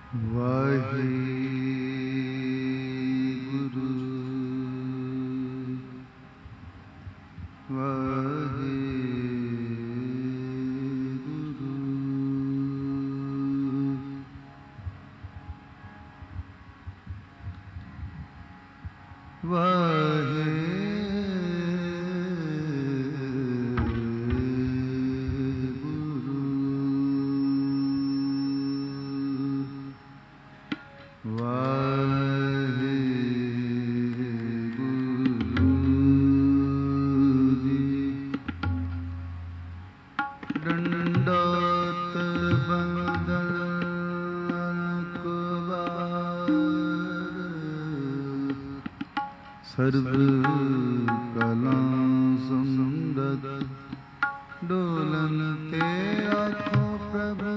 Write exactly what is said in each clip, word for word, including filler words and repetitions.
सर्व कला समृद्ध डोलन ते आँखों प्रभु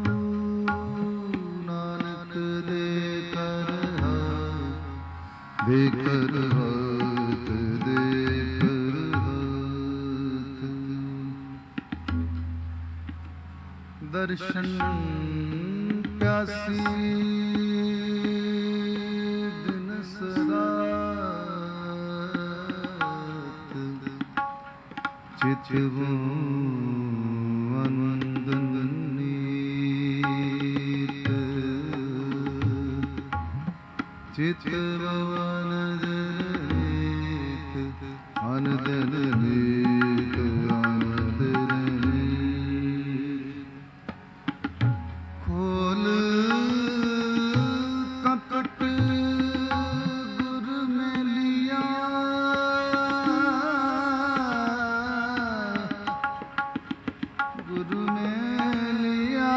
नानक दे कर दे कर हाथ दे कर हाथ दर्शन प्यासी दिन सदा चितवंदनीत चितवनदनीत अनदनीत अनदनीत खोल कपट गुर में लिया गुरु ने लिया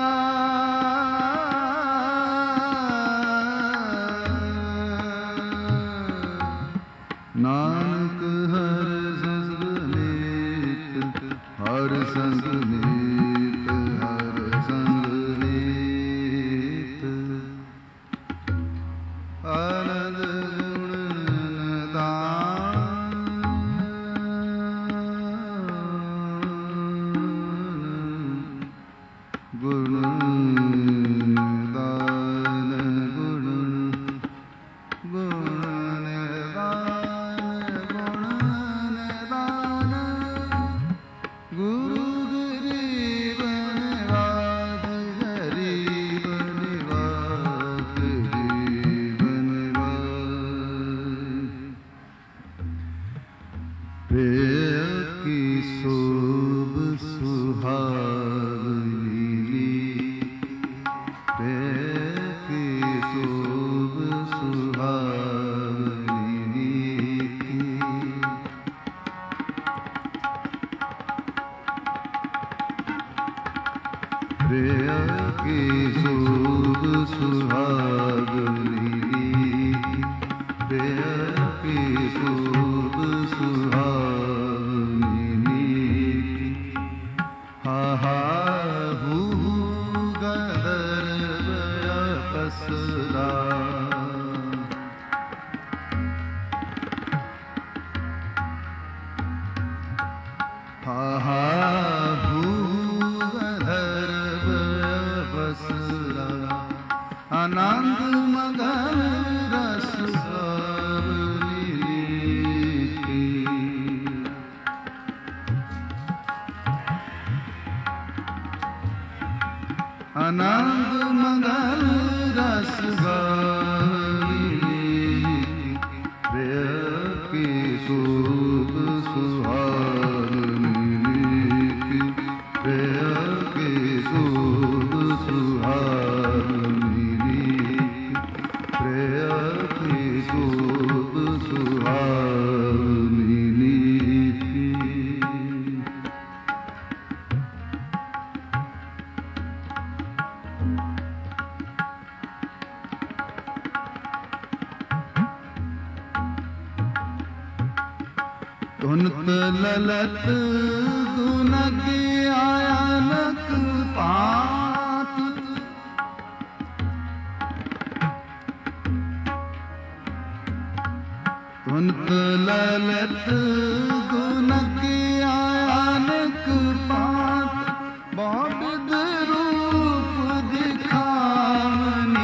नानक हर संग नीत हर संग नीत हर संग नीत आनंद गुण दान गुण गुण निदान गुण निदान गुरु गरीब निवाज गरीब निवाज गरीब निवाज प्रिय की शोभ सुहावनी की शोभ सुहावनी प्रिय की शोभ सुहावनी प्रिय की शोभ सुहावनी हा हा हू कसरा हा हा भूधर बसरा आनंद मगन रस आनंद मगन रस प्रिय की शोभ सुहावनी प्रिय की शोभ सुहावनी प्रिय की शोभ सुहावनी धुनत ललत गुनग आयानक पात धुनत ललत गुनग आयानक पात बहुत रूप दिखावन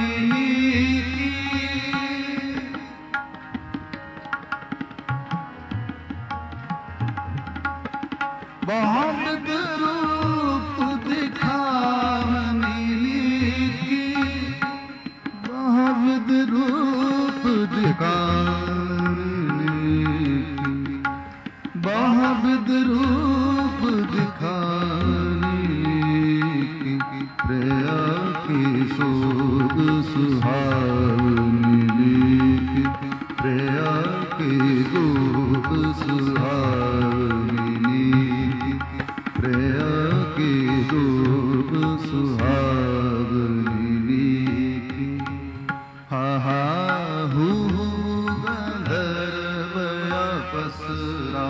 जोग सुहावनी लीक प्रिया की जोग सुहावनी लीक प्रिया की जोग सुहावनी लीक हा हा हू गंधर्व अपसरा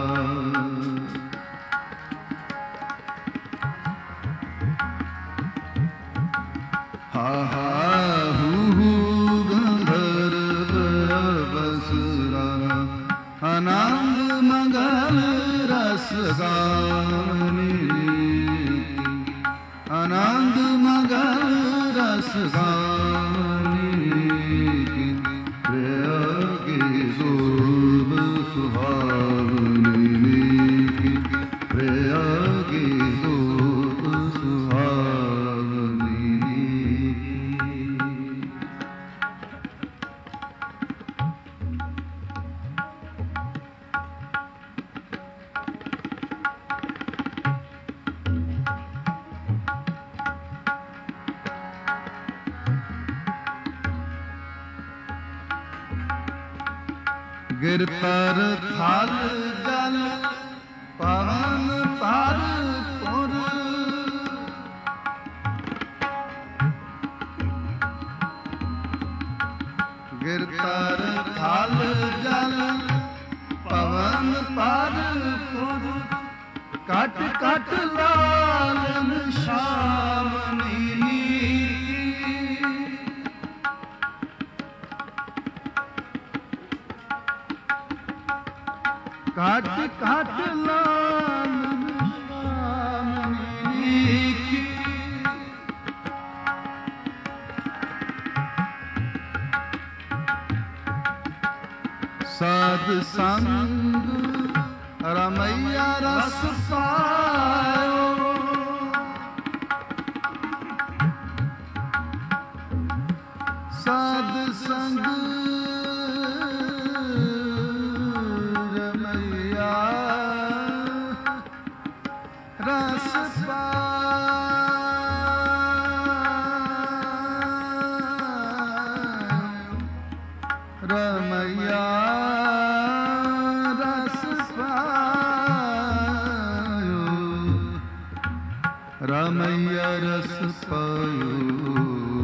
हा हा हू हू गंधर्व अपसरा आनंद मंगल रस गानी आनंद मंगल रस गानी प्रिया की जोग सुहावनी प्रिया की जोग सुहावनी गिरतर थाल जल पवन पर पुर गिरतर थाल जल पवन पर पुर कट कट लाल श्याम नीली काट काट लाल श्यामनी की साध संग रमैया रस पायो साध संग रस रमैया रस पायो रमैया रस पायो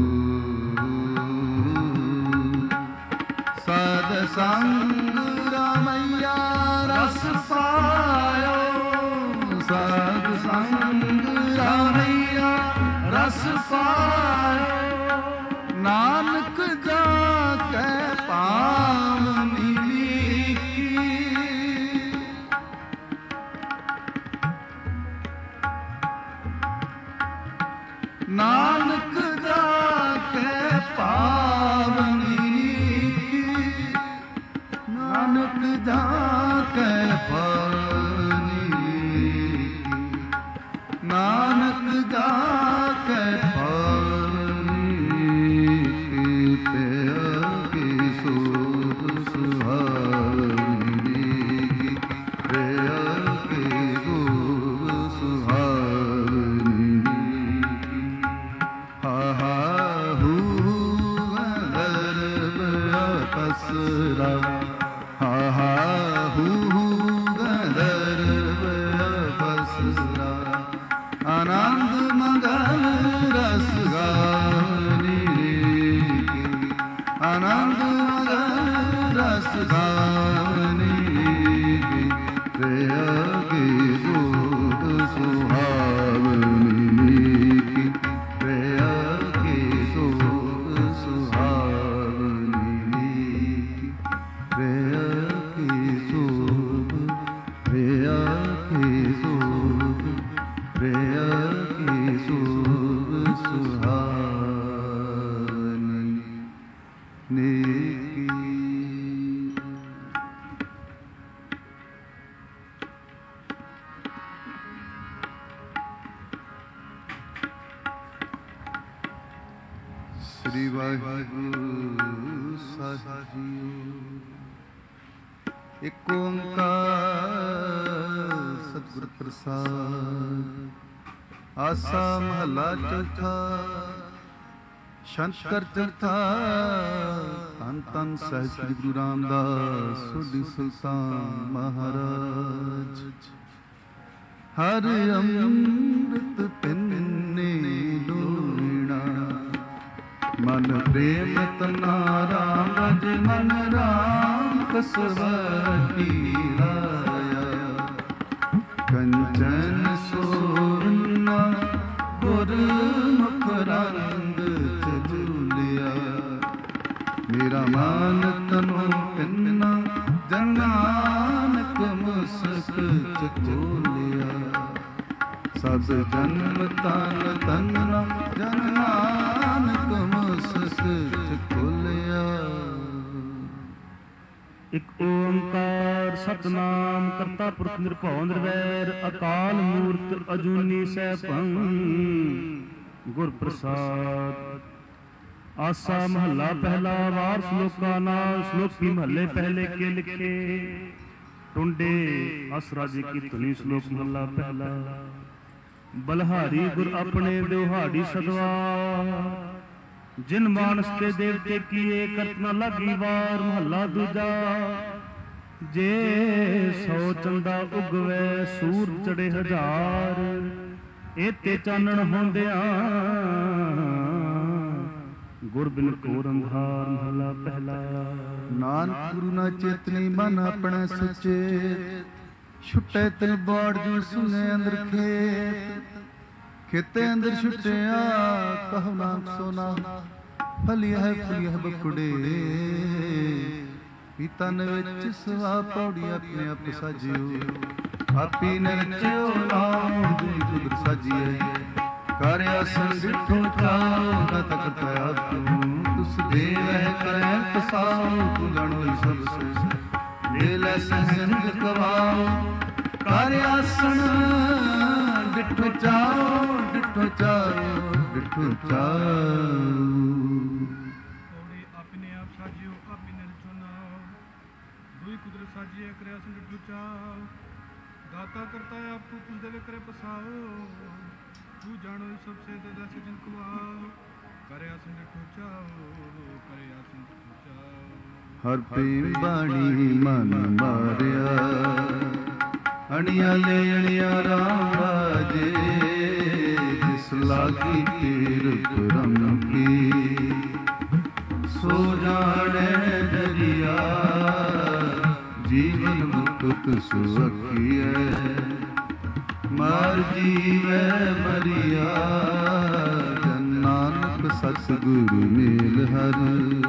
साध संग रमैया रस पायो साध संग रमैया रस पायो नानक जाके पावनी लीकी नानक जाके पावनी लीकी नानक जाके पावनी नानक जाके पावनी प्रिया की जोग सुहावनी प्रिया की जोग सुहावनी हा हा हू गंधर्व अपसरा हा हा हू गंधर्व अपसरा आनंद मंगल रस गानी आनंद मंगल रस गानी प्रिया की जोग सुहावनी प्रिया की जोग सुहावनी प्रिया की जोग प्रिया की जोग प्रिया की जोग सुहावनी नीकी श्री वाहिगुरु साहिब जीओ एक ओंकार सतगुर प्रसाद आसा महला चौथा ਸ਼ੰਕਰ ਚਰਥਾ ਧੰਨ ਧੰਨ ਸਾਹਿਬ ਸ੍ਰੀ ਗੁਰੂ ਰਾਮਦਾਸ ਸੋਢੀ ਸੁਲਤਾਨ ਮਹਾਰਾਜ। ਹਰ ਅੰਮ੍ਰਿਤ ਪਿੰਨੇ ਲੋਇਣਾ ਮਨ ਪ੍ਰੇਮ ਤਨਾ ਰਾਮ ਰਜ ਮਨ ਰਾਮ ਕਸਵਤੀ ਲਾਇਆ। ਕੰਚਨ ਸੋਰਨਾ ਗੁਰਮੁਖ ਰੰਗ ਚਝੂਲਿਆ। ਮੇਰਾ ਮਨ ਤਨੁ ਪਿੰਨਾ ਜਨ ਨਾਨਕ ਮੁਸਕ ਚਕੋਲਿਆ। ਸਭ ਜਨਮ ਤਨ ਤਨ ਜਨ ਨਾਨਕ ਮੁਸਕ ਚਕੋਲਿਆ। ਇਕ ਓੰਕਾਰ ਸਤਿਨਾਮ ਕਰਤਾ ਪੁਰਖ ਨਿਰਭਉ ਨਿਰਵੈਰ ਅਕਾਲ ਮੂਰਤ ਅਜੂਨੀ ਸੈਭੰ ਗੁਰ ਪ੍ਰਸਾਦ। ਆਸਾ ਮਹੱਲਾ ਪਹਿਲਾ ਵਾਰ ਸ਼ਲੋਕਾਂ ਨਾਲ ਸ਼ਲੋਕੀ ਮਹੱਲੇ ਪਹਿਲੇ ਕੇ ਲਿਖੇ। ਟੁੰਡੇ ਅਸ ਰਾਜੇ ਕੀ ਧੁਨੀ ਸ਼ਲੋਕ ਮਹੱਲਾ ਪਹਿਲਾ। ਬਲਹਾਰੀ ਗੁਰ ਆਪਣੇ ਦਿਹਾੜੀ ਸਦਵਾ ਜਿਨ ਮਾਨਸ ਤੇ ਦੇਵਤੇ ਕੀਏ ਕਰਤ ਨ ਲਾਗੀ ਵਾਰ। ਮਹੱਲਾ ਦੂਜਾ। ਜੇ ਸੌ ਚੰਦਾ ਉਗਵੈ ਸੂਰ ਚੜੇ ਹਜ਼ਾਰ ਏਤੇ ਚਾਨਣ ਹੁੰਦਿਆਂ ਗੁਰ ਬਿਨ ਘੋਰ ਅੰਧਾਰ। ਮਹੱਲਾ ਪਹਿਲਾ। ਨਾਨਕ ਗੁਰੂ ਨਾ ਚੇਤਨੀ ਮਨ ਆਪਣਾ ਸੁਚੇਤ। ਛੁੱਟੇ ਤਿਲ ਬਾੜ ਜੂ ਸੁਨੇ ਅੰਦਰ ਖੇਤ। ਖੇਤੇ ਅੰਦਰ ਛੁੱਟਿਆ ਕਹੋ ਨਾਨਕ ਸੋਨਾ। ਫਲਿਆ ਹੈ ਫੁਲਿਆ ਬਕੁੜੇ ਵੀ ਤਨ ਵਿੱਚ ਸਵਾ ਪੌੜੀ ਆਪਣੇ ਆਪ ਸਾਜਿਓ। ਆਪੀ ਨੇ ਰਚਿਓ ਨਾਮ ਦੀ ਕੁਦਰਤ ਸਾਜੀਏ। ਕਰ ਆਸਨ ਡਿਠੋ ਚਾਉ ਨਾ ਤੱਕ ਪਿਆ ਤੂੰ। ਤੁਸ ਦੇ ਰਹਿ ਕਰੈ ਤਸਾਉ ਤੂੰ ਜਾਣੋ ਸਭ ਸੇ। ਦੇ ਲੈ ਸਹਿੰਦ ਕਵਾਉ ਕਰ ਆਸਨ ਡਿਠੋ ਚਾਉ ਡਿਠੋ ਚਾਉ ਡਿਠੋ ਚਾਉ। ਪੌੜੀ ਆਪਣੇ ਆਪ ਸਾਜਿਓ ਆਪੀ ਨੇ ਰਚਿਓ ਨਾਮ। ਦੁਈ ਕੁਦਰਤ ਸਾਜੀਏ ਕਰਿਆ ਆਸਨ ਡਿਠੋ ਚਾਉ। ਦਾਤਾ ਕਰਤਾ ਆਪ ਤੂੰ ਤੁਸ ਦੇ ਕਰੇ ਪਸਾਓ। ਤੂੰ ਜਾਣੋ ਸਭ ਸੇ ਦਦਾ ਸੇ ਜਿਨ ਕੁਆਓ। ਕਰਿਆ ਆਸਨ ਡਿਠੋ ਚਾਉ ਕਰਿਆ ਆਸਨ ਡਿਠੋ ਚਾਉ। ਹਰ ਪ੍ਰੇਮ ਬਾਣੀ ਮਨ ਮਾਰਿਆ। ਅਣਿਆ ਲੈ ਅਣਿਆ ਰਾਮ ਰਾਜੇ ਜਿਸ ਲਾਗੀ ਤੇਰ ਕਰਮ ਕੀ। ਸੋ ਜਾਣੈ ਦਰਿਆ ਜੀਵਨ ਮੁਕਤ ਸੁਖੀਐ। ਮਰ ਜੀਵੈ ਮਰਿਆ ਜਨ ਨਾਨਕ ਸਤਿਗੁਰੂ ਮੇਲ ਹਰ।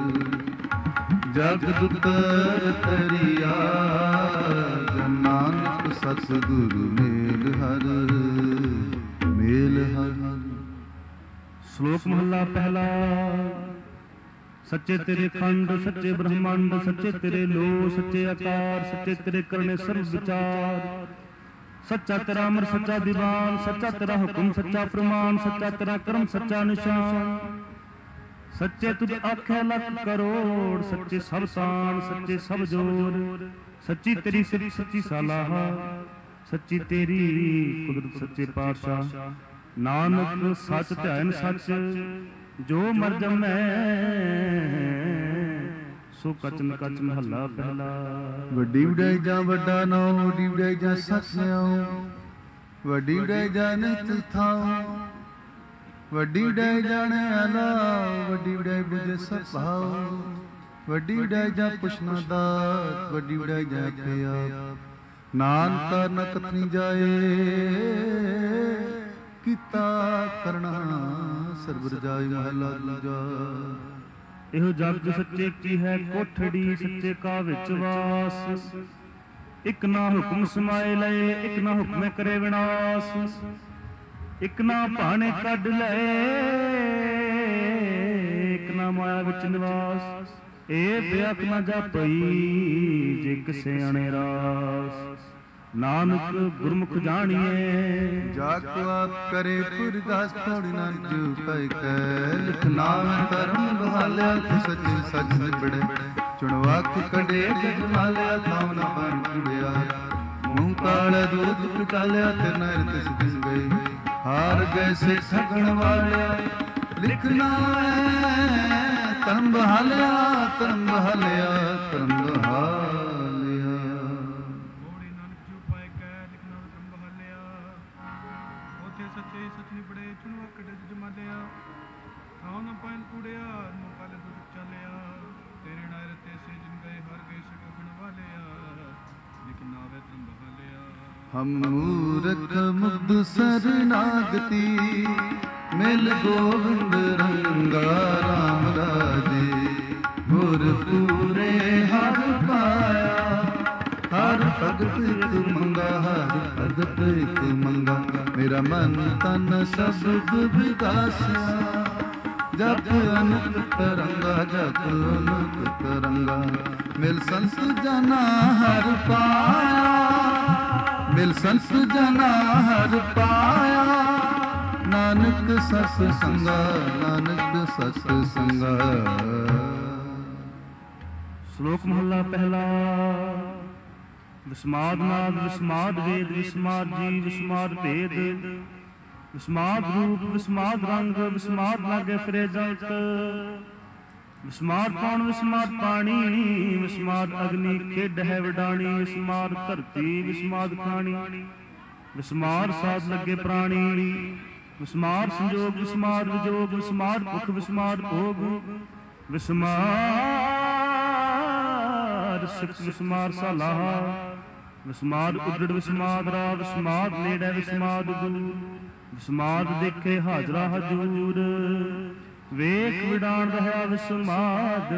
ਜਗ ਦੁਤਰ ਤਰਿਆ ਜਨ ਨਾਨਕ ਸਤਿਗੁਰੂ ਮੇਲ ਹਰ ਮੇਲ ਹਰ। ਸ਼ਲੋਕ ਮਹੱਲਾ ਪਹਿਲਾ। ਸੱਚੇ ਤੇਰੇ ਖੰਡ ਸੱਚੇ ਬ੍ਰਹਮੰਡ ਸੱਚੇ ਤੇਰੇ ਲੋ ਸੱਚੇ ਆਕਾਰ ਸੱਚੇ ਤੇਰੇ ਕਰਨੇ ਸਰਬ ਵਿਚਾਰ। ਸੱਚਾ ਤੇਰਾ ਅਮਰ ਸੱਚਾ ਦੀਵਾਨ ਸੱਚਾ ਤੇਰਾ ਹੁਕਮ ਸੱਚਾ ਫਰਮਾਨ ਸੱਚਾ ਤੇਰਾ ਕਰਮ ਸੱਚਾ ਨਿਸ਼ਾਨ। ਸੱਚੇ ਤੁਧ ਆਖੇ ਲੱਖ ਕਰੋੜ ਸੱਚੇ ਸਭ ਤਾਣ ਸੱਚੇ ਸਭ ਜੋਰ। ਸੱਚੀ ਤੇਰੀ ਸਿਫਤ ਸੱਚੀ ਸਲਾਹ ਸੱਚੀ ਤੇਰੀ ਕੁਦਰਤ ਸੱਚੇ ਪਾਤਸ਼ਾਹ। ਨਾਨਕ ਸੱਚ ਧਿਆਨ ਸੱਚ ਜੋ ਮਰ ਜਮੈ ਸੋ ਕਚਨ ਕਚ। ਮਹੱਲਾ ਪਹਿਲਾ। ਵੱਡੀ ਵਡਾਈ ਜਾਂ ਵੱਡਾ ਨਾਉ ਵੱਡੀ ਵਡਾਈ ਜਾਂ ਸੱਚ ਨਿਆਉ। ਵੱਡੀ ਵਡਾਈ ਜਾਂ ਨਿਤ ਥਾਉ ਵੱਡੀ ਵਡਾਈ ਜਾਣੈ ਅਲਾਉ। ਵੱਡੀ ਵਡਾਈ ਬੁਝੇ ਸਭ ਭਾਉ। ਵੱਡੀ ਵਡਾਈ ਜਾਂ ਪੁੱਛਣਾ ਦਾਤ ਵੱਡੀ ਵਡਾਈ ਜਾਂ ਆਪੇ ਆਪ। ਨਾਨਕਾ ਨ ਕਥਨੀ ਜਾਏ ਕੀਤਾ ਕਰਨਾ ਸਰਬ ਰਜਾਈ। ਮਹਲਾ ਦੂਜਾ। ਇਹੋ ਜਗ ਸੱਚੇ ਕੀ ਹੈ ਕੋਠੜੀ ਸੱਚੇ ਕਾ ਵਿੱਚ ਵਾਸ। ਇਕ ਨਾ ਹੁਕਮ ਸਮਾਏ ਲਏ ਇਕ ਨਾ ਹੁਕਮੇ ਕਰੇ ਵਿਨਾਸ਼। ਇਕ ਨਾ ਭਾਣੇ ਕੱਢ ਲਏ ਇਕ ਨਾ ਮਾਇਆ ਵਿੱਚ ਨਿਵਾਸ। ਇਹ ਬਿਆਖ ਨਾ ਜਾਪਈ ਜੇ ਕਿਸੇ ਅਣੇ ਰਾਸ। ਨਾਨਕ ਗੁਰਮੁਖ ਜਾਣੀਏ ਜਾ ਕੋ ਆਪ ਕਰੇ ਪੁਰਦਾਸ ਪੌੜੀ ਨਾਨਕ ਜੋ ਪੈ ਕੈ। ਲਿਖ ਨਾਮ ਧਰਮ ਬਹਾਲਿਆ ਤੇ ਸੱਚੇ ਸੱਚ ਨਿਬੜੇ। ਚੁਣਵਾ ਕੇ ਕੰਡੇ ਜਗ ਮਾਲਿਆ ਥਾਉ ਨਾ ਬਨ ਕੁੜਿਆ। ਮੂੰਹ ਕਾਲ ਦੂਧ ਕਟਾਲਿਆ ਤੇ ਨਰ ਤਿਸ ਦਿਸ ਗਏ। ਹਾਰ ਗਏ ਸੇ ਠਗਣ ਵਾਲਿਆ ਲਿਖਣਾ ਧਰਮ ਬਹਾਲਿਆ ਧਰਮ ਬਹਾਲਿਆ ਧਰਮ ਬਹਾਲਿਆ। ਹੋੜੀ ਨਾਨਕ ਜੋ ਪਾਏ ਕੈ ਲਿਖਣਾ ਧਰਮ ਬਹਾਲਿਆ। ਉਥੇ ਸੱਚੇ ਸੱਚ ਨਿਬੜੇ ਚੁਣਵਾ ਕੜੇ ਜਮਾਲਿਆ। ਖਾਉ ਨਾ ਪਾਇਨ ਕੂੜਿਆ ਨੂੰ ਕਾਲੇ ਦੁੱਧ ਚੱਲਿਆ। ਤੇਰੇ ਨਾਇਰ ਤੇ ਸੇ ਜਿਨ ਗਏ ਹਰ ਗਏ ਸਕਣ ਵਾਲਿਆ। ਲਿਖਣਾ ਵੇ ਧਰਮ ਬਹਾਲਿਆ। ਹਮ ਮੂਰਖ ਮੁਗਧ ਸਰਨਾਗਤੀ ਮਿਲ ਗੋਬਿੰਦ ਰੰਗਾ ਰਾਮ ਰਾਜੇ। ਗੁਰ ਪੂਰੇ ਹਰ ਪਾਇਆ ਹਰ ਭਗਤ ਇਕ ਮੰਗਾ ਹਰ ਭਗਤ ਇਕ ਮੰਗਾ। ਮੇਰਾ ਮਨ ਤਨ ਸਭ ਵਿਗਾਸਿਆ ਜਪ ਅਨੰਤ ਤਰੰਗਾ ਜਪ ਅਨੰਤ ਤਰੰਗਾ। ਮਿਲ ਸੰਤ ਜਨਾ ਹਰ ਪਾਇਆ ਮਿਲ ਸੰਤ ਜਨਾ ਹਰ ਪਾਇਆ। ਨਾਨਕ ਸਤ ਸੰਗਾ ਨਾਨਕ ਸਤ ਸੰਗਾ। ਸ਼ਲੋਕ ਮਹੱਲਾ ਪਹਿਲਾ। ਵਿਸਮਾਦ ਨਾਦ ਵਿਸਮਾਦ ਵੇਦ ਵਿਸਮਾਦ ਜੀ ਵਿਸਮਾਦ ਭੇਦ। ਵਿਸਮਾਦ ਰੂਪ ਵਿਸਮਾਦ ਰੰਗ ਵਿਸਮਾਦ ਲਾਗੇ ਫਿਰੇ ਜੰਤ। ਵਿਸਮਾਦ ਪੌਣ ਵਿਸਮਾਦ ਪਾਣੀ ਵਿਸਮਾਦ ਅਗਨੀ ਖੇਡ ਹੈ ਵਡਾਣੀ। ਵਿਸਮਾਦ ਧਰਤੀ ਵਿਸਮਾਦ ਖਾਣੀ ਵਿਸਮਾਦ ਸਾਧ ਲੱਗੇ ਪ੍ਰਾਣੀ। ਵਿਸਮਾਦ ਸੰਜੋਗ ਵਿਸਮਾਦ ਵਿਜੋਗ ਵਿਸਮਾਦ ਭੁਖ ਵਿਸਮਾਦ ਭੋਗ। ਵਿਸਮਾਦ ਸਿਫਤ ਵਿਸਮਾਦ ਸਲਾਹ ਵਿਸਮਾਦ ਉਦੜ ਵਿਸਮਾਦ ਰਾ। ਵਿਸਮਾਦ ਨੇੜੇ ਵਿਸਮਾਦ ਦੂਰ ਵਿਸਮਾਦ ਦੇਖੇ ਹਾਜ਼ਰਾ ਹਜੂਰ। ਵੇਖ ਵਿਡਾਣ ਰਹਾ ਵਿਸਮਾਦ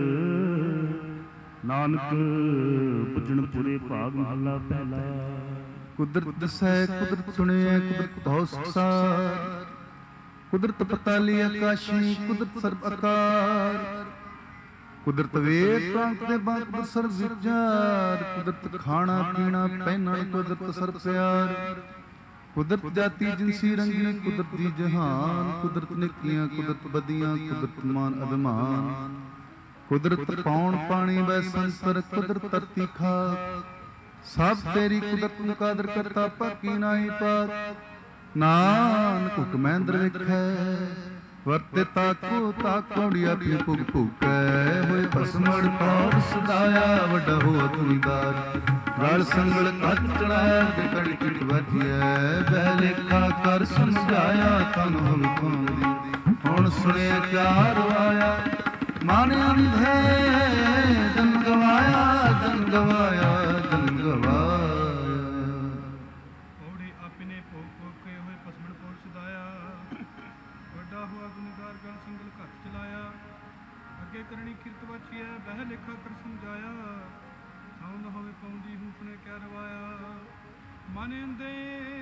ਨਾਨਕ ਪੁੱਜਣ ਪੁਰੇ ਭਾਗ ਮਹਲਾ ਪਹਿਲਾ। ਕੁਦਰਤ ਦਸੈ ਕੁਦਰਤ ਸੁਣਿਐ ਕੁਦਰਤ ਭਉ ਸੰਸਾਰ। ਕੁਦਰਤ ਪਤਾਲੀ ਆਕਾਸ਼ੀ ਕੁਦਰਤ ਸਰਬ ਆਕਾਰ। ਕੁਦਰਤ ਵੇਦ ਪ੍ਰਾਂਤ ਦੇ ਬਾਤ ਸਰਬ ਵਿਚਾਰ। ਕੁਦਰਤ ਖਾਣਾ ਪੀਣਾ ਪਹਿਨਣ ਕੁਦਰਤ ਸਰਬ ਪਿਆਰ। ਕੁਦਰਤ ਜਾਤੀ ਜਿਨਸੀ ਰੰਗੀਨ ਕੁਦਰਤ ਦੀ ਜਹਾਨ। ਕੁਦਰਤ ਨਿੱਕੀਆਂ ਕੁਦਰਤ ਬਦੀਆਂ ਕੁਦਰਤ ਮਾਨ ਅਭਿਮਾਨ। ਕੁਦਰਤ ਪੌਣ ਪਾਣੀ ਬੈ ਸੰਤਰ ਕੁਦਰਤ ਧਰਤੀ ਖਾਕ। ਸਭ ਤੇਰੀ ਕੁਦਰਤ ਨੂੰ ਕਾਦਰ ਕਰਤਾ ਪਾਕੀ ਨਾਹੀ ਪਾਕ। ਨਾਨਕ ਹੁਕਮੈ ਅੰਦਰ ਵੇਖੈ ਵਰਤੇ ਤਾਕੋ ਤਾਕੋੜੀ ਆਪਣੀ ਭੁਗ ਭੁਗੈ। ਹੋਏ ਭਸਮੜ ਪੌਰ ਸਦਾਇਆ ਵੱਡਾ ਹੋਆ ਤੁਨੀਦਾਰ। ਰਲ ਸੰਗਲ ਕੱਟਣਾ ਕੜੀ ਕਿਟ ਵਜਿਐ। ਬਹਿ ਲੇਖਾ ਕਰ ਸਮਝਾਇਆ ਤਨ ਹੁਲ ਪਾਉਂਦੀ। ਹੁਣ ਸੁਣਿਆ ਚਾਰ ਆਇਆ ਮਨ ਅੰਧੇ ਜਨ ਗਵਾਇਆ ਜਨ ਗਵਾਇਆ ਜਨ ਗਵਾਇਆ। ਹੋੜੀ ਆਪਣੇ ਭੋਗ ਭੋਗ ਕੇ ਹੋਏ ਭਸਮਣ ਪੌਰ ਸਦਾਇਆ। ਵੱਡਾ ਹੋਆ ਗੁਨੇਗਾਰ ਗਲ ਸੰਗਲ ਘੱਟ ਚਲਾਇਆ। ਅੱਗੇ ਕਰਨੀ ਕਿਰਤ ਵਾਚੀਐ ਬਹਿ ਲੇਖਾ ਕਰ ਸਮਝਾਇਆ। ਸਾਉ ਨ ਹੋਵੇ ਪਉਂਦੀ ਹੂਫਨੇ ਕਿਆ ਰਵਾਇਆ। ਮਨ ਅੰਦੇ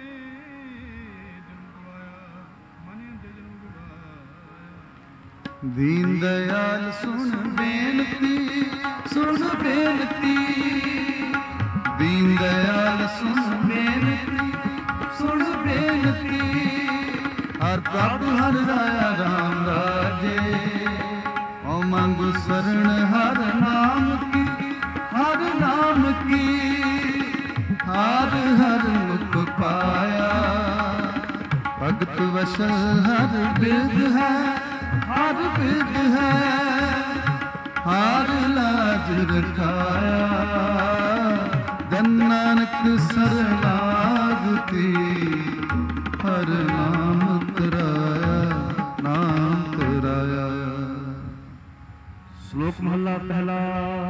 ਜਨਮ ਗਵਾਇਆ ਮਨ ਅੰਦੇ ਜਨਮ ਗਵਾਇਆ। ਦੀਨ ਦਇਆਲ ਸੁਣ ਬੇਨਤੀ ਸੁਣ ਬੇਨਤੀ। ਦੀਨ ਦਇਆਲ ਸੁਣ ਬੇਨਤੀ ਸੁਣ ਬੇਨਤੀ। ਹਰ ਪ੍ਰਭ ਹਰ ਰਾਇਆ ਰਾਮ ਰਾਜੇ। ਓ ਮੰਗੂ ਸਰਣ ਹਰ ਨਾਮ ਕੀ ਹਰ ਨਾਮ ਕੀ। ਹਰ ਹਰ ਮੁਖ ਪਾਇਆ ਭਗਤ ਵਸਲ ਹਰ ਬਿਰਧ ਹੈ ਹਰ ਬਿਰਧ ਹੈ। ਹਰ ਲਾਜ ਰਖਾਇਆ ਜਨ ਨਾਨਕ ਸਰਨਾਗਤੀ। ਹਰ ਨਾਮ ਤਰਾਇਆ ਨਾਮ ਤਰਾਇਆ। ਸ਼ਲੋਕ ਮਹੱਲਾ ਪਹਿਲਾ।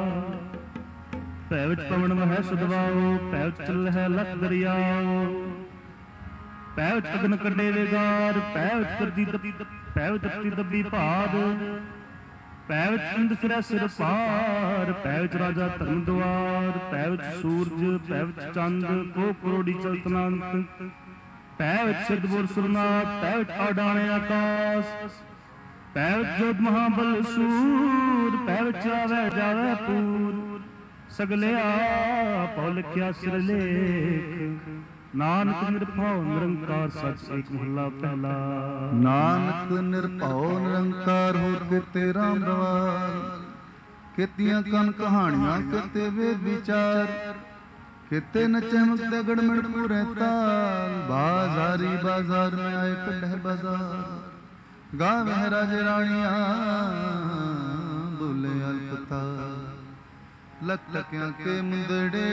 ਭੈ ਵਿੱਚ ਪਵਨ ਮਹਿ ਸਦਵਾਓ ਭੈ ਵਿੱਚ ਚੱਲ ਹੈ ਲਖ ਦਰਿਆਓ। ਭੈ ਵਿੱਚ ਅਗਨ ਕੱਢੇ ਵੇਗਾਰ ਭੈ ਵਿੱਚ ਕਰਦੀ ਭੈ ਵਿੱਚ ਤਪਤੀ ਦੱਬੀ ਭਾਦ। ਭੈ ਵਿੱਚ ਇੰਦ ਫਿਰੈ ਸਿਰ ਪਾਰ ਭੈ ਵਿੱਚ ਰਾਜਾ ਧਰਮ ਦੁਆਰ। ਭੈ ਵਿੱਚ ਸੂਰਜ ਭੈ ਵਿੱਚ ਚੰਦ ਕੋ ਕਰੋੜੀ ਚਲਤਨੰਤ। ਭੈ ਵਿੱਚ ਸਿੱਧਪੁਰ ਸੁਰਨਾਥ ਭੈ ਵਿੱਚ ਆਡਾਣੇ ਆਕਾਸ਼। ਭੈ ਵਿੱਚ ਜੋਧ ਮਹਾਬਲ ਸੂਰ ਭੈ ਵਿੱਚ ਆਵੈ ਜਾਵੈ ਪੂਰ। ਸਗਲਿਆ ਭਉ ਲਿਖਿਆ ਸਿਰ ਲੇਖ। ਨਾਨਕ ਨਿਰਭਉ ਨਿਰੰਕਾਰ ਸਚ ਏਕ ਮਹੱਲਾ ਪਹਿਲਾ। ਨਾਨਕ ਨਿਰਭਉ ਨਿਰੰਕਾਰ ਹੋ ਕੀਤੇ ਰਾਮ ਰਵਾਰ। ਕੀਤੀਆਂ ਕਨ ਕਹਾਣੀਆਂ ਕੀਤੇ ਵੇਦ ਵਿਚਾਰ। ਕੀਤੇ ਨਚੈ ਮੁਕਤ ਗੜਮੜ ਪੂਰੇ ਤਾਲ। ਬਾਜ਼ਾਰੀ ਬਾਜ਼ਾਰ ਮੈਂ ਆਏ ਕੱਢੈ ਬਾਜ਼ਾਰ। ਗਾਵੇ ਰਾਜੇ ਰਾਣੀਆਂ ਬੋਲੇ ਅਲਪਤਾ ਲੱਖ ਲੱਖਿਆਂ ਕੇ ਮੁੰਦੜੇ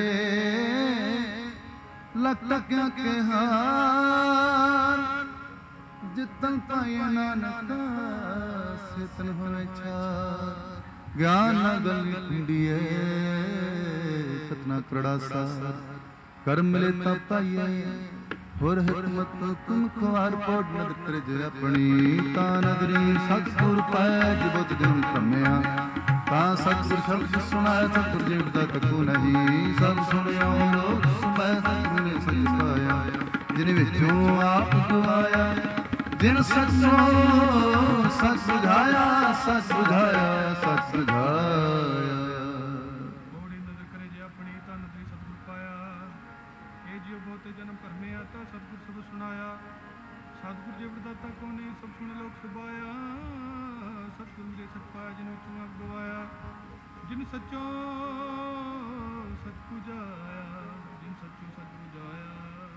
ਲੱਖ ਲੱਖਿਆਂ ਕੇ ਹਾਰ ਜਿਤਨ ਪਾਏ ਨਾਨਕ ਸਿਤਨ ਹੋਵੇ ਛਾਰ ਗਿਆਨ ਨਾ ਗਲ ਕੁੰਡੀਏ ਕਤਨਾ ਕਰੜਾ ਸਾਰ ਕਰਮ ਮਿਲੇ ਤਾਂ ਪਾਈਏ ਹੋਰ ਹਕਮਤ ਤੁਮ ਖਵਾਰ ਪੋੜ ਨਦਰ ਤ੍ਰਿਜ ਆਪਣੀ ਤਾਂ ਨਦਰੀ ਸਤਿਗੁਰ ਪਾਇ ਜਬੁੱਧ ਜਨ ਧੰਮਿਆ ਤਾਂ ਸਤਿਗੁਰ ਸ਼ਬਦ ਸੁਣਾਇ ਸਤਿਗੁਰ ਜੀਵਦਾ ਤਕੂ ਨਹੀਂ ਸਭ ਸੁਣਿਓ ਲੋਕ ਸੁਣੈ ਸਤਿਗੁਰ ਨੇ ਸੱਚ ਪਾਇਆ ਜਿਨ ਵਿੱਚੋਂ ਆਪ ਗਵਾਇਆ ਜਿਨ ਸੱਚੋ ਸੱਚ ਸੁਝਾਇਆ ਸੱਚ ਸੁਝਾਇਆ ਸੱਚ ਸੁਝਾਇਆ ਜਨਮ ਕਰਮਿਆ ਤਾਂ ਸਤਿਗੁਰ ਸਭ ਸੁਣਾਇਆ ਸਤਿਗੁਰ ਜੀ ਵਰਦਾਤਾ ਕੋ ਨਹੀਂ ਸਭ ਸੁਣ ਲੋਕ ਸੁਭਾਇਆ ਸਤਿਗੁਰ ਮੇਰੇ ਸਤ ਪਾਇਆ ਜਿਨ ਵਿੱਚੋਂ ਆਪ ਗਵਾਇਆ ਜਿਨ ਸੱਚੋ ਸਤ ਪੁਜਾਇਆ ਜਿਨ ਸੱਚੋ ਸਤ ਪੁਜਾਇਆ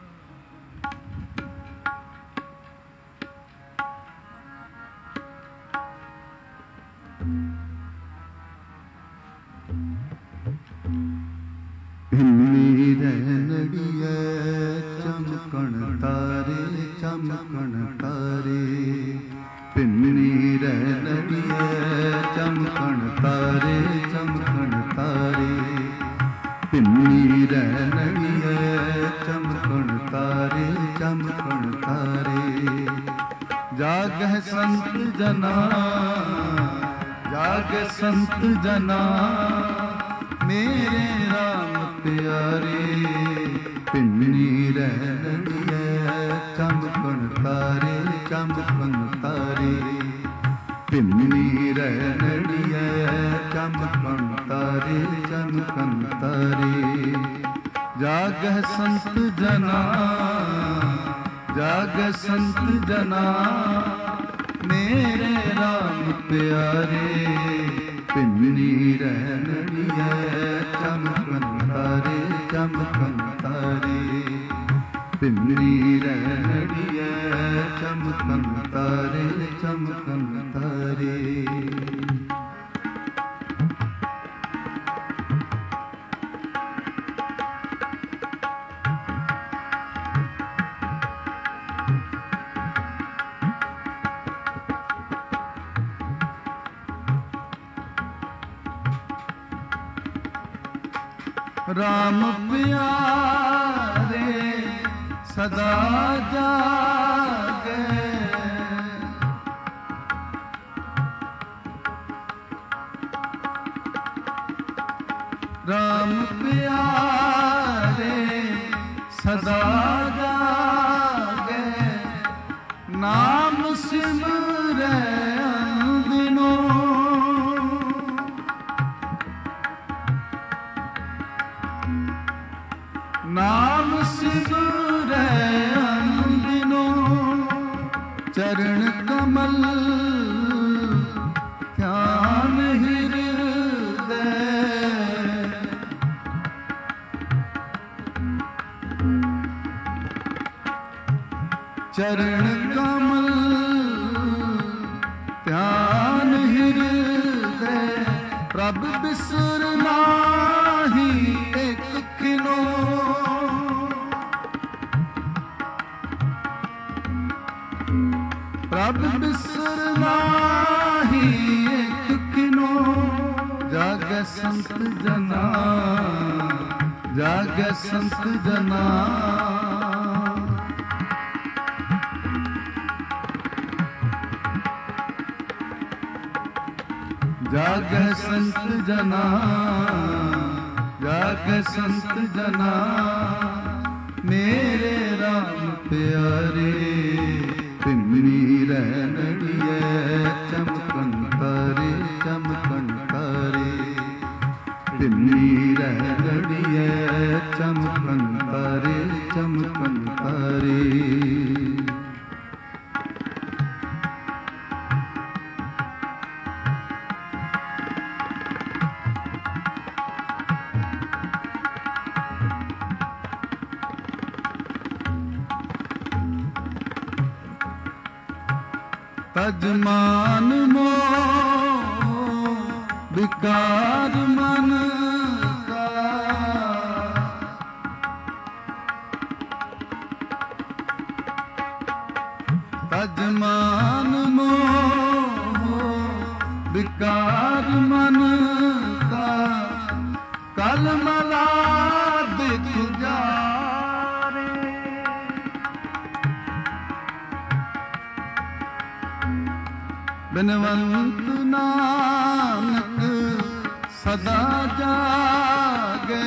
ਹਿੰਮੀ ਰਹਿਣੜੀਐ ਚਮਕਣ ਤਾਰੇ ਚਮਕਣ ਤਾਰੇ ਪਿੰਨੀ ਰਹਿਣੜੀਐ ਚਮਕਣ ਤਾਰੇ ਚਮਕਣ ਤਾਰੇ ਪਿੰਨੀ ਰਹਿਣੜੀਐ ਚਮਕਣ ਤਾਰੇ ਚਮਕਣ ਤਾਰੇ ਜਾਗਹਿ ਸੰਤ ਜਨਾ ਜਾਗਹਿ ਸੰਤ ਜਨਾ ਮੇਰੇ ਰਾਮ ਪਿਆਰੇ ਪਿੰਨੀ ਰਹਿਣੜੀਐ ਚਮਕਣ ਤਾਰੇ ਚਮਕਣ ਤਾਰੇ ਪਿੰਨੀ ਰਹਿਣੜੀਐ ਚਮਕਣ ਤਾਰੇ ਚਮਕਣ ਤਾਰੇ ਜਾਗਹਿ ਸੰਤ ਜਨਾ ਜਾਗਹਿ ਸੰਤ ਜਨਾ ਮੇਰੇ ਰਾਮ ਪਿਆਰੇ ਪਿੰਨੀ ਰਹਿਣੜੀਐ ਚਮਕਣ ਤਾਰੇ ਚਮਕਣ ਤਾਰੇ ਪਿੰਨੀ ਰਹਿਣੜੀਐ ਚਮਕਣ ਤਾਰੇ ਚਮਕਣ ਤਾਰੇ ਰਾਮ ਪਿਆਰੇ ਸਦਾ ਜਾਗੇ ਰਾਮ ਪਿਆਰੇ ਸਦਾ ਜਾਗੇ ਨਾਮ ਸਿਮਰੈ ਅਨਦਿਨੋ ਨਾਮ ਸਿਮਰੈ ਅਨਦਿਨੋ ਚਰਨ ਕਮਲ ਧਿਆਨ ਹਿਰਦੈ ਚਰਨ ਕਮਲ ਧਿਆਨ ਹਿਰਦੈ ਪ੍ਰਭ ਬਿਸਰ ਨਾਹੀ ਇਕ ਕਿਨੋ ਪ੍ਰਭ ਬਿਸਰ ਨਾਹੀ ਇਕ ਕਿਨੋ ਜਾਗੈ ਸੰਤ ਜਨਾ ਜਾਗੈ ਸੰਤ ਜਨਾ ਜਾਗੈ ਸੰਤ ਜਨਾ ਜਾਗੈ ਸੰਤ ਜਨਾ ਮੇਰੇ ਰਾਮ ਪਿਆਰੇ ਪਿੰਨੀ ਰਹਿਣੜੀਐ ਚਮਕਣ ਤਾਰੇ ਚਮਕਣ ਤਾਰੇ ਪਿੰਨੀ ਰਹਿਣੜੀਐ ਚਮਕਣ ਤਾਰੇ ਚਮਕਣ ਤਾਰੇ ਤਜ ਮਾਨ ਮੋਹ ਵਿਕਾਰ ਮਨ ਕਾ, ਤਜ ਮਾਨ ਮੋਹ ਵਿਕਾਰ ਮਨ ਕਾ, ਕਲ ਮਲਾ ਦਿਖ ਜਾਰੇ। ਬਿਨਵੰਤ ਨਾਨਕ ਸਦਾ ਜਾਗੇ,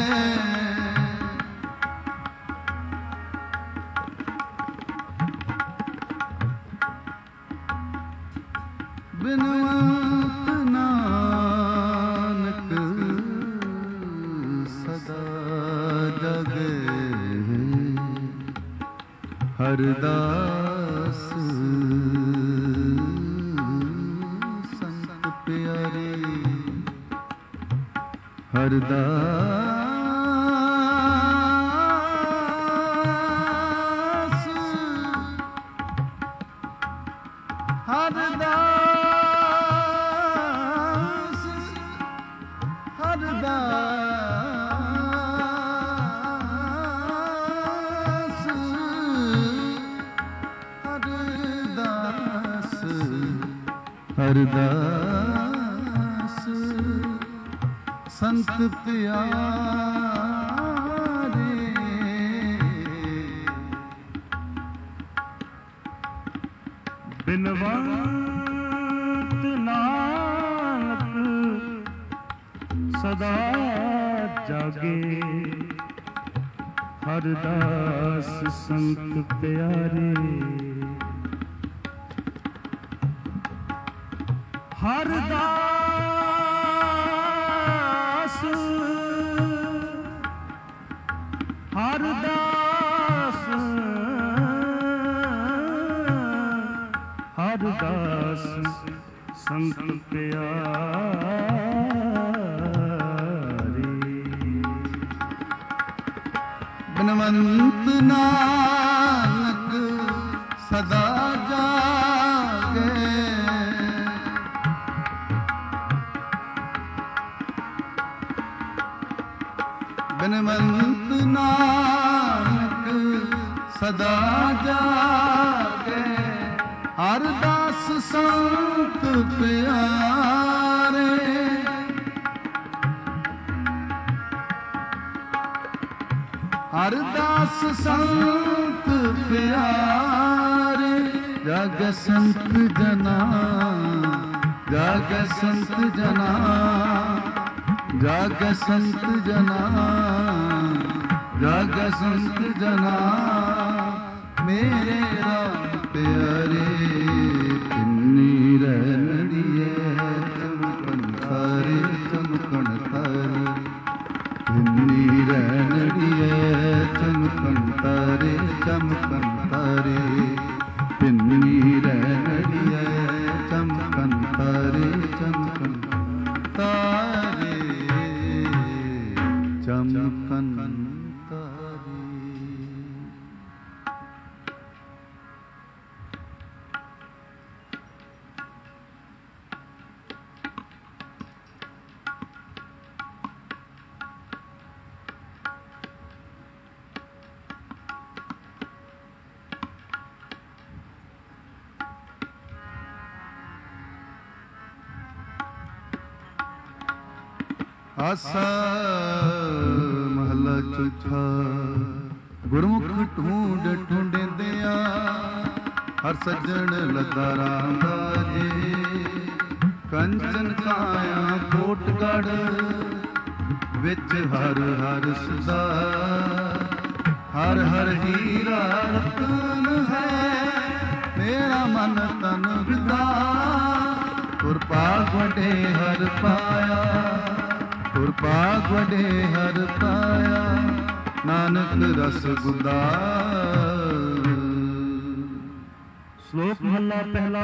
ਬਿਨਵੰਤ ਨਾਨਕ ਸਦਾ ਜਾਗੇ। ਹਰਿਦਾਸ ਸੰਤ ਪਿਆਰੇ, ਹਰਿਦਾਸ ਹਰਿਦਾਸ ਹਰਿਦਾਸ ਹਰਿਦਾਸ ਹਰਿਦਾਸ ਸੰਤ ਪਿਆਰੇ। ਬਿਨਵੰਤ ਨਾਨਕ ਸਦਾ ਜਾਗੇ, ਹਰਿਦਾਸ ਸੰਤ ਪਿਆਰੇ। ਹਰਿਦਾਸ ਹਰਿਦਾਸ ਹਰਿਦਾਸ ਸੰਤ ਪਿਆਰੇ। ਬਿਨਵੰਤ ਨਾਨਕ ਸਦਾ ਜਾਗੇ, ਬਿਨਵੰਤ ਨਾਨਕ ਸਦਾ ਜਾਗੇ। ਹਰਿਦਾਸ ਸੰਤ ਪਿਆਰੇ, ਹਰਿਦਾਸ ਸੰਤ ਪਿਆਰੇ। ਜਗ ਸੰਤ ਜਨਾ, ਜਗ ਸੰਤ ਜਨਾ, ਜਗ ਸੰਤ ਜਨਾ, ਜਗ ਸੰਤ ਜਨਾ। ਮੇਰੇ ਰਾਮ ਪਿਆਰੇ, ਤਿੰਨੀ ਰਹਿਣੀਏ ਚਮਕਣ ਤਾਰੇ, ਚਮਕਣ ਤਾਰੇ। ਤਿੰਨੀ ਰਹਿਣੀਏ ਚਮਕਣ ਤਾਰੇ, ਚਮਕਣ ਤਾਰੇ। ਤਿੰਨੀ ਰਹਿਣੀਏ ਚਮਕਣ ਤਾਰੇ, ਚਮਕਣ ਤਾਰੇ, ਚਮਕਣ ਤਾਰੇ। ਆਸਾ ਮਹਲਾ ਚੌਥਾ। ਗੁਰਮੁਖ ਢੂੰਡ ਢੂੰਡਿਆ, ਹਰ ਸੱਜਣ ਲੱਗਾ ਰਾਮ ਰਾਜੇ। ਕੰਚਨ ਕਾਇਆ ਕੋਟਗੜ੍ਹ, ਵਿੱਚ ਹਰ ਹਰ ਸਦਾ। ਹਰ ਹਰ ਹੀਰਾ ਰਤਨ ਹੈ, ਮੇਰਾ ਮਨ ਤਨ ਵਿਦਾ। ਗੁਰ ਭਾਗ ਵਡੇ ਹਰ ਪਾਇਆ, ਗੁਰ ਭਾਗ ਵਡੇ ਹਰ ਪਾਇਆ। ਨਾਨਕ ਰਸ ਗੁੰਦਾ। ਸ਼ਲੋਕ ਮਹਲਾ ਪਹਿਲਾ।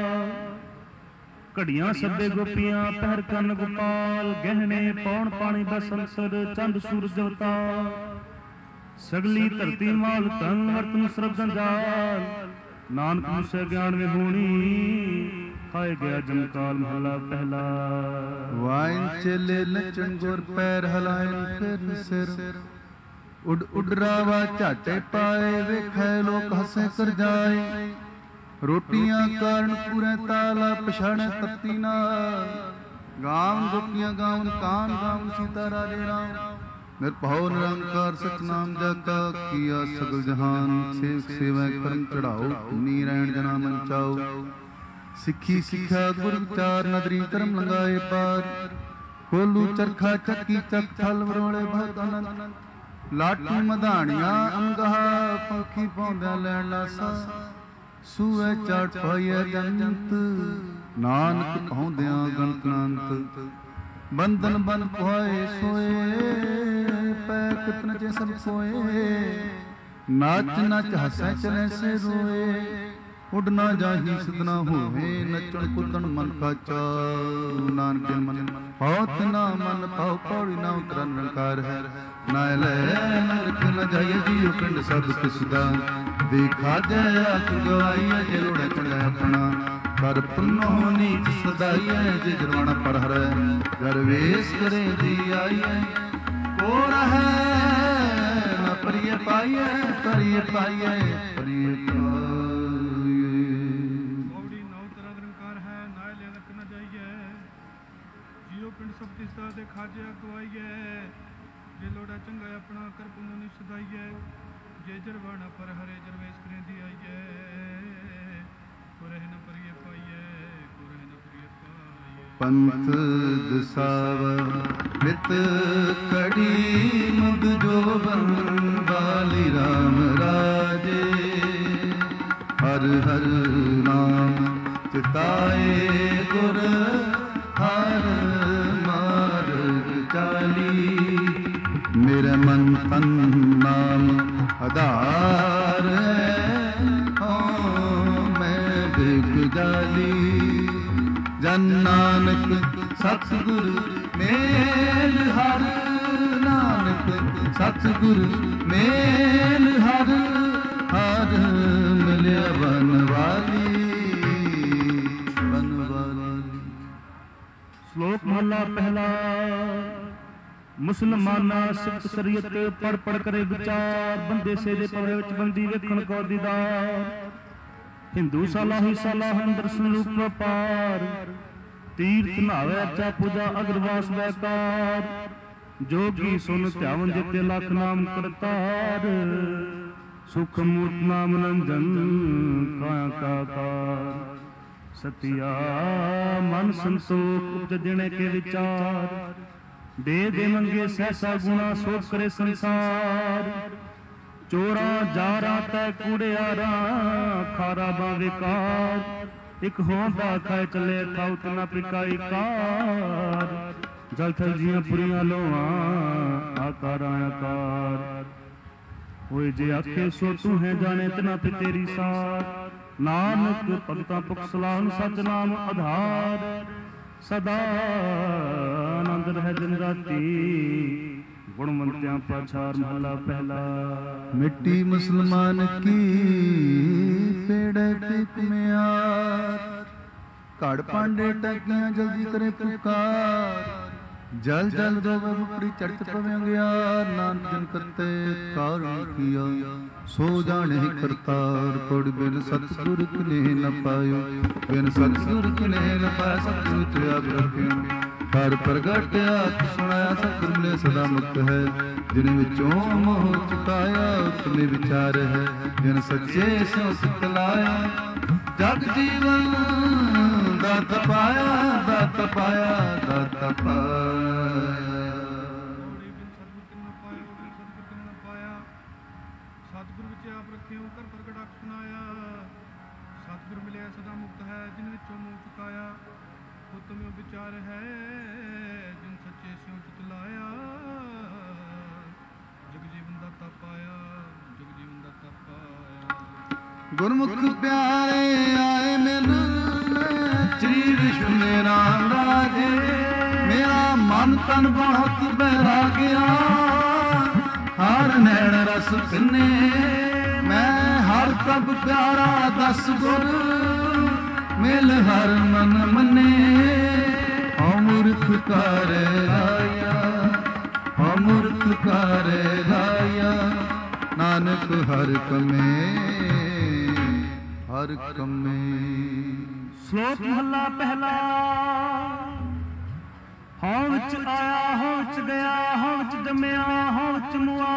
ਘੜੀਆਂ ਸੱਦੇ ਗੋਪੀਆਂ, ਪਹਿਰ ਕੰਨ ਗੋਪਾਲ। ਗਹਿਣੇ ਪੌਣ ਪਾਣੀ ਬਸੰਸਰ, ਚੰਦ ਸੂਰਜ ਅਵਤਾਰ। ਸਗਲੀ ਧਰਤੀ ਮਾਲ ਤਨ ਵਰਤਨ ਸਰਬ ਜੰਜਾਲ। ਨਾਨਕ ਮੁਸੇ ਗਿਆਨ ਵਿਹੂਣੀ ਖਾਏ ਗਿਆ ਜਮਕਾਲ ਮਹਲਾ ਪਹਿਲਾ। ਵਾਇਨ ਚਲੇ ਨਚਣ ਗੁਰ ਪੈਰ ਹਲਾਇਨ ਫਿਰ ਸਿਰ ਉੱਡ ਉੱਡ ਰਾਵਾ ਝਾਟੇ ਪਾਏ ਵੇਖੈ ਲੋਕ ਹੱਸੇ ਕਰ ਜਾਏ। ਰੋਟੀਆਂ ਕਾਰਨ ਪੂਰੇ ਤਾਲਾ ਪਛਾਣੇ ਤੱਤੀ ਨਾਲ ਗਾਵਨ ਗੋਪੀਆਂ ਗਾਵਨ ਕਾਨ ਗਾਵਨ ਸੀਤਾ ਰਾਜੇ ਰਾਮ। ਨਿਰਭਉ ਨਿਰੰਕਾਰ ਸਤਨਾਮ ਜਪਾ ਕੀਆ ਸਗਲ ਜਹਾਨ ਸੇਵ ਸੇਵਾ ਕਰਨ ਚੜਾਓ ਨੀ ਰਹਿਣ ਜਨਾ ਮਨ ਚਾਓ। ਸਿੱਖੀ ਸਿੱਖਿਆ ਗੁਰ ਵਿਚਾਰ ਨਦਰੀ ਧਰਮ ਲੰਗਾਏ ਪਾਰ ਖੋਲੂ ਚਰਖਾ ਚੱਕੀ ਚੱਕ ਥਲ ਵਰੋਲੇ ਬਹੁਤ ਆਨੰਦ। ਲਾਟੂ ਮਧਾਣੀਆਂ ਅੰਗਹਾ ਪੰਖੀ ਪਾਉਂਦਿਆਂ ਲੈਣ ਲਾਸਾ ਸੂਏ ਚਾਟ ਪਾਈਐ ਜੰਤ ਨਾਨਕ ਪਾਉਂਦਿਆਂ ਗਣਤਨੰਤ। ਬੰਧਨ ਬੰਦ ਪੁਆਏ ਸੋਏ ਪੈ ਕਿਤਨ ਜੇ ਸਭ ਕੋਏ। ਨਾਚ ਨਚ ਹੱਸੈ ਚਲੇ ਸੇ ਰੋਏ ਉੱਡ ਨਾ ਜਾਹੀ ਸਦਨਾ ਹੋਵੇ ਨੱਚਣ ਕੁੱਦਣ ਮਨ ਕਾ ਚਾਉ। ਨਾਨਕ ਮਨ ਬਹੁਤ ਨਾ ਮਨ ਪਾਉ ਪੌੜੀ ਨਾ ਉਤਰਾ ਨਿਰੰਕਾਰ ਹੈ। ਨਾ ਲੈ ਨਰਕ ਨ ਜਾਈਏ ਜੀਉ ਪਿੰਡ ਸਭ ਕਿਸ ਦਾ ਦੇਖਾ ਜੈ ਆਖ ਗਵਾਈਐ ਜੇ ਲੋੜੈ ਚੰਗਾ ਆਪਣਾ। ਕਰ ਪੁੰਨੋ ਨੀਚ ਸਦਾਈਐ ਜੇ ਜਰਵਾਣਾ ਪਰ ਹਰੈ ਗਰ ਵੇਸ ਕਰੇ ਦੀ ਆਈਐ। ਕੋ ਰਹੈ ਨਾ ਪਰਿਐ ਪਾਈਐ ਪਰਿਐ ਪਾਈਐ ਪਰਿਐ ਪਾਈਐ। ਪੌੜੀ ਨੌ ਤਰ੍ਹਾਂ ਨਿਰੰਕਾਰ ਹੈ ਨਾਇ ਲੈ ਨਰਕ ਨ ਜਾਈਐ ਜੀਉ ਪਿੰਡ ਸਭ ਕਿਸ ਦਾ ਦੇਖਾ ਜੈ ਗਵਾਈਐ। ਜੇ ਲੋੜਾ ਚੰਗਾ ਆਪਣਾ ਕਰ ਪੁੰਨੋ ਨੀਚ ਸਦਾਈਐ ਜੇ ਜਰਵਾਣਾ ਪਰ ਹਰੇ ਜਰਵੇਸ ਕਰੇ ਦੀ ਆਈਐ। ਕੋਰਹਿ ਨ ਪਰਿਐ ਪਾਈਐ ਕੋਰਹਿ ਨ ਪਰਿਐ ਪਾਈਐ। ਪੰਥ ਦਸਾਵ ਮਿਤ ਕੜੀ ਮੁਦ ਜੋਬਨ ਬਾਲੀ ਰਾਮ ਰਾਜੇ। ਹਰ ਹਰ ਨਾਮ ਚਿਤਾਏ ਗੁਰ ਹਰ ਮਾਰਗ ਚਾਲੀ। ਮੇਰੇ ਮਨ ਤਨ ਨਾਮ ਆਧਾਰ ਹੋ ਮੈਂ ਬਿਗ ਜਾਲੀ। ਜਨ ਨਾਨਕ ਸਤਿਗੁਰ ਮੇਲ ਹਰ ਨਾਨਕ ਸਤਿਗੁਰ ਮੇਲ ਹਰ ਹਰ ਮਿਲਿਆ ਬਨਵਾਲੀ ਬਨਵਾਲੀ। ਸ਼ਲੋਕ ਮਹਲਾ ਪਹਿਲਾ। ਮੁਸਲਮਾਨਾ ਸਿੱਖ ਸ਼ਰੀਅਤ ਪੜ ਪੜ ਕਰੇ ਵਿਚਾਰ ਬੰਦੇ ਸੇ ਦੇ ਪਵੇ ਵਿੱਚ ਬੰਦੀ ਵੇਖਣ ਕੋ ਦੀਦਾਰ। ਹਿੰਦੂ ਸਾਲਾਹੀ ਸਾਲਾਹ ਦਰਸ਼ਨ ਰੂਪ ਵਪਾਰ ਤੀਰਥ ਨਾਵੇ ਅਰਚਾ ਪੂਜਾ ਅਗਰਵਾਸ ਵੈਕਾਰ। ਜੋਗੀ ਸੁਨ ਧਿਆਵਨ ਜਿਤੇ ਲੱਖ ਨਾਮ ਕਰਤਾਰ। ਸੁਖ ਮੂਰਤ ਨਾਮ ਨੰਜਨ ਕਾਇਆ ਕਾਕਾਰ। ਸਤਿਆ ਮਨ ਸੰਤੋਖ ਉਪਜਣੇ ਕੇ ਵਿਚਾਰ। ਦੇ ਦੇ ਮੰਗੇ ਸਹਿਸਾ ਗੁਣਾ ਸੋਚ ਕਰੇ ਸੰਸਾਰ। ਚੋਰਾਂ ਜਾਰਾਂ ਤੈ ਕੂੜਿਆਰਾਂ ਖਾਰਾ ਬਾ ਵਿਕਾਰ। ਇਕ ਹੋਂਦਾ ਖਾਏ ਚਲੇ ਖਾਉ ਨਾ ਪਿਕਾਈ ਕਾਰ। ਜਲ ਥਲ ਜੀਆਂ ਪੁਰੀਆਂ ਲੋਆਂ ਆਕਾਰਾਂ ਆਕਾਰ। ਹੋਏ ਜੇ ਆਖੇ ਸੋ ਤੂੰ ਹੈ ਜਾਣੇ ਤਨਾ ਪੇ ਤੇਰੀ ਸਾਰ। ਨਾਨਕ ਭਗਤਾਂ ਪੁਖ ਸਲਾਹਨ ਸਚ ਨਾਮ ਆਧਾਰ। ਸਦਾ ਆਨੰਦ ਰਹਿ ਦਿਨ ਰਾਤੀ ਗੁਣਵੰਤਿਆਂ ਪਾਛਾਰ ਮਹਲਾ ਪਹਿਲਾ। ਮਿੱਟੀ ਮੁਸਲਮਾਨ ਕੀ ਪੇੜੇ ਤੇ ਕੁਮਿਆਰ। ਘੜ ਪਾਂਡੇ ਟਕੀਆਂ ਜਲਦੀ ਕਰੇ ਪੁਕਾਰ। ਜਲ ਜਲ ਦੋਵੇ ਉਪਰੀ ਚੜਤ ਪਵਿਆਂਗਿਆ। ਨਾਨਕ ਜਨ ਕਰਤੇ ਕਾਰਨ ਕੀਆ ਸੋ ਜਾਣੇ ਕਰਤਾਰ। ਕੋੜ ਬਿਨ ਸਤਿਗੁਰ ਕਨੇ ਨ ਪਾਇਓ ਬਿਨ ਸਤਿਗੁਰ ਕਨੇ ਨ ਪਾਇ। ਸਤਿਗੁਰ ਤੇ ਆਪ ਰਖਿਓ ਕਰ ਪ੍ਰਗਟਿਆ ਸੁਣਾਇਆ। ਸਤਿਗੁਰ ਮਿਲੇ ਸਦਾ ਮੁਕਤ ਹੈ ਜਿਨ ਵਿੱਚੋਂ ਮੋਹ ਚੁਕਾਇਆ। ਉਤਨੇ ਵਿਚਾਰ ਹੈ ਜਿਨ ਸੱਚੇ ਸਿਉ ਸਿਤ ਲਾਇਆ। ਜਗ ਜੀਵਨ ਦਾਤ ਪਾਇਆ ਦਾਤ ਪਾਇਆ ਦਾਤ ਪਾਇਆ। ਪੌੜੀ ਬਿਨ ਸਤਿਗੁਰ ਕਿਨ ਨ ਪਾਇਓ ਬਿਨ ਸਤਿਗੁਰ ਕਿਨ ਨ ਪਾਇਆ। ਸਤਿਗੁਰ ਵਿੱਚ ਆਪ ਰੱਖਿਓ ਕਰ ਪ੍ਰਗਟ ਆਖ ਸੁਣਾਇਆ। ਸਤਿਗੁਰ ਮਿਲਿਆ ਸਦਾ ਮੁਕਤ ਹੈ ਜਿਨ ਵਿੱਚੋਂ ਮੋਹ ਚੁਕਾਇਆ। ਉਤਮਿ ਵਿਚਾਰ ਹੈ ਜਿਨ ਸੱਚੇ ਸਿਉ ਚਿਤ ਲਾਇਆ। ਜਗ ਜੀਵਨ ਦਾਤਾ ਪਾਇਆ ਜਗ ਜੀਵਨ ਦਾਤਾ ਪਾਇਆ। ਗੁਰਮੁਖ ਪਿਆਰੇ ਆਏ ਮਿਲ ਸ੍ਰੀ ਵਿਸ਼ਨੂੰ ਰਾਮ ਰਾਜੇ। ਮੇਰਾ ਮਨ ਤਨ ਬਹੁਤ ਬੈਰਾਗਿਆ ਹਰ ਨੈਣ ਰਸ ਪਿੰਨੇ। ਮੈਂ ਹਰ ਕਬ ਪਿਆਰਾ ਦਸ ਗੁਰ ਮਿਲ ਹਰ ਮਨ ਮੰਨੇ ਹਉ ਮੂਰਖ ਕਰ ਆਇਆ ਹਉ ਮੂਰਖ ਕਰ ਆਇਆ ਨਾਨਕ ਹਰ ਕਮੇ ਹਰ ਕਮੇ। ਸ਼ਲੋਕ ਮਹਲਾ ਪਹਿਲਾ। ਹਉ ਵਿੱਚ ਆਇਆ ਹਉ ਵਿੱਚ ਗਿਆ ਹਉ ਵਿੱਚ ਜੰਮਿਆ ਹਉ ਵਿੱਚ ਮੁਆ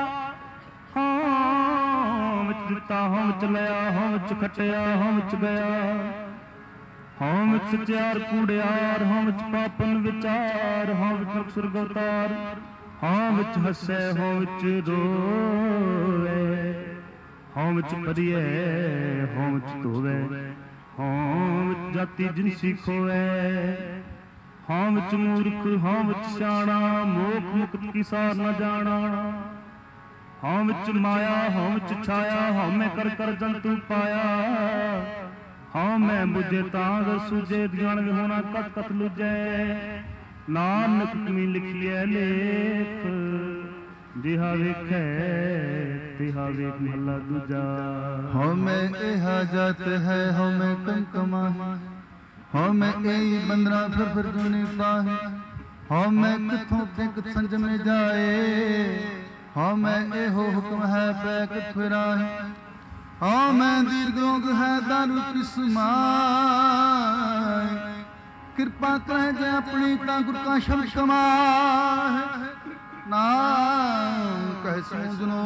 ਹਉ ਵਿੱਚ ਦਿੱਤਾ ਹਉ ਵਿੱਚ ਲਿਆ ਹਉ ਵਿੱਚ ਖਟਿਆ ਹਉ ਵਿੱਚ ਗਿਆ ਹਉ ਵਿੱਚ ਸਚਿਆਰ ਕੂੜਿਆਰ ਹਉ ਵਿੱਚ ਪਾਪਨ ਵਿਚਾਰ ਹਉ ਵਿੱਚ ਸੁਰਗਤਾਰ ਹਉ ਵਿੱਚ ਹੱਸੈ ਹਉ ਵਿੱਚ ਰੋਵੇ ਹਉ ਵਿੱਚ ਭਰੀਐ ਹਉ ਵਿੱਚ ਧੋਵੈ ਹਉ ਵਿੱਚ ਜਾਤੀ ਜਿਨਸੀ ਖੋਵੈ ਹਉ ਵਿੱਚ ਮੂਰਖ ਹਉ ਵਿੱਚ ਸਿਆਣਾ ਮੋਖ ਮੁਕਤ ਕੀ ਸਾਰ ਨ ਜਾਣਾ ਹਉ ਵਿੱਚ ਮਾਇਆ ਹਉ ਵਿੱਚ ਛਾਇਆ ਹਉ ਮੈਂ ਕਰ ਕਰ ਜੰਤੂ ਪਾਇਆ ਹਉ ਮੈਂ ਬੁਝੇ ਤਾਂ ਦਰ ਸੂਝੇ ਗਿਆਨ ਵਿਹੋਣਾ ਕਤ ਕਤ ਲੁਜੈ ਨਾਨਕ ਕਮੀ ਲਿਖੀਐ ਲੇਖ ਜਿਹਾ ਵੇਖੈ ਤਿਹਾ ਵੇਖ ਮਹਲਾ ਦੂਜਾ। ਹਉ ਮੈਂ ਇਹਾ ਜਾਤ ਹੈ ਹਉ ਮੈਂ ਕੰਕਮਾ ਹਉ ਮੈਂ ਇਹੀ ਬੰਦਨਾ ਫਿਰ ਫਿਰ ਜੁਨੀ ਪਾਹੀ ਹਉ ਮੈਂ ਕਿੱਥੋਂ ਤਿਕ ਸੰਜਮੇ ਜਾਏ ਹਉ ਮੈਂ ਇਹੋ ਹੁਕਮ ਹੈ ਪੈ ਕਿਤ ਫਿਰਾਹੀ ਹਉ ਮੈਂ ਦੀਰਘ ਹੈ ਦਾਰੂ ਕਿਸਮਾਏ ਕਿਰਪਾ ਕਰੈ ਜੇ ਆਪਣੀ ਤਾਂ ਗੁਰ ਕਾ ਸ਼ਬਦ ਕਮਾਏ ਨਾਮ ਕਹਿ ਸੂਝਨੋ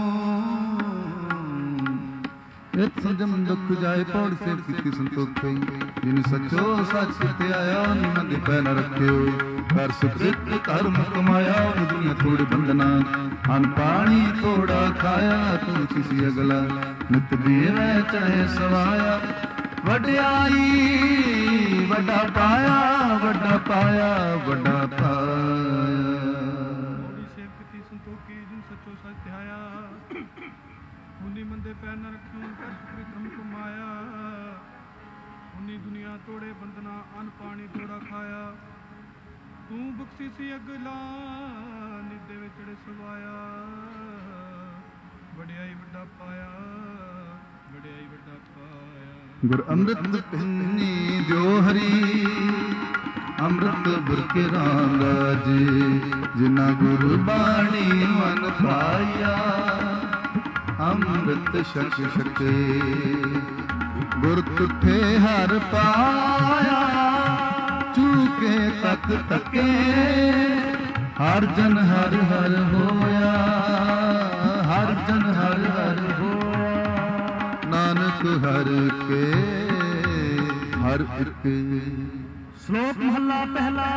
ਇਤ ਸੰਜਮ ਦੁਖ ਜਾਏ ਪੌੜ ਸੇ ਕੀਤੀ ਸੰਤੋਖਈ ਜਿਨ ਸਚੋ ਸਚ ਤੇ ਆਇਆ ਨਿਮਨ ਦੇ ਪੈ ਨ ਰੱਖਿਓ ਕਰ ਸੁਕ੍ਰਿਤ ਧਰਮ ਕਮਾਇਆ ਦੁਨੀਆ ਥੋੜ ਬੰਦਨਾ ਅਨ ਪਾਣੀ ਥੋੜਾ ਖਾਇਆ ਤੂੰ ਕਿਸੀ ਅਗਲਾ ਨਿਤ ਬੀਵੈ ਚੜ੍ਹੇ ਸਵਾਇਆ ਵਡਿਆਈ ਵੱਡਾ ਪਾਇਆ ਵੱਡਾ ਪਾਇਆ ਵੱਡਾ ਪਾਇਆ। ਉਨੀ ਮੰਦੇ ਪੈਰ ਨ ਰੱਖਿਓ ਕਰ ਵਿਕਰਮ ਕਮਾਇਆ ਉਨੀ ਦੁਨੀਆ ਤੋੜੇ ਬੰਦਨਾ ਅਨ ਪਾਣੀ ਥੋੜਾ ਖਾਇਆ ਤੂੰ ਬਖਸ਼ੀ ਸੀ ਅਗਲਾ ਨਿੱਦੇ ਵਿੱਚ ਚੜੇ ਸਵਾਇਆ ਵਡਿਆਈ ਵੱਡਾ ਪਾਇਆ ਵਡਿਆਈ ਵੱਡਾ ਪਾਇਆ। ਗੁਰ ਅੰਮ੍ਰਿਤ ਪਿੰਨੀ ਦਿਓ ਹਰੀ ਅੰਮ੍ਰਿਤ ਬੁਰਕੇ ਰਾਂਗਾ ਜੀ ਜਿਨਾ ਗੁਰੂ ਬਾਣੀ ਮਨ ਪਾਇਆ ਅੰਮ੍ਰਿਤ ਛਕ ਛਕੇ ਗੁਰ ਤੁਠੇ ਹਰ ਪਾਇਆ ਚੂਕੇ ਤਕ ਤਕੇ ਹਰ ਜਨ ਹਰ ਹਰ ਹੋਇਆ ਹਰ ਜਨ ਹਰ ਹਰ ਹੋਇਆ ਨਾਨਕ ਹਰ ਕੇ ਹਰ ਇੱਕ। ਸ਼ਲੋਕ ਮਹਲਾ ਪਹਿਲਾ।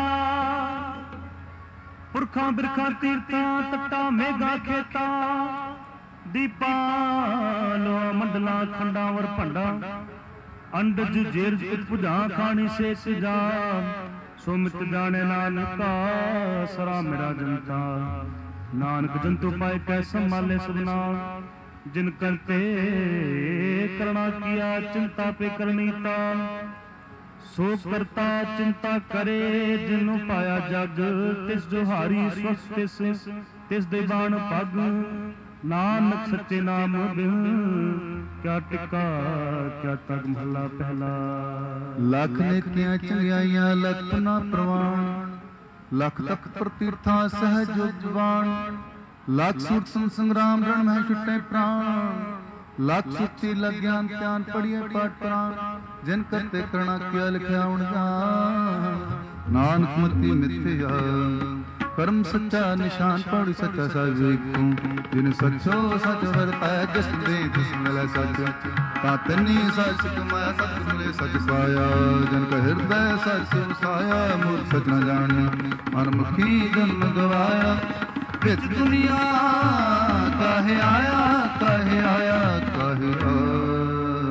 ਪੁਰਖਾਂ ਬਿਰਖਾਂ ਤੀਰਥਾਂ ਤੱਟਾਂ ਮੇਘਾਂ ਖੇਤਾਂ ਦੀਪਾਂ ਲੋਆ ਮੰਡਲਾਂ ਖੰਡਾਂ ਵਰ ਭੰਡਾਂ ਅੰਡਜ ਜੇਰਜ ਭੁਜਾਂ ਖਾਣੀ ਸੇਕ ਜਾ ਸੋ ਮਿਤ ਜਾਣੇ ਨਾਨਕਾ ਸਰਾ ਮੇਰਾ ਜਨਤਾ ਨਾਨਕ ਜੰਤੂ ਪਾਏ ਕੈ ਸੰਭਾਲੇ ਸਭਨਾ ਜਿਨ ਕਰਤੇ ਕਰਣਾ ਕੀਆ ਚਿੰਤਾ ਪੇ ਕਰਨੀ ਤਾ ਸੋ ਕਰਤਾ ਚਿੰਤਾ ਕਰੇ ਜਿਨੂੰ ਪਾਇਆ ਜਗ ਤਿਸ ਜੋ ਹਾਰੀ ਸਵਸਤ ਤਿਸ ਤਿਸ ਦੇ ਬਾਣ ਪਗ ਨਾਨਕ ਸੱਚੇ ਨਾਮ ਬਿਨ ਕਿਆ ਟਿਕਾ ਕਿਆ ਤਗ ਮਹਲਾ ਪਹਿਲਾ। ਲੱਖ ਨੇਕੀਆਂ ਚੰਗਿਆਈਆਂ ਲੱਖ ਨਾ ਪ੍ਰਵਾਨ ਲੱਖ ਤੱਕ ਪ੍ਰਤੀਰਥਾਂ ਸਹਿਜ ਜਵਾਨ ਲੱਖ ਸੂਟ ਸੰਗਰਾਮ ਰਣ ਮਹਿ ਛੁੱਟੇ ਪ੍ਰਾਣ ਲੱਖ ਸੁੱਤੀ ਲਗਿਆਨ ਧਿਆਨ ਪੜੀਏ ਪਾਠ ਪ੍ਰਾਣ ਜਿਨ ਕਰਤੇ ਕਰਣਾ ਕਿਆ ਲਿਖਿਆ ਉਣ ਜਾਨ ਨਾਨਕ ਮਤੀ ਮਿਥਿਆ ਕਰਮ ਸੱਚਾ ਨਿਸ਼ਾਨ ਪੜ ਸੱਚਾ ਸਾਹਿਬ ਵੇਖੂ ਜਿਨ ਸੱਚੋ ਸੱਚ ਵਰਤਾਇਆ ਜਿਸ ਦੇ ਤਿਸ ਮਿਲੈ ਸੱਚ ਤਾਂ ਤਨੀ ਸੱਚ ਕਮਾਇਆ ਸੱਚ ਮਿਲੇ ਸੱਚ ਪਾਇਆ ਜਨ ਕਾ ਹਿਰਦੈ ਸੱਚ ਵਸਾਇਆ ਮੂਰਖ ਸੱਚ ਨ ਜਾਣਿਆ ਮਨ ਮੁਖੀ ਜਨਮ ਗਵਾਇਆ ਵਿੱਚ ਦੁਨੀਆ ਕਾਹੇ ਆਇਆ ਕਾਹੇ ਆਇਆ ਕਾਹੇ ਆਇਆ।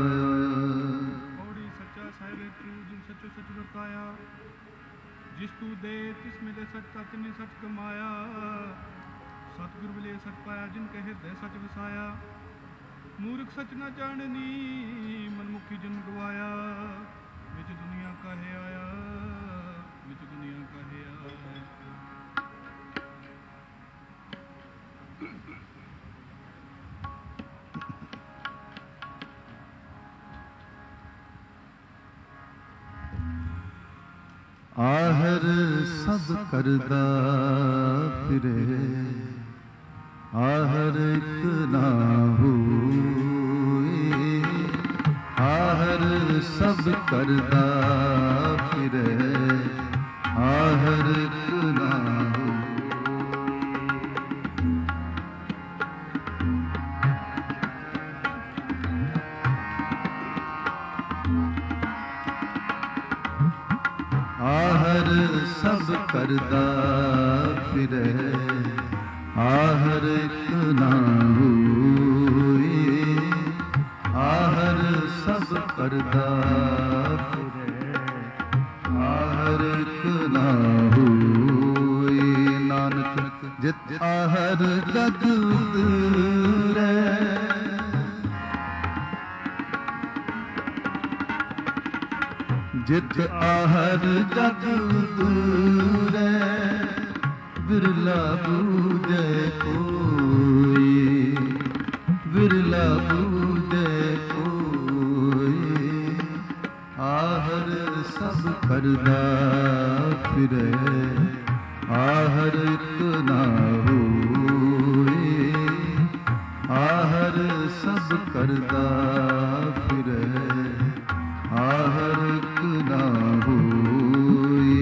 ਜਿਸ ਤੂੰ ਦੇ ਤਿਸ ਮਿਲੇ ਸੱਚ ਸੱਚ ਨੇ ਸੱਚ ਕਮਾਇਆ ਸਤਿਗੁਰ ਮਿਲੇ ਸੱਚ ਪਾਇਆ ਜਿਨ ਕੇ ਹਿਰਦੈ ਸੱਚ ਵਸਾਇਆ ਮੂਰਖ ਸੱਚ ਨਾ ਜਾਣਨੀ ਮਨਮੁਖੀ ਜਨ ਗਵਾਇਆ ਵਿੱਚ ਦੁਨੀਆ ਕਾਹੇ ਆਇਆ ਵਿੱਚ ਦੁਨੀਆ ਕਾਹੇ ਆਇਆ। ਆਹਰ ਸਭ ਕਰਦਾ ਫਿਰੇ, ਆਹਰ ਇੱਕ ਨਾ ਹੋਏ। ਆਹਰ ਸਭ ਕਰਦਾ ਫਿਰੇ, ਆਹਰ ਇੱਕ ਨਾ ਹੋਏ। ਆਹਰ ਸਭ ਕਰਦਾ ਫਿਰੇ, ਆਹਰ ਇੱਕ ਨਾ ਹੋਏ। ਆਹਰ ਸਭ ਕਰਦਾ ਫਿਰੇ, ਆਹਰ ਇੱਕ ਨਾ ਹੋਏ। ਨਾਨਕ ਜਿਤ ਆਹਰ ਜਗ ਉਤਰੈ, ਜਿਤ ਆਹਰ ਜਗ ਉਤਰੈ। ਬਿਰਲਾ ਬੂਝੈ ਕੋਈ, ਬਿਰਲਾ ਬੂਝੈ ਕੋਈ। ਆਹਰ ਸਭ ਕਰਦਾ ਫਿਰੇ, ਆਹਰ ਇੱਕ ਨਾ ਹੋਏ। ਆਹਰ ਸਭ ਕਰਦਾ ਫਿਰੇ, ਆਹਰ ਇੱਕ ਨਾ ਹੋਏ।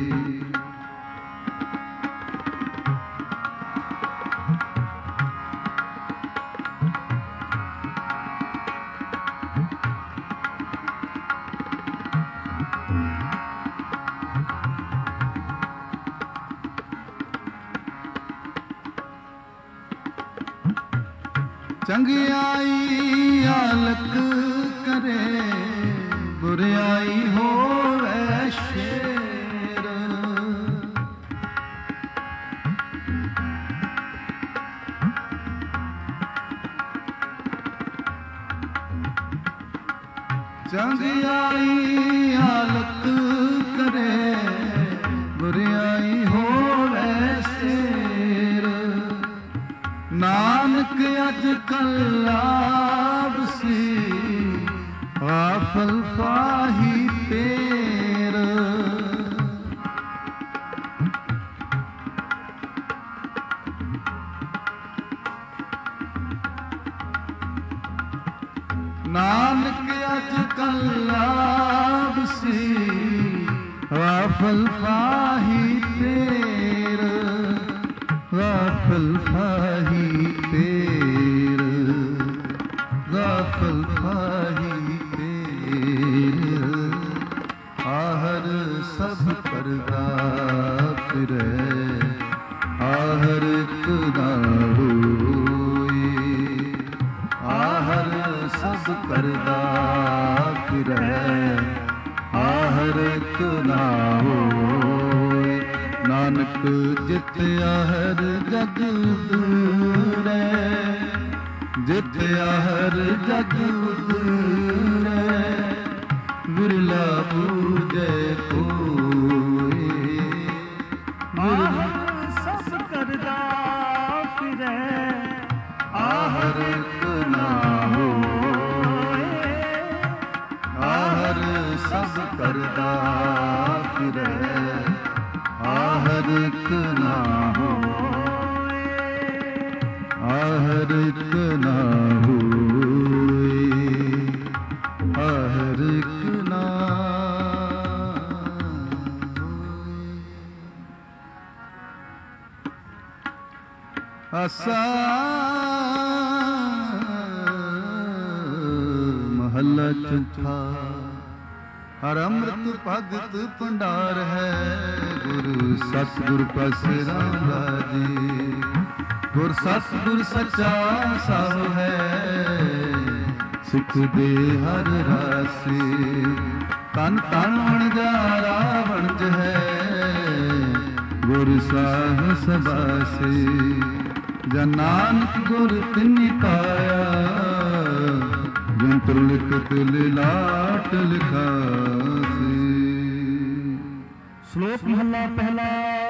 ਚੰਗਿਆਈ ਆਲਕ ਕਰੇ, ਬੁਰਿਆਈ ਹੋਵੇ ਸ਼ੇਰ। ਚੰਗਿਆਈ ਆਲਕ ਕਰੇ, ਬੁਰਿਆਈ ਹੋਵੇ ਸ਼ੇਰ। ਨਾਨਕ ਅੱਜ ਕੱਲ੍ਹ ਆਵਸੀ, ਆਫਲ ਫਾਹੀ ਤੇਰ। ਨਾਨਕ ਅੱਜ ਕੱਲ੍ਹ ਆਵਸੀ, ਆਫਲ ਫਾਹੀ ਤੇਰ। ਆਫਲ ਫਾਹੀ ਤੇਰ, ਆਫਲ ਫਾਹੀ ਤੇਰ। ਆਹਰ ਸਭ ਕਰਦਾ ਫਿਰੇ, ਆਹਰ ਇੱਕ ਨਾ ਹੋਏ। ਆਹਰ ਸਭ ਕਰਦਾ ਫਿਰੇ, ਆਹਰ ਇੱਕ ਨਾ ਹੋਏ। ਨਾਨਕ ਜਿਤ ਆਹਰ ਜਗ ਉਤਰੈ, ਜਿਤ ਆਹਰ ਜਗ ਉਤਰੈ। ਬਿਰਲਾ ਬੂਝੈ ਕੋਈ, ਆਹਰ ਸਭ ਕਰਦਾ ਫਿਰੇ, ਆਹਰ ਇੱਕ ਨਾ ਹੋਏ। ਆਹਰ ਸਭ ਕਰਦਾ ਫਿਰੇ, ਆਹਰ ਇੱਕ ਨਾ ਹੋਏ। ਆਹਰ ਇੱਕ ਨਾ ਹੋਏ। ਆਹਰ ਇੱਕ ਨਾ ਹੋਏ। ਆਸਾ ਮਹੱਲਾ ਚੌਥਾ। ਹਰ ਅੰਮ੍ਰਿਤ ਭਗਤ ਭੰਡਾਰ ਹੈ, ਗੁਰੂ ਸਤਿਗੁਰ ਪਾਸੇ ਰਾਮ ਰਾਜੇ। ਗੁਰ ਸਤਿਗੁਰ ਸੱਚਾ ਸਾਹਿਬ ਹੈ, ਸਿੱਖ ਦੇ ਹਰ ਰਾਸੇ। ਤਨ ਤਨ ਵਣਜਾਰਾ ਵਣਜ ਹੈ, ਗੁਰ ਸਾਹ ਸਬਾਸੇ। ਜਨ ਨਾਨਕ ਗੁਰ ਤਿਨਿ ਪਾਇਆ, ਜੰਤਰ ਲਿਖਤ ਲਿਲਾਟ ਲਿਖਾਸੀ। ਸ਼ਲੋਕ ਮਹੱਲਾ ਪਹਿਲਾ।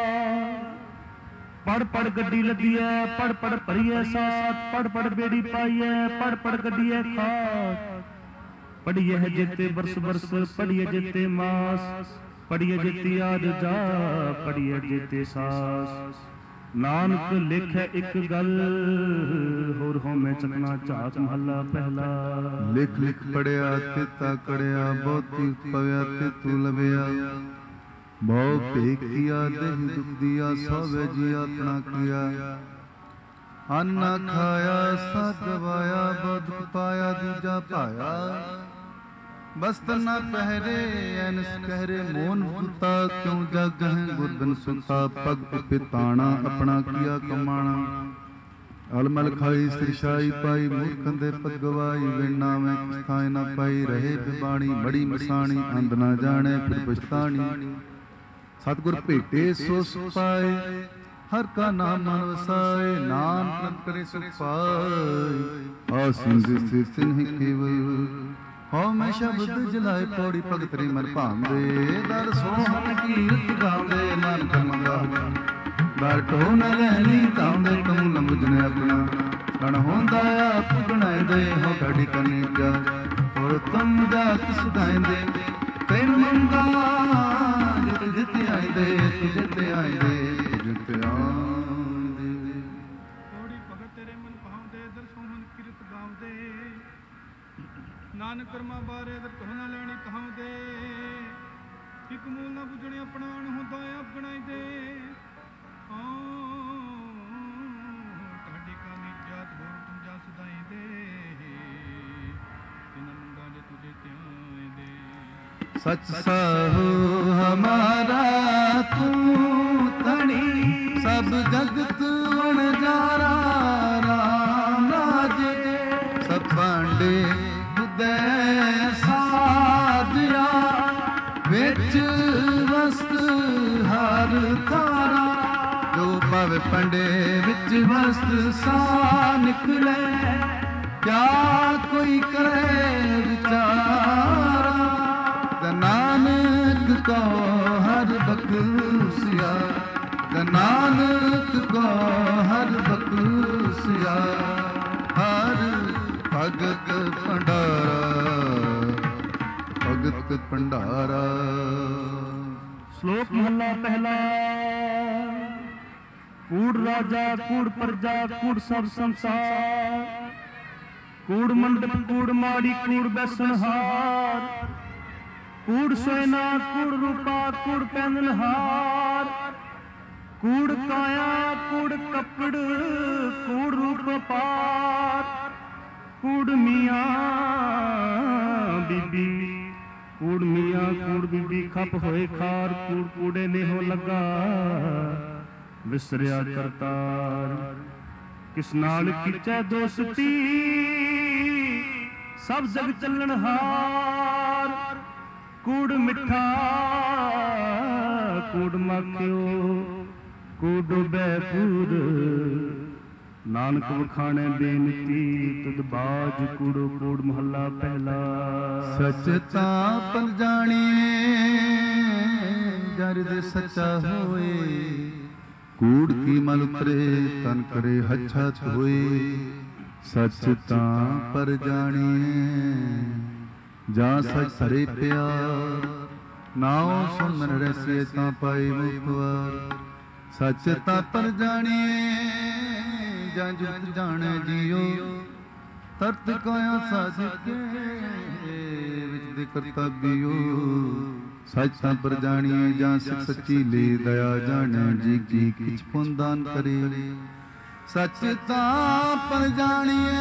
ਪੜ ਪੜ ਗੱਡੀ ਲੱਦੀਐ, ਪੜ ਪੜ ਭਰੀਐ ਸਾਥ। ਪੜ ਪੜ ਬੇੜੀ ਪਾਈਐ, ਪੜ ਪੜ ਗੱਡੀਐ ਖਾਟ। ਪੜੀਐ ਜਿਤੇ ਬਰਸ ਬਰਸ, ਪੜੀਐ ਜਿਤੇ ਮਾਸ। ਪੜੀਏ ਜਿਤੀ ਆਦ ਜਾ ਪੜੀਏ ਜਿਤੇ ਸਾਸ। ਨਾਨਕ ਲਿਖੈ ਇੱਕ ਗੱਲ ਹੋਰ ਹੋਮੈ ਚਕਨਾ ਝਾਕ ਮਹੱਲਾ ਪਹਿਲਾ। ਲਿਖ ਲਿਖ ਪੜਿਆ ਤੇਤਾ ਕੜਿਆ ਬਹੁਤੀ ਪਵਿਆ ਤੇ ਤੂੰ ਲਵਿਆ। ਬਹੁ ਭੇਖ ਕੀਆ ਦੇਹ ਦੁਖ ਦੀਆ ਸੋਵੇ ਜੀ ਆਪਣਾ ਕੀਆ। ਅੰਨ ਨਾ ਖਾਇਆ ਸਾ ਗਵਾਇਆ ਬਹੁ ਦੁਖ ਪਾਇਆ ਦੂਜਾ ਪਾਇਆ। ਬਸਤਰ ਨਾ ਪਹਿਰੇ ਐਨਸ ਕਹਿਰੇ ਮੋਨ ਫੁੱਤਾ ਕਿਉਂ ਜਗ ਹੈ ਗੁਰਬਿਨ ਸੁਤਾ। ਪਗ ਉਪੇ ਤਾਣਾ ਆਪਣਾ ਕੀਆ ਕਮਾਣਾ। ਅਲਮਲ ਖਾਈ ਸਿਰਸ਼ਾਈ ਪਾਈ ਮੂਰਖੰ ਦੇ ਪਗ ਗਵਾਈ। ਵੇਣਾ ਮੈਂ ਕਿਥਾਏ ਨਾ ਪਾਈ ਰਹੇ ਬਿਬਾਣੀ। ਬੜੀ ਮਸਾਣੀ ਅੰਧ ਨਾ ਜਾਣੇ ਫਿਰ ਪਛਤਾਣੀ। ਸਤਿਗੁਰ ਭੇਟੇ ਸੋ ਸੁਖ ਪਾਏ ਹਰ ਕਾ ਨਾਮ ਮਨ ਵਸਾਏ। ਨਾਨਕ ਕਰੇ ਸੁਖ ਪਾਏ ਆਸਿਨ ਸਿਰ ਸਿਨਹਿ ਕੇਵਲ। ਹਉ ਮੈਂ ਸ਼ਬਦ ਜਲਾਏ ਪੌੜੀ ਭਗਤ ਰੇ ਮਨ ਭਾਂਦੇ। ਦਰ ਸੋਹਣ ਕੀਰਤ ਗਾਉਂਦੇ ਨਾਨਕ ਮੰਗਾ ਦਰ ਟੋ ਨ ਲੈਣੀ ਤਾਉਂਦੇ। ਕਮੂ ਨ ਬੁਝਣੇ ਆਪਣਾ ਕਣ ਹੁੰਦਾ ਆਪ ਬਣਾਏ ਦੇ। ਹੋ ਤੁਹਾਡੀ ਕਰਨੀ ਜਾ ਹੋਰ ਤੁਮ ਜਾਤ ਸੁਧਾਇਂਦੇ। ਤੈਨੂੰ ਮੰਗਾ ਜਿਤ ਜਿਤ ਆਇਂਦੇ ਜਿਤ ਆਇਂਦੇ ਜਿਤ ਆਇਂਦੇ। ਪੌੜੀ ਭਗਤ ਤੇਰੇ ਮਨ ਭਾਉਂਦੇ ਦਰ ਸੋਹਣ ਕੀਰਤ ਗਾਉਂਦੇ। ਨਾਨਕ ਕਰਮਾ ਬਾਰੇ ਦਰ ਕਹ ਨਾ ਲੈਣੀ ਕਹਾਉਂਦੇ। ਇੱਕ ਮੂਲ ਨਾ ਬੁਝਣੇ ਆਪਣਾ ਅਣ ਹੁੰਦਾ ਆਪ ਗਣਾਈਦੇ। ਤੁਹਾਡੀ ਕਾਨੀ ਜਾਤ ਹੋਰ ਤੁਮ ਜਾ ਸਦਾਈਂਦੇ। ਤਿਨ ਮੰਗਾ ਜੇ ਤੁਝੇ ਧਿਆਇਂਦੇ। ਸਚ ਸਾਹੋ ਹਮਾਰਾ ਤੂੰ ਧਣੀ। ਸਭ ਜਗਤ ਵਣਜਾਰਾ ਰਾਮ ਰਾਜੇ। ਸਭ ਭਾਂਡੇ ਦੈ ਸਾਜਿਆ ਵਿੱਚ ਵਸਤ ਹਰ ਤਾਰਾ। ਜੋ ਭਵ ਪੰਡੇ ਵਿੱਚ ਵਸਤ ਸਾ ਨਿਕਲੇ। ਕਿਆ ਕੋਈ ਕਰੇ ਵਿਚਾਰਾ। ਨਾਨਕ ਕੋ ਹਰ ਬਖਸ਼ਿਆ। ਨਾਨਕ ਕੋ ਹਰ ਬਖਸ਼ਿਆ। ਹਰ ਭਗਤ ਭੰਡਾਰਾ ਭਗਤ ਭੰਡਾਰਾ। ਸ਼ਲੋਕ ਮਹਲਾ ਪਹਿਲਾ। ਕੂੜ ਰਾਜਾ ਕੂੜ ਪ੍ਰਜਾ ਕੂੜ ਸਭ ਸੰਸਾਰ। ਕੂੜ ਮੰਡਪ ਕੂੜ ਮਾੜੀ ਕੂੜ ਬੈਸਣਹਾਰ। ਕੂੜ ਸੋਇਨਾ ਕੂੜ ਰੂਪਾ ਕੂੜ ਪਹਿਨਣਹਾਰ। ਕੂੜ ਕਾਇਆ ਕੂੜ ਕੱਪੜ ਕੂੜ ਰੂਪ ਪਾਰ। ਕੂੜ ਮੀਆਂ ਬੀਬੀ ਕੂੜ ਮੀਆਂ ਕੂੜ ਬੀਬੀ ਖੱਪ ਹੋਏ ਖਾਰ। ਕੂੜ ਕੂੜੇ ਨੇਹੋ ਲੱਗਾ ਵਿਸਰਿਆ ਕਰਤਾਰ। ਕਿਸ ਨਾਲ ਕੀਚੈ ਦੋਸਤੀ ਸਭ ਜਗ ਚੱਲਣਹਾਰ। ਕੂੜ ਮਿੱਠਾ ਕੂੜ ਮਾਖਿਓ ਕੂੜ ਡੁਬੈ ਕੂੜ। ਨਾਨਕ ਵਖਾਣੈ ਬੇਨਤੀ ਤੁਧ ਬਾਜ ਕੂੜੋ ਕੂੜ ਮਹੱਲਾ ਪਹਿਲਾ। ਸਚ ਤਾਂ ਪਲ ਜਾਣੀਏ ਜਰ ਦੇ ਸੱਚਾ ਹੋਏ। ਕੂੜ ਕੀ ਮਲ ਉਤਰੇ ਤਨ ਕਰੇ ਹੱਛਤ ਹੋਏ। ਸਚ ਤਾਂ ਪਰ ਜਾਣੀਏ ਜਾਂ ਸਚ ਧਰੇ ਪਿਆਰ। ਨਾਉ ਸੁਮਨ ਰਸੀਏ ਤਾਂ ਪਾਈ ਮੁਕਤਵਾਰ। ਸਚ ਤਾਂ ਪਰ ਜਾਣੀਏ ਜਾਂ ਜੁਗਤ ਜਾਣੈ ਜੀਓ। ਤਰਤ ਕਾਇਆ ਸਾਜ ਕੇ ਵਿੱਚ ਦੇ ਕਰਤਬਿਓ। ਸਚ ਤਾਂ ਪਰ ਜਾਣੀਏ ਜਾਂ ਸਿਖ ਸੱਚੀ ਲੈ ਦਇਆ ਜਾਣੈ। ਜੀ ਕੀ ਕਿਛ ਪੁੰਨ ਦਾਨ ਕਰੇ। ਸਚ ਤਾਂ ਪਰ ਜਾਣੀਏ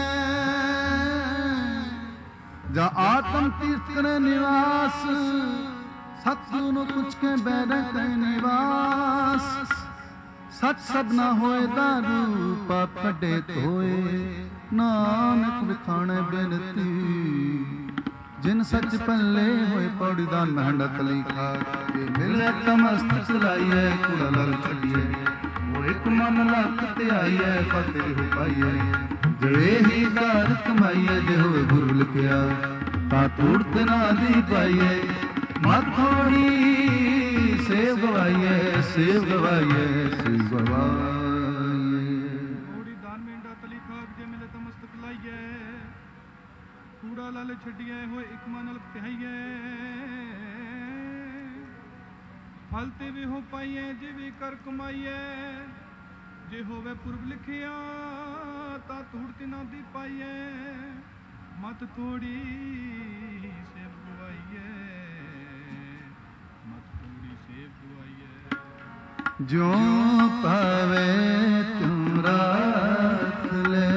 ਜਾਂ ਆਤਮ ਤੀਰਥ ਕਰੇ ਨਿਵਾਸ। ਸਤਿਗੁਰੂ ਨੂੰ ਪੁੱਛ ਕੇ ਬੈਠ ਕਰੇ ਨਿਵਾਸ। ਸਚ ਸਭਨਾ ਹੋਏ ਦਾਰੂ ਪਾਪ ਕੱਢੇ ਧੋਏ। ਨਾਨਕ ਵਿਖਾਣੈ ਬੇਨਤੀ ਜਿਨ ਸੱਚ ਪੱਲੇ ਹੋਏ। ਪੌੜੀ ਦਾਨ ਮਹਿੰਡਾ ਤਲੀ ਖਾ ਕੇ ਮਿਲੇ ਕਮਸਤ ਚਲਾਈਐ। ਕੂੜਾ ਲਲ ਛੱਡੀਏ ਉਹ ਇੱਕ ਮਨ ਲੱਖ ਤੇ ਆਈਐ। ਫਤਿਹ ਹੋ ਪਾਈਐ ਜੇ ਹੀ ਘਰ ਕਮਾਈਐ। ਜੇ ਹੋਏ ਗੁਰੂ ਲਿਖਿਆ ਤਾਂ ਤੂੜਤ ਨਾ ਦੀ ਪਾਈਐ। ਮਤ ਥੋੜੀ ਸੇਵ ਗਵਾਈਐ ਸੇਵ ਗਵਾਈਐ ਸੇਵ ਗਵਾਈਐ। ਪੌੜੀ ਦਾਨ ਮਹਿੰਡਾ ਤਲੀ ਖਾਕ ਜੇ ਮਿਲੇ ਤਾਂ ਮਸਤਕ ਲਾਈਐ। ਕੂੜਾ ਲਲ ਛੱਡੀਐ ਹੋਏ ਇੱਕ ਮਨ ਨਾਲ ਪਿਆਈਐ। ਫਲ ਤੇ ਵੀ ਹੋ ਪਾਈਐ ਜਿਵੇਂ ਕਰ ਕਮਾਈਐ ਜੇ ਹੋਵੇ ਪੁਰਬ ਲਿਖਿਆ ਤਾਂ ਧੂੜ ਤਿਨਾ ਦੀ ਪਾਈਐ ਮਤ ਤੋੜੀ ਸੇਬ ਗਵਾਈਐ ਮਤ ਤੋੜੀ ਸੇਬ ਗਵਾਈਐ ਜਿਉ ਪਾਵੇ ਤੂੰ ਰਾਖ ਲੈ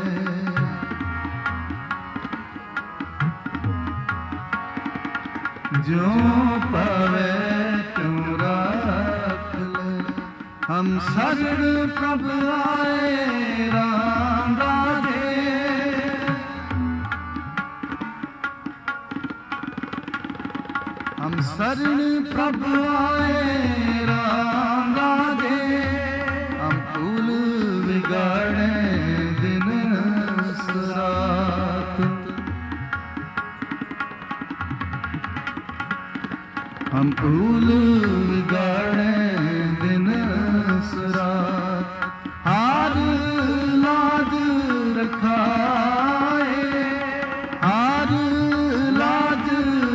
ਜਿਉ ਪਾਵੇ ਤੂੰ ਰਾਖ ਲੈ ਹਮ ਸਰਣ ਪ੍ਰਭ ਆਏ ਰਾਮ ਰਾਜੇ ਹਮ ਸਰਣ ਪ੍ਰਭ ਆਏ ਰਾਮ ਰਾਜੇ ਹਮ ਭੂਲ ਵਿਗਾੜੇ ਦਿਨ ਰਾਤ ਹਮ ਭੂਲ ਵਿਗਾੜੇ ਦਿਨ ਰਾਤ ਹਾਰ ਲਾਜ ਰਖਾਏ ਹਾਰ ਲਾਜ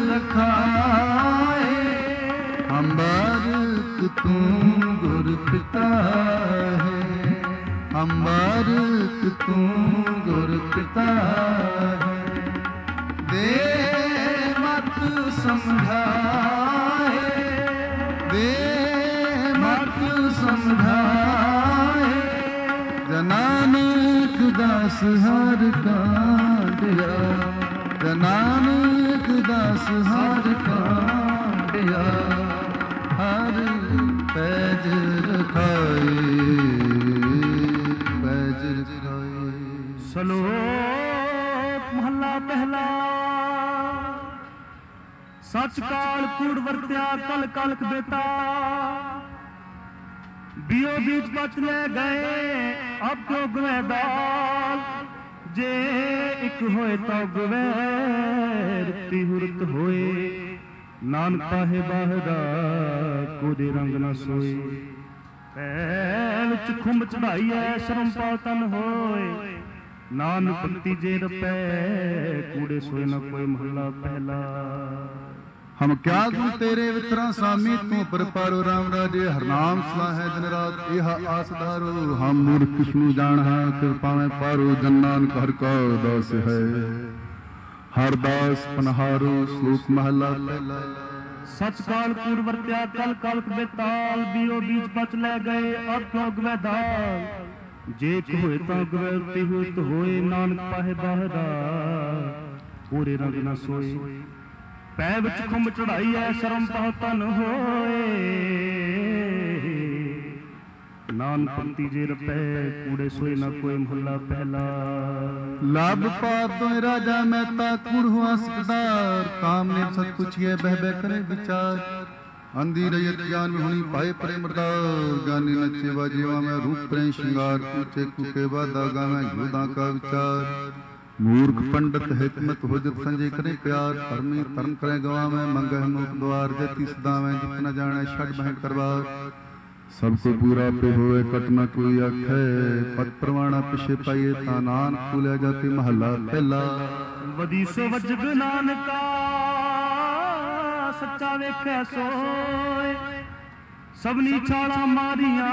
ਰਖਾਏ ਹਮ ਬਾਰਕ ਤੂੰ ਗੁਰ ਪਿਤਾ ਹੈ ਹਮ ਬਾਰਕ ਤੂੰ ਗੁਰ ਪਿਤਾ ਹੈ ਦੇ ਮਤ ਸਮਝਾਏ ਦੇ ਮਤ ਸਮਝਾਏ ਜਨਾਨਕ ਦਾਸ ਹਰ ਕਾਂਡਿਆ ਜਨਾਨਕ ਦਾਸ ਹਰ ਕਾਂਡਿਆ ਹਰ ਪੈਜ ਰਖਾਏ ਪੈਜ ਰਖਾਏ। ਸ਼ਲੋਕ ਮਹੱਲਾ ਪਹਿਲਾ। ਸੱਚ ਕਾਲ ਕੂੜ ਵਰਤਿਆ ਕਲ ਕਲਕ ਬੇਤਾ ਬਿਓ ਬੀਚ ਬਚ ਲੈ ਗਏ ਅਬ ਕਿਉ ਗਵੇ ਦਾਲ ਜੇ ਇੱਕ ਹੋਏ ਤਾਂ ਗਵੇ ਰਤੀ ਹੁਰਤ ਹੋਏ ਨਾਨਕ ਪਾਹੇ ਬਾਹਦਾ ਕੋਦੇ ਰੰਗ ਨਾ ਸੋਏ ਪੈ ਵਿੱਚ ਖੁੰਭ ਚੜਾਈ ਐ ਸ਼ਰਮ ਪਾਉ ਤਨ ਹੋਏ ਨਾਨਕ ਪੰਤੀ ਜੇ ਰਪੈ ਕੂੜੇ ਸੋਏ ਨਾ ਕੋਈ ਮਹੱਲਾ ਪਹਿਲਾ। ਹਮ ਕਿਆ ਗੁਣ ਤੇਰੇ ਵਿਤਰਾ ਸਾਮੀ ਤੂੰ ਪਰਪਾਰੋ ਰਾਮ ਰਾਜੇ ਹਰਨਾਮ ਸਲਾ ਹੈ ਦਿਨ ਰਾਤ ਇਹ ਆਸ ਧਾਰੋ ਹਮ ਮੂਰਖ ਕਿਸਨੂੰ ਜਾਣ ਹੈ ਕਿਰਪਾਵੇਂ ਪਾਰੋ ਜਨ ਨਾਨਕ ਹਰਿ ਕਾ ਦਾਸ ਹੈ ਹਰ ਦਾਸ ਪਨਹਾਰੋ ਸ਼ਲੋਕ ਮਹਲਾ ਪਹਿਲਾ। ਸੱਚ ਕਾਲ ਕੂੜ ਵਰਤਿਆ ਕਲ ਕਲਕ ਬੇਤਾਲ ਬਿਓ ਬੀਚ ਬਚ ਲੈ ਗਏ ਅਬ ਕਿਉ ਗਵੇ ਦਾਲ ਜੇ ਇੱਕ ਹੋਏ ਤਾਂ ਗਵੇ ਤੇ ਹੋਏ ਤਾਂ ਹੋਏ ਨਾਨਕ ਪਾਹੇ ਬਾਹਦਾ ਪੂਰੇ ਰੰਗ ਨਾ ਸੋਏ ਪੈ ਵਿੱਚ ਖੁੰਭ ਚੜਾਈ ਐ ਸ਼ਰਮ ਪਾਉ ਤਨ ਹੋਏ ਨਾਨਕ ਪੰਤੀ ਜੇ ਰਪੈ ਕੂੜੇ ਸੋਏ ਨਾ ਕੋਈ ਮਹੱਲਾ ਪਹਿਲਾ। ਲਾਭ ਪਾਪ ਤੋਂ ਰਾਜਾ ਮਹਿਤਾ ਕੂੜ ਹੁਆ ਸਿਕਦਾਰ ਕਾਮ ਨੇ ਸਤ ਪੁੱਛੀਏ ਬਹਿ ਬਹਿ ਕਰੇ ਵਿਚਾਰ ਅੰਧੀ ਰਜਤ ਗਿਆਨ ਹੋਣੀ ਪਾਏ ਪਰੇ ਮਰਦਾਰ ਗਿਆਨੀ ਨੱਚੇ ਬਾਜੀਵਾ ਮੈਂ ਰੂਪ ਪ੍ਰੇ ਸ਼ਿੰਗਾਰ ਉੱਚੇ ਕੁਕੇ ਵਾਦਾ ਗਾਵੇਂ ਯੋਧਾ ਕਾ ਵਿਚਾਰ ਮੂਰਖ ਪੰਡਤ ਹਿਕਮਤ ਹੁਜਤ ਸੰਜੇ ਕਰੇ ਪਿਆਰ ਧਰਮੀ ਧਰਮ ਕਰੇ ਗਵਾਵੇਂ ਮੰਗਹਿ ਮੁਖ ਦੁਆਰ ਜਤੀ ਸਦਾਵੇਂ ਜਿਤ ਨ ਜਾਣੈ ਛੱਡ ਬਹਿ ਕਰਵਾਰ ਸਭ ਕੋ ਪੂਰਾ ਪੇ ਹੋਏ ਕਟ ਨ ਕੋਈ ਆਖੈ ਪਤ ਪ੍ਰਵਾਣਾ ਪਿਛੇ ਪਾਈਏ ਤਾਂ ਨਾਨਕ ਤੁਲਿਆ ਜਾਤੀ ਮਹੱਲਾ ਪਹਿਲਾ। ਵਦੀਸੋ ਵਜਗ ਨਾਨਕਾ ਸੱਚਾ ਵੇਖੈ ਸੋਏ ਸਭਨੀ ਛਾਲਾਂ ਮਾਰੀਆਂ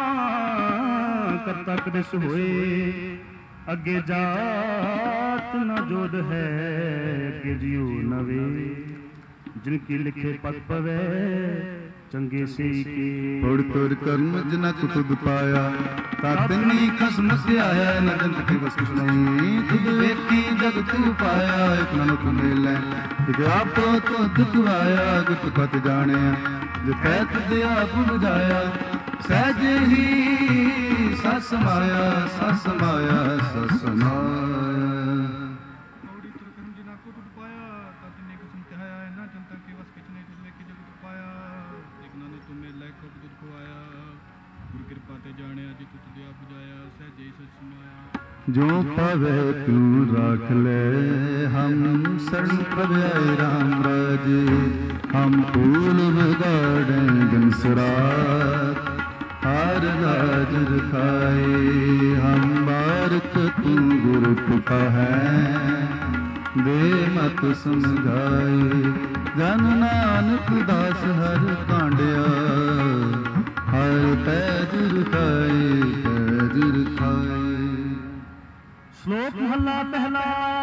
ਕਰਤਾ ਕਦਿਸ ਹੋਏ ਅੱਗੇ ਜਾਤ ਨਾ ਜੋਦ ਹੈ ਅੱਗੇ ਜਿਉ ਨਵੇ ਜਿਨ ਕੀ ਲਿਖੇ ਪਤ ਪਵੇ ਚੰਗੇ ਸਹੀ ਕੇ ਪੜ ਤੁਰ ਕਰਮ ਜਿਨਾ ਤੁਧ ਪਾਇਆ ਤਾ ਤਿੰਨੀ ਖਸਮ ਧਿਆਇਆ ਨ ਜੰਤ ਕੀ ਵਸ ਕੁਛ ਨਹੀਂ ਤੁਧ ਵੇਖੀ ਜਗ ਤੂ ਪਾਇਆ ਇਕ ਨਾਨਕ ਮੇਲੇ ਇਕ ਆਪੋ ਤੁਧ ਤੁਆਇਆ ਗੁਤ ਪਤ ਜਾਣਿਆ ਜਿਤੈ ਤੁਧ ਆਪ ਬੁਝਾਇਆ ਸਹਿਜ ਹੀ ਸਸ ਮਾਇਆ ਸਸ ਮਾਇਆ ਸਸ ਮਾਇਆ। ਕੌੜੀ ਤੁਰ ਕਰਮ ਜਿਨਾ ਕੋ ਤੁਧ ਪਾਇਆ ਤਾ ਤਿੰਨੀ ਖਸਮ ਧਿਆਇਆ ਨਾ ਜੰਤ ਕੀ ਵਸ ਕੁਛ ਨਹੀਂ ਤੁਧ ਵੇਖੀ ਜਗ ਤੂ ਪਾਇਆ ਇਕ ਨਾਨਕ ਮੇਲੇ ਕੋ ਤੁਧ ਕੋ ਆਇਆ ਗੁਰ ਕਿਰਪਾ ਤੇ ਜਾਣਿਆ ਜੀ ਤੁਧ ਦੇ ਆਪ ਬੁਝਾਇਆ ਸਹਿਜ ਹੀ ਸਸ ਮਾਇਆ। ਜੋ ਪਵੇ ਤੂੰ ਰਾਖ ਲੈ ਹਮ ਸਰਣ ਪ੍ਰਭ ਆਏ ਰਾਮ ਰਾਜੇ ਹਮ ਭੂਲ ਵਿਗਾੜੇ ਦਿਨ ਰਾਤ ਹਰ ਰਾਜ ਰਖਾਏ ਹਮ ਬਾਰਕ ਤੂੰ ਗੁਰ ਪਿਤਾ ਹੈ ਦੇ ਮਤ ਸਮਝਾਏ। ਜਨ ਨਾਨਕ ਦਾਸ ਹਰ ਕਾਂਡਿਆ, ਹਰ ਪੈਜ ਰਖਾਏ ਪੈਜ ਰਖਾਏ। ਸ਼ਲੋਕ ਮਹੱਲਾ ਪਹਿਲਾ।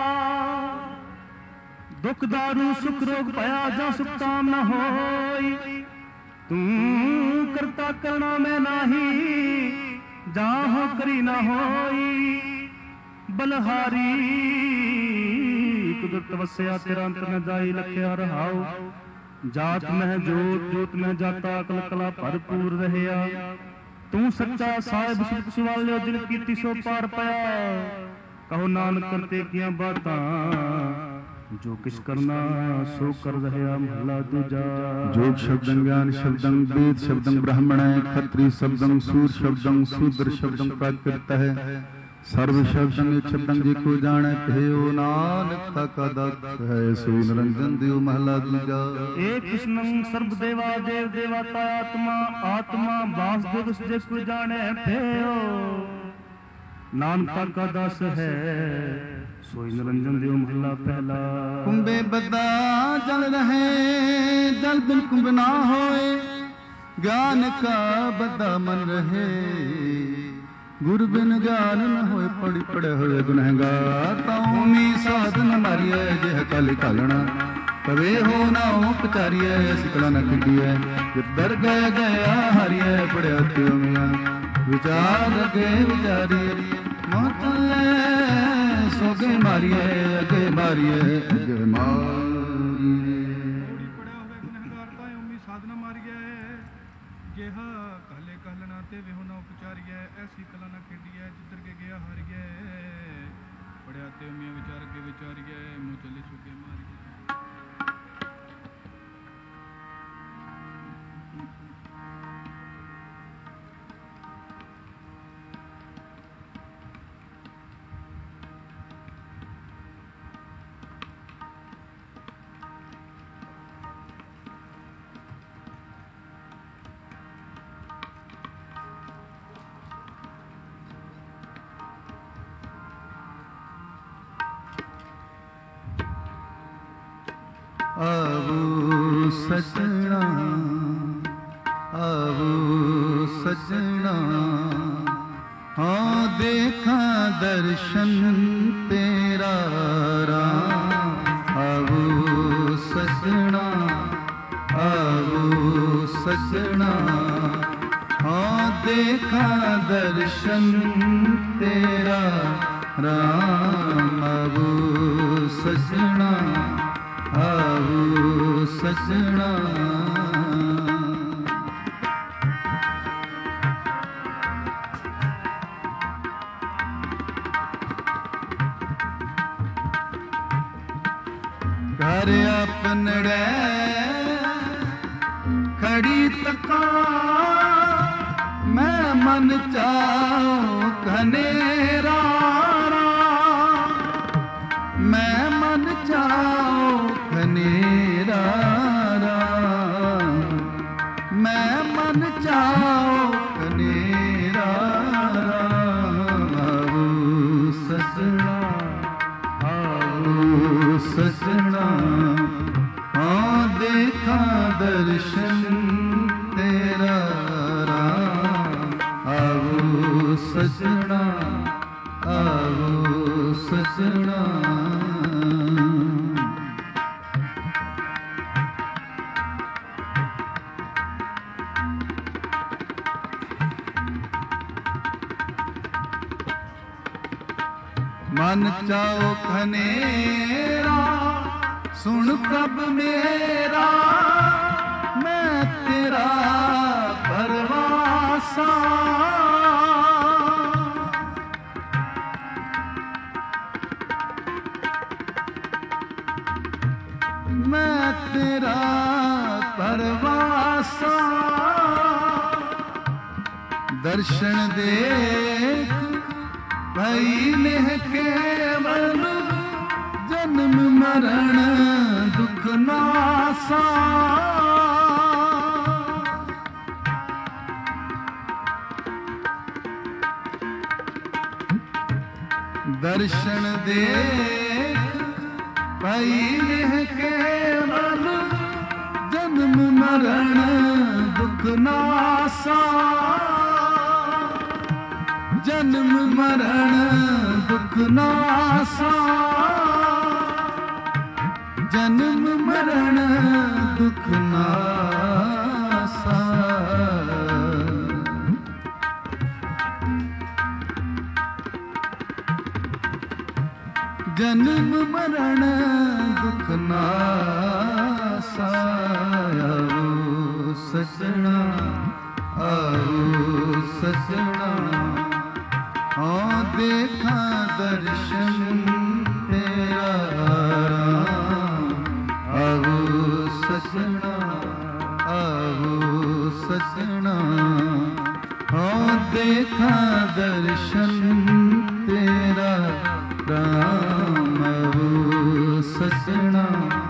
ਦੁਖ ਦਾਰੂ ਸੁਖ ਰੋਗ ਭਇਆ, ਜਾਂ ਸੁਖ ਕਾਮ ਨ ਹੋਈ। ਤੂੰ ਕਰਤਾ ਕਰਣਾ ਮੈਂ ਨਾਹੀ, ਜਾਂ ਹੋ ਕਰੀ ਨਾ ਹੋਈ। ਬਲਹਾਰੀ ਕੁਦਰਤ ਵਸਿਆ, ਤੇਰਾ ਅੰਤ ਨ ਜਾਈ ਲਖਿਆ ਰਹਾਉ। ਜਾਤ ਮਹਿ ਜੋਤ ਜੋਤ ਮਹਿ ਜਾਤਾ, ਅਕਲ ਕਲਾ ਭਰਪੂਰ ਰਹਿਆ। ਤੂੰ ਸੱਚਾ ਸਾਹਿਬ ਸੁਖ ਸੁਵਾਲਿਓ, ਜਿਨ ਕੀਤੀ ਸੋ ਪਾਰ ਪਿਆ। ਕਹੋ ਨਾਨਕ ਕਰਤੇ ਕੀਆਂ ਬਾਤਾਂ, ਜੋ ਕਿਛ ਕਰਨਾ ਸੋ ਕਰ ਰਹਿਆ। ਮਹਲਾ ਦੂਜਾ। ਜੋਗ ਸ਼ਬਦੰ ਗਿਆਨ ਸ਼ਬਦੰ ਵੇਦ ਸ਼ਬਦੰ ਬ੍ਰਾਹਮਣੈ, ਖੱਤਰੀ ਸ਼ਬਦੰ ਸੂਰ ਸ਼ਬਦੰ ਸ਼ੂਦਰ ਸ਼ਬਦੰ ਪ੍ਰਾਕ੍ਰਿਤ ਹੈ। ਸਰਵ ਸ਼ਬਦੰ ਇੱਕ ਸ਼ਬਦੰ ਜੇ ਕੋ ਜਾਣੈ, ਕਹਿਓ ਨਾਨਕ ਕਾ ਦਾਤ ਹੈ। ਸੋ ਨਿਰੰਜਨ ਦਿਓ। ਮਹਲਾ ਦੂਜਾ। ਏਕ ਕ੍ਰਿਸ਼ਨੰ ਸਰਬ ਦੇਵਾ ਦੇਵ ਦੇਵਾਤਾ, ਆਤਮਾ ਆਤਮਾ ਬਾਸ ਦਿਵਸ ਜੇ ਕੋ ਜਾਣੈ ਭਇਓ। ਨਾਨਕ ਕਾ ਦਾਸ ਹੈ, ਸੋਈ ਨਿਰੰਜਨ ਦਿਓ। ਮਹਲਾ ਪਹਿਲਾ। ਕੁੰਭੇ ਬੱਦਾ ਜਲ ਰਹੇ, ਜਲ ਬਿਨ ਕੁੰਭ ਨਾ ਹੋਏ। ਗਿਆਨ ਕਾ ਬੱਦਾ ਮਨ ਰਹੇ, ਗੁਰ ਬਿਨ ਗਿਆਨ ਨ ਹੋਏ। ਪੜ੍ਹ ਪੜ੍ਹੇ ਹੋਏ ਗੁਨਹਗਾਰ, ਤਾਉਮੀ ਸਾਧਨ ਮਾਰੀਐ। ਜਿਹ ਕਲ ਘਾਲਣਾ ਕਵੇ ਹੋ ਨਾ ਉਪਚਾਰੀਐ। ਸਿਕਲਾ ਨ ਖਿੰਡੀਐ ਜਿਤ ਦਰ ਗਏ ਗਿਆ ਹਰੀਐ। ਪੜਿਆ ਤਿਉ ਮੀਆਂ ਵਿਚਾਰ ਅਗੇ ਵਿਚਾਰੀਐ। ਮਤਲੇ ਸੋਗੇ ਮਾਰੀਏ ਅਗੇ ਮਾਰੀਏ ਅਗੇ ਮਾਰੀਏ। ਪੌੜੀ ਪੜਿਆ ਹੋਵੇ ਗੁਨਹਗਾਰ, ਤਾਂ ਉਮੀ ਸਾਧਨਾ ਮਾਰੀਐ। ਜਿਹਾ ਕਾਲੇ ਕਾਲਣਾ ਤੇ ਵਿਹੋ ਨਾ ਉਪਚਾਰੀਐ। ਐਸੀ ਕਲਾ ਨਾ ਖੇਡੀਐ, ਜਿੱਧਰ ਕੇ ਗਿਆ ਹਾਰੀਐ। ਪੜਿਆ ਤੇ ਉਮੀ ਵਿਚਾਰ ਕੇ ਵਿਚਾਰੀਐ। ਮੂੰਹ ਚੱਲੇ ਸੁਗੇ ਮਾਰੀਐ। ਆਵੋ ਸਜਣਾ ਆਵੋ ਸਜਣਾ, ਹਾਂ ਦੇਖਾਂ ਦਰਸ਼ਨ ਤੇਰਾ ਰਾਮ। ਆਵੋ ਸਜਣਾ ਆਵੋ ਸਜਣਾ, ਹਾਂ ਦੇਖਾਂ ਦਰਸ਼ਨ ਤੇਰਾ ਰਾਮ। ਆਵੋ ਸਜਣਾ ਆਵੋ ਸਜਣਾ। ਘਰ ਆਪਨੜੇ ਖੜੀ ਤਕਾਂ, ਮੈਂ ਮਨ ਚਾਉ ਘਨੇਰਾ। ਮੈਂ ਮਨ ਚਾਉ ਘਨੇਰਾ, ਮੈਂ ਮਨ ਚਾਉ ਘਨੇਰਾ। ਆਵੋ ਸਜਣਾ ਆਵੋ ਸਜਣਾ, ਹਾਂ ਦੇਖਾਂ ਦਰਸ਼ਨ ਤੇਰਾ ਰਾਮ। ਆਵੋ ਸਜਣਾ ਆਵੋ ਸਜਣਾ। ਮਨ ਚਾਉ ਘਨੇਰਾ, ਸੁਣ ਪ੍ਰਭ ਮੇਰਾ। ਮੈਂ ਤੇਰਾ ਪਰਵਾਸਾ, ਮੈਂ ਤੇਰਾ ਪਰਵਾਸਾ। ਦਰਸ਼ਨ ਦੇਖ ਭਈ ਨਹਿ ਕੇਵਲ, ਜਨਮ ਮਰਨ ਦੁਖ ਨਾਸਾ। ਦਰਸ਼ਨ ਦੇਖ पई रह केवल जन्म मरण दुख नासा जन्म मरण दुख नासा जन्म मरण दुख नासा जन्म मरण दुख नासा आओ सजना आओ सजना हाँ देखा दर्शन तेरा आओ सजना आओ सजना हाँ देखा दर्शन तेरा राम आओ सजना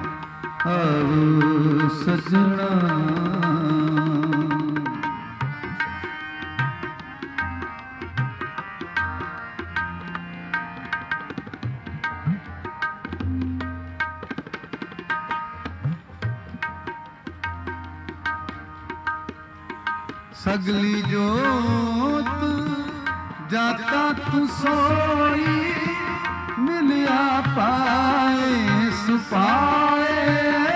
आओ सजना सगली जोत जाता तू सोई मिलिया पाए सुपाए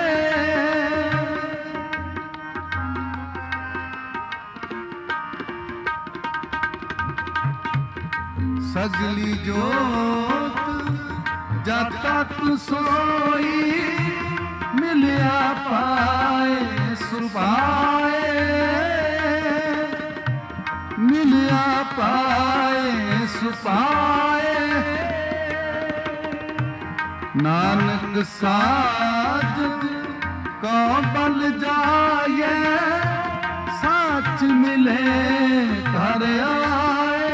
सगली जोत जाता तू सोई मिलिया पाए सुपाए मिलिया पाए सुपाए नानक साज को बल जाए साच मिले घर आए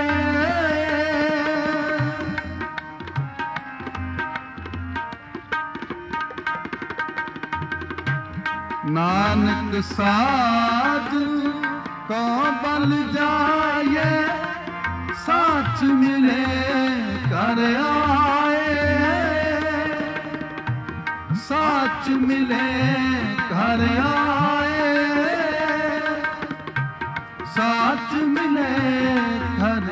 नानक साज को बल जाए साच मिले कर आए साच मिले कर आए साच मिले कर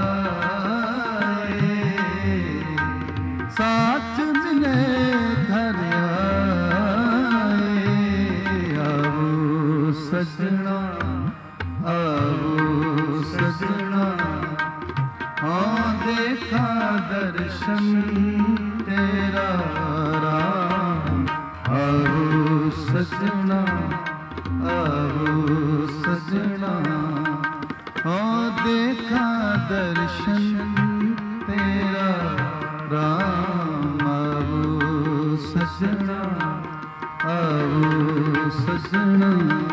आए साच मिले कर आए आओ सजना आओ सजना हाँ देखा दर्शन तेरा राम आओ सजना आओ सजना हाँ देखा दर्शन तेरा राम आओ सजना आओ सजना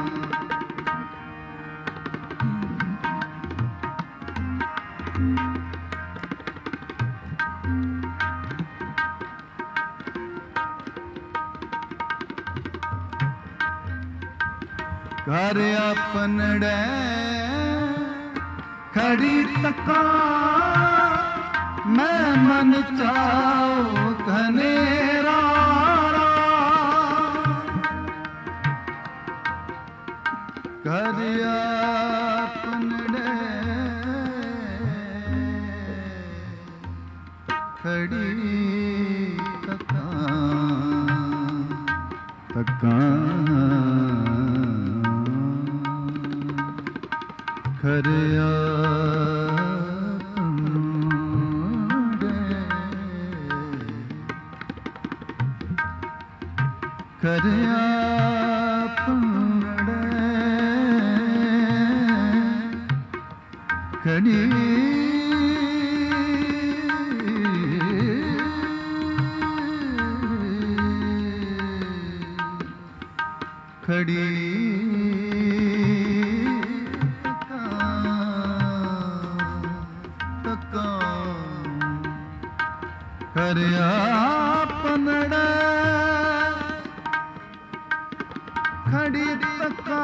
घर अपनड़े खड़ी तका मैं मन चाओ घनेरा घर अपनड़े खड़ी तका तका घर घर खड़ी खड़ी कर आपनड़ा खड़ी तका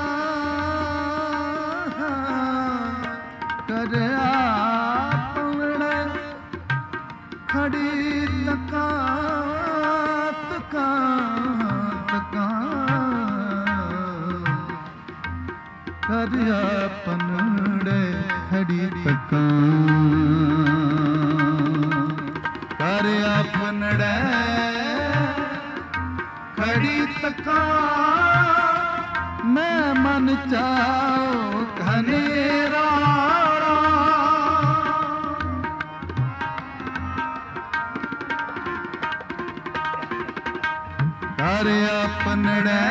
कर आपनड़ा ਕਰ ਆਪਨੜੇ ਖੜੀ ਤੱਕਾਂ ਕਰ ਆਪਨੜੇ ਖੜੀ ਤੱਕਾਂ ਮੈਂ ਮਨ ਚਾਉ ਘਨੇਰਾ ਕਰ ਆਪਨੜੇ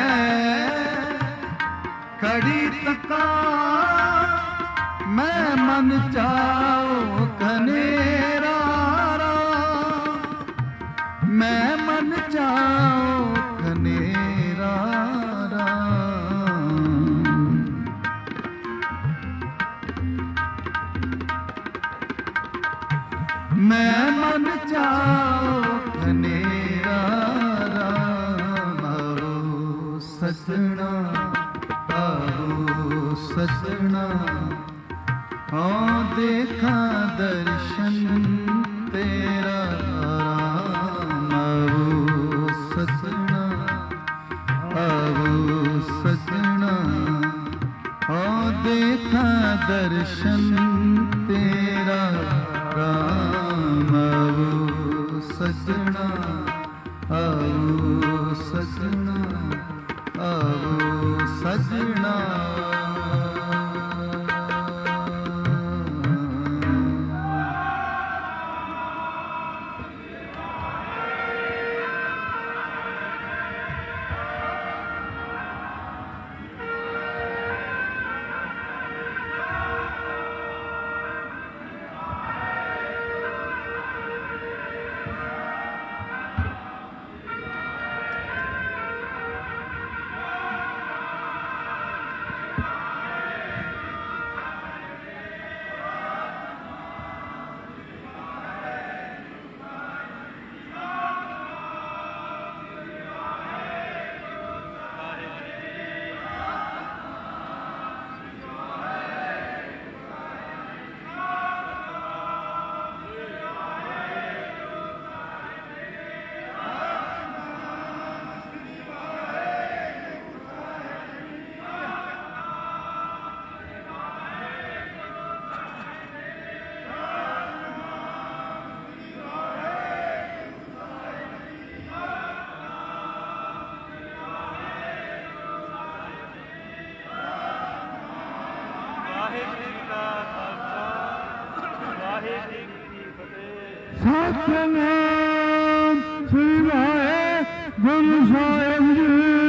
ਖੜੀ ਤੱਕਾਂ ਮੈਂ ਮਨ ਚਾਉ ਘਨੇਰਾ ਮੈਂ ਮਨ ਚਾਉ ਘਨੇਰਾ ਮੈਂ ਮਨ ਚਾਉ ਘਨੇਰਾ ਆਓ ਸਜਣਾ ਆਓ ਸਜਣਾ ਹਾਂ ਦੇਖਾਂ ਦਰਸ਼ਨ ਤੇਰਾ ਆਓ ਸਜਣਾ ਆਓ ਸਜਣਾ ਹਾਂ ਦੇਖਾਂ ਦਰਸ਼ਨ ਤੇਰਾ ਰਾਮ ਆਓ ਸਜਣਾ ਆਓ ਸਜਣਾ ਆਓ ਸਜਣਾ ਸਤਿਨਾਮ ਸ੍ਰੀ ਵਾਹਿਗੁਰੂ ਸਾਹਿਬ ਜੀ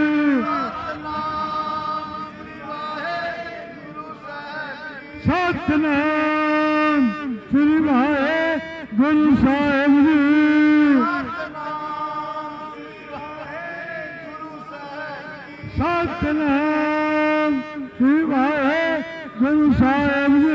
ਸਤਿਨਾਮ ਸ੍ਰੀ ਵਾਹਿਗੁਰੂ ਸਾਹਿਬ ਜੀ ਸਤਿਨਾਮ ਸ੍ਰੀ ਵਾਹਿਗੁਰੂ ਸਾਹਿਬ ਜੀ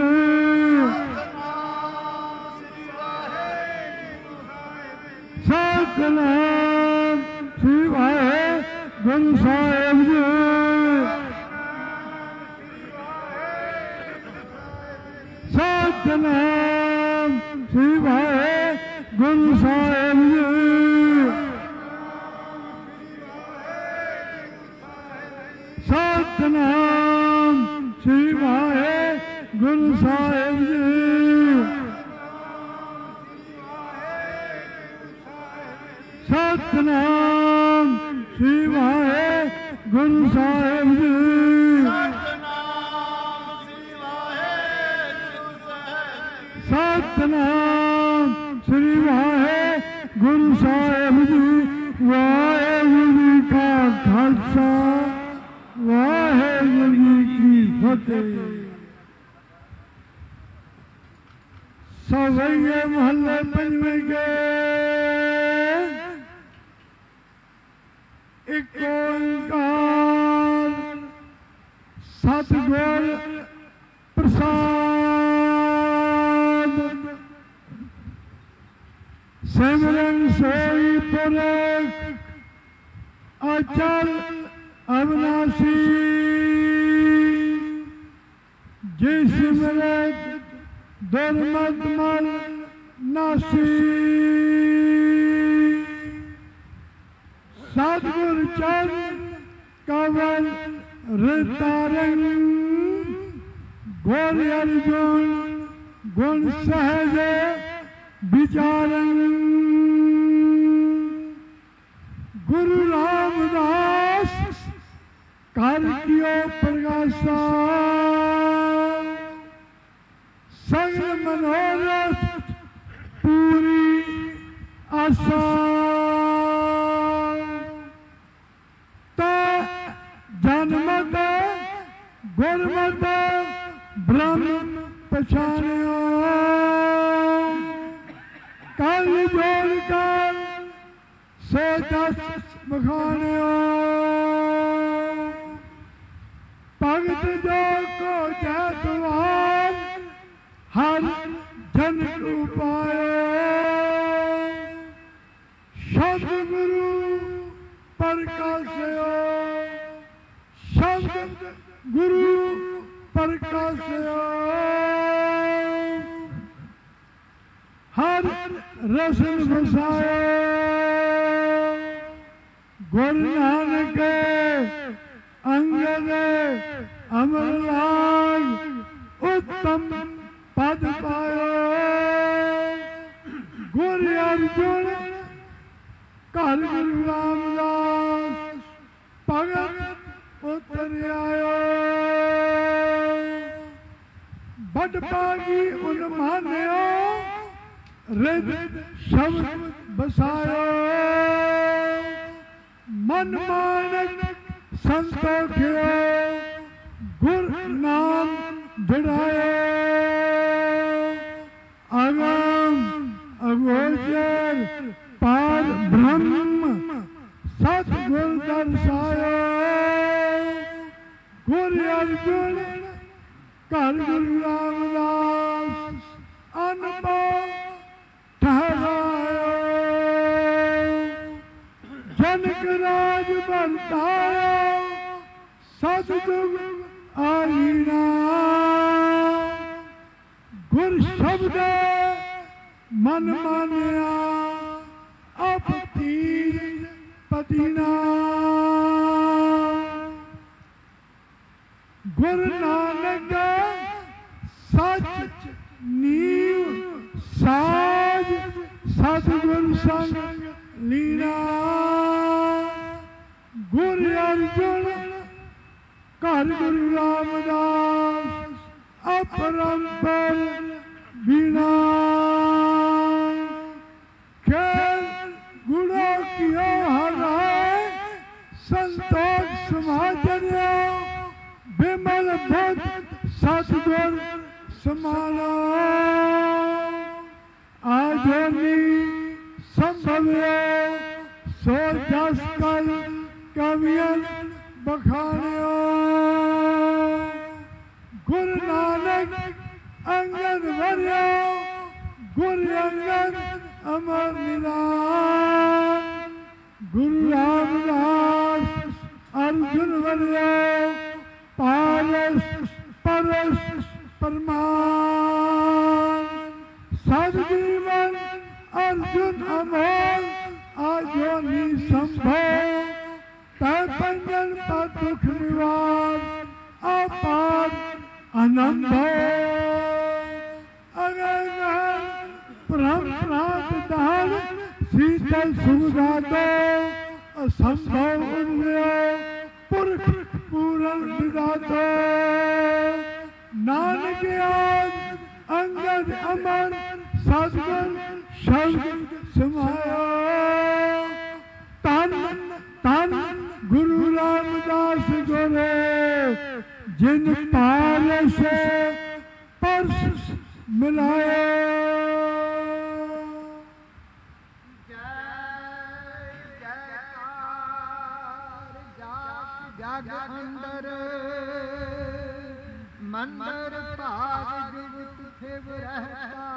ਸਤਿਨਾਮ ਸ੍ਰੀ ਵਾਹਿਗੁਰੂ ਸਾਹਿਬ ਜੀ ਸਤਿਨਾਮ ਸ੍ਰੀ ਵਾਹਿਗੁਰੂ ਸਾਹਿਬ ਜੀ ਸਤਿਨਾਮ ਸ੍ਰੀ ਵਾਹਿਗੁਰੂ ਸਾਹਿਬ ਜੀ ਸਤਿਨਾਮ ਸ੍ਰੀ ਵਾਹਿਗੁਰੂ ਸਾਹਿਬ ਜੀ ਸਤਿਨਾਮ ਸ੍ਰੀ ਵਾਹਿਗੁਰੂ ਸਾਹਿਬ ਜੀ ਵਾਹਿਗੁਰੂ ਜੀ ਕਾ ਖਾਲਸਾ ਵਾਹਿਗੁਰੂ ਜੀ ਕੀ ਫਤਿਹ। ਸਵਈਏ ਮਹੱਲੇ ਪੰਜਵੇਂ ਕੇ ਇੱਕ ਓੰਕਾਰ ਸਤਿਗੁਰ ਪ੍ਰਸਾਦ ਸਿਮਰਨ ਸੋਈ ਪੁਰਖ ਅਚਲ ਅਵਨਾਸੀ ਜੇ ਸਿਮਰਤ ਦੁਰਮਤ ਮਲ ਨਾਸੀ ਸਤਿਗੁਰ ਚਰਨ ਕਵਲ ਰਿਤਾਰੰ गोर अर्जुन गुण सहज विचारन गुरु रामदास कर कियो प्रकाशा सगल मनोरथ पूरी आशा ता जन्मत गुरमत ब्रह्म पछाणियो कल जोड़ कर से दस बखाणियो भगत जो को जैतवार हर जन उपायो शब्द गुरु प्रकाशयो शब्द गुरु प्रकाशयो हर रसन बसायो गुरु नानक अंगद अमरलाल उत्तम पद पायो गुरु अर्जुन घर गुरु रामदास भगत उतर आयो बड़ पागी उन मान्यो रिद शब्द बसायो मन मानक संतोख्यो गुर नाम जड़ायो अगम अगोचर पार ब्रह्म सतगुर दर्शायो गुर अर्जुन घर गुरु रामदास अनुभव ठहरायो जनक राज बरतायो सतयुग आईना गुर शब्द मन मानिया अब तीर पदीना गुरु नानक सच नीव साज सतगुर संग लीना गुरु अर्जुन घर गुरु रामदास अपरंपर बीना खेल गुणों कियो हराए संतोष समाजन्यो विमल बुद्ध सतगुर समाना आजनी संभव्यो सो जस कल कवियन बखानियो गुरु नानक अंगद वर्यो गुरु अंगद अमर निदान गुरु रामदास अर्जुन वर्यो पारस परस परमान सदजीवन अर्जुन अमोल आजोनी संभव तय पंजन पर दुख निवार अपार आनंद अगर ब्रह्म प्राप्त दान शीतल सुविधा दो असंभव उन्नयो पुरख पूरन विदातो नानक आज अंगद अमर सदगुर शब्द समायो तन तन गुरु रामदास गोरे जिन पाल से परस मिलाए जग अंदर मंदर भाग जुगत फिर रहता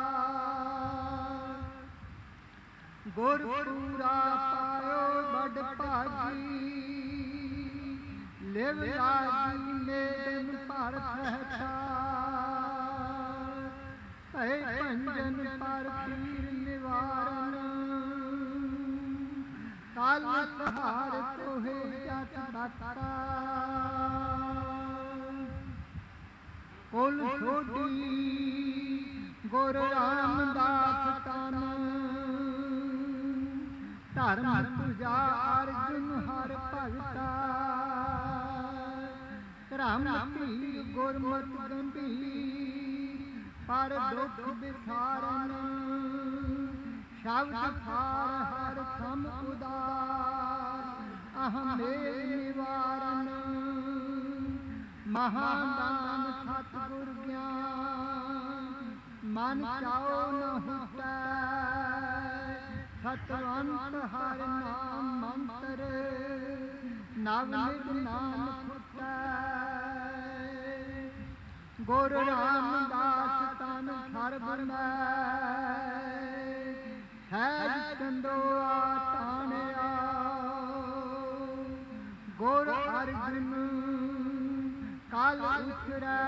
गुर पूरा पायो बड़ भागी लिव लागी मेन पर रहता कहे पंजन पर पीर निवारण काल हार तोहे जट बता ਕੁਲ ਛੋਟੀ ਗੁਰ ਰਾਮਦਾਸ ਤਨ ਧਰਮ ਤੁਜਾ ਅਰਜੁਨ ਹਰ ਭਗਤਾ ਧਰਮ ਧੀਰ ਗੁਰਮਤਿ ਗੰਭੀਰ ਪਰ ਦੁਖ ਵਿਸਾਰਨ ਸ਼ਬਦ ਖਾਰ ਹਰ ਖਮ ਉਦਾਰ ਅਹਮ ਮੇਲ ਨਿਵਾਰਨ ਮਹਾਦਾਨ ਸਤਿਗੁਰ ਗਿਆਨ ਮਨ ਚਾਉ ਨ ਹੁਟੈ ਸਤਵੰਤ ਹਰਿ ਨਾਮ ਮੰਤਰ ਨਵ ਨਿਤ ਨਾਮ ਫੁਟੈ ਗੁਰ ਰਾਮਦਾਸ ਤਨ ਸਰਬ ਮੈਂ ਸਹਿਜ ਚੰਦੋਆ ਤਾਣਿਆ ਗੁਰ ਅਰਜੁਨ ਕਲ ਉਚਰੈ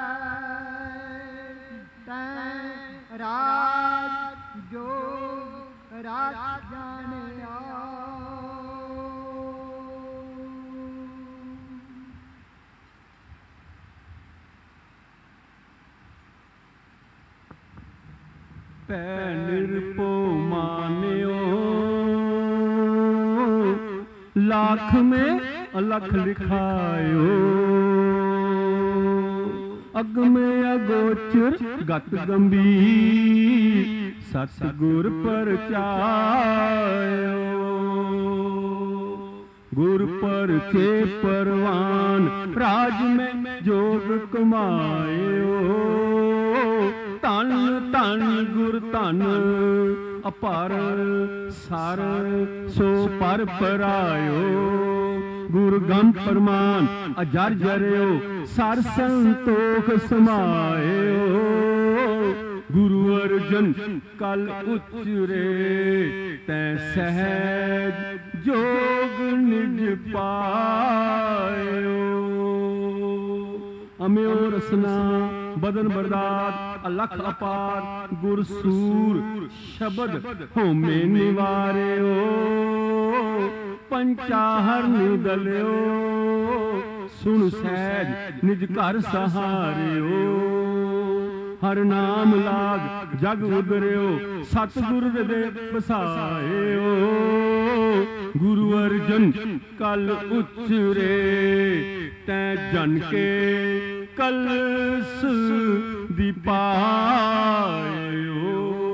ਤੈ ਰਾਜ ਜੋਗ ਰਾਜ ਜਾਣਿਆ ਭੈ ਨਿਰਭਉ ਮਾਨਿਓ ਲਾਖ ਮੈਂ ਅਲਖ ਲਿਖਾਇਓ ਅਗਮੇ ਅਗੋਚਰ ਗਤ ਗੰਭੀਰ ਸਤਿਗੁਰ ਪਰਚਾਇਓ ਗੁਰ ਪਰਚੇ ਪਰਵਾਨ ਰਾਜ ਮੈਂ ਜੋਗ ਕਮਾਇਓ ਧਨ ਧਨ ਗੁਰ ਧਨ ਅਪਰ ਸਰ ਸੋ ਪਰ ਪਰਾਇਓ ਗੁਰ ਗੰਮ ਪਰਮਾਨ ਅਜਰ ਜਰਿਓ ਸਰ ਸੰਤੋਖ ਸਮਾਇਓ ਗੁਰੂ ਅਰਜਨ ਕਲ ਉਚਰੇ ਤੈ ਸਹਿਜ ਜੋਗ ਨਿਜ ਪਾਇਓ ਅਮਿਓ ਰਸਨਾ ਬਦਨ ਬਰਦਾਤ ਅਲਖ ਅਪਾਰ ਗੁਰ ਸੂਰ ਸ਼ਬਦ ਹੋਮੇ ਨਿਵਾਰਿਓ ਪੰਚਾਹਰ ਨਿਦਲਿਓ ਸੁਣ ਸਹਿਜ ਨਿਜ ਘਰ ਸਹਾਰਿਓ ਹਰ ਨਾਮ ਲਾਗ ਜਗ ਉਦਰਿਓ ਸਤਿਗੁਰ ਹਿਰਦੇ ਵਸਾਇਓ ਗੁਰੂ ਅਰਜਨ ਕਲ ਉਚਰੇ ਤੈ ਜਨ ਕੇ ਕਲਸ ਦੀ ਪਾਇਓ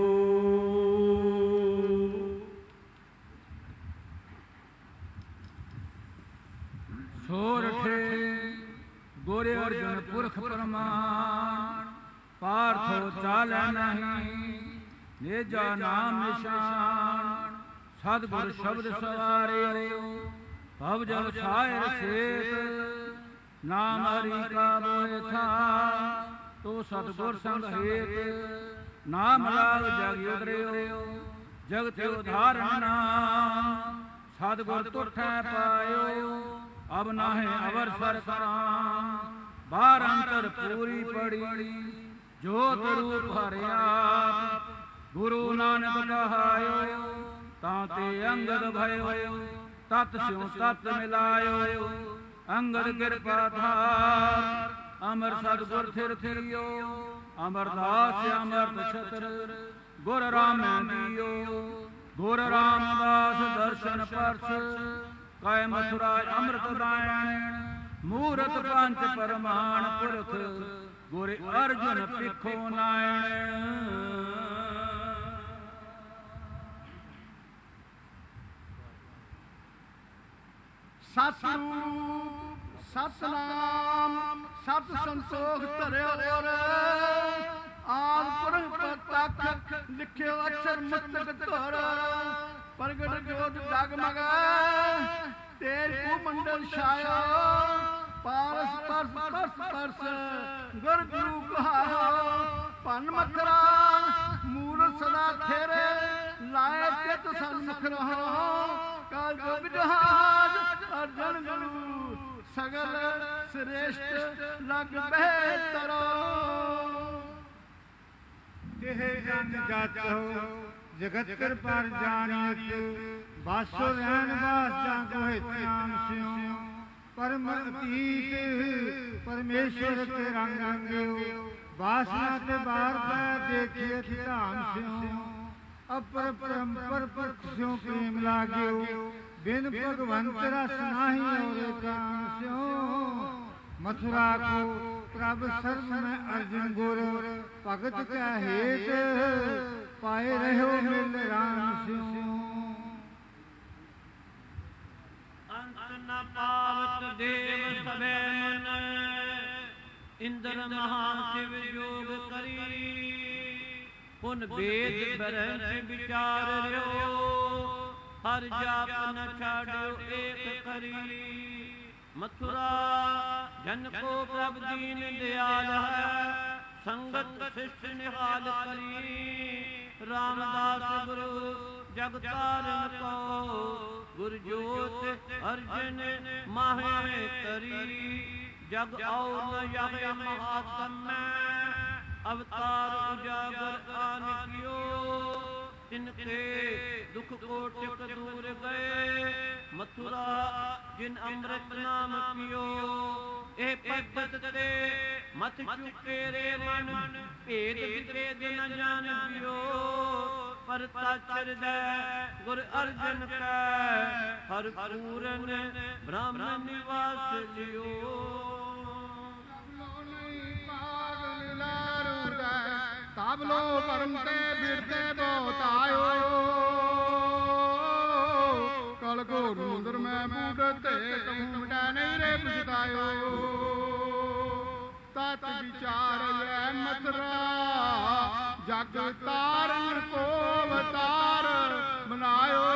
ਸੋਰਠੇ ਗੁਰ ਅਰਜਨ ਪੁਰਖ ਪ੍ਰਮਾਣ ਪਾਰਥੋ ਚਾਲੈ ਨਹੀਂ ਨੇਜਾ ਨਾਮ ਨਿਸ਼ਾਨ ਸਤਿਗੁਰ ਸ਼ਬਦ ਸਵਾਰਿਓ ਭਵ ਜਲ ਸਾਇਰ ਸੇਤ ਨਾਮ ਹਰੀ ਕਾ ਮੋਹਿ ਥਾ ਤੋ ਸਤਿਗੁਰ ਸੰਗ ਹੇਤ ਨਾਮ ਲਾਗ ਜਗ ਉਦਰਿਓ ਜਗਤ ਉਧਾਰਨ ਨਾਮ ਸਤਿਗੁਰ ਤੁਠੈ ਪਾਇਓ ਅਬ ਨਾਹਿ ਅਵਰ ਸਰ ਕਰਾਂ ਬਾਹਰ ਅੰਤਰ ਪੂਰੀ ਪੜੀ ਜੋਤ ਰੂਪ ਹਰਿਆ ਗੁਰੂ ਨਾਨਕ ਕਹਾਇਓ ਤਾਂ ਤੇ ਅੰਗਦ ਭਇਓ ਤਤ ਸਿਉ ਤਤ ਮਿਲਾਇਓ ਅੰਗਦ ਕਿਰਪਾ ਧਾਰ ਅਮਰ ਸਤਿਗੁਰ ਥਿਰ ਥਿਰਿਓ ਅਮਰਦਾਸ ਅਮਰਤ ਛਤਰ ਗੁਰ ਰਾਮੈ ਦੀਓ ਗੁਰ ਰਾਮਦਾਸ ਦਰਸ਼ਨ ਪਰਸ ਕੈ ਮਥੁਰਾ ਅੰਮ੍ਰਿਤ ਦਾਇਣ ਮੂਰਤ ਪੰਚ ਪਰਮਾਨ ਪੁਰਖ ਗੁਰ ਅਰਜਨ ਪਿਖੋ ਨਾਇਣ ਸਤਿਰੂਪ ਸਤਨਾਮ ਸਤ ਸੰਤੋਖ ਧਰਿਓ ਔਰ ਆਦ ਪੁਰਖ ਪ੍ਰਤੱਖ ਲਿਖਿਓ ਅਕਸ਼ਰ ਮਸਤਕ ਧਰ ਪ੍ਰਗਟ ਜੋਤ ਜਗਮਗ ਤੇਜ ਕੋ ਮੰਡਲ ਛਾਇਆ ਪਾਰਸ ਪਰਸ ਪਰਸ ਪਰਸ ਗੁਰ ਗੁਰੂ ਕਹਾਇਆ ਭਨ ਮਥਰਾ ਮੂਰਤ ਸਦਾ ਥੇਰੇ ਲਾਇ ਚਿਤ ਸਨਮੁਖ ਰਹਾ ਕਾਲ ਜੋਗ ਜਹਾਜ ਅਰਜਨ ਗੁਰੂ ਸਗਲ ਸ੍ਰੇਸ਼ਟ ਲਗ ਬਿਹਤਰੋ ਇਹ ਜਨ ਜਤ ਹੋ ਜਗਤ ਕਰ ਪਰ ਜਾਣਿਤ ਬਾਸੋ ਰਹਿਣ ਬਾਸ ਜਾਂ ਕੋਹਿ ਧਿਆਨ ਸਿਉ परम अतीत परमेश्वर के रंग रंगियो वासना के बार बार देखिए धाम स्यों अपर परम्पर पुरख स्यों प्रेम लाग्यो बिन भगवंत रस नाही और कान स्यों मथुरा को प्रभ सर्व में अर्जुन गुर भगत क्या हेत पाए रहो मिल राम स्यों न पावत देव सबे मन इंद्र महाशिव योग करी पुन वेद बरहंस विचार रहो हर जाप न छाड़ो एक करी मथुरा जन को प्रभ दीन दयाल है संगत शिष्ट निहाल करी रामदास गुरु जगतारण को गुरु ज्योत अर्जन माहे करी जग और न यह महात्म अवतार उजागर आन कियो तिनके दुख कोटिक दूर गए मथुरा जिन अमृत नाम पियो ए पद्धत ते मत चुके रे मन भेद विभेद न जान पियो पर ताचर दे गुर अर्जन कै हर पूरन ब्रह्म निवास लियो ताबलो परमते बिरते बोतायो कल को रुंदर में बूढ़ते कमुंडा नहीं रे पुछतायो तात विचार ये मथुरा जग तारण को अवतार बनायो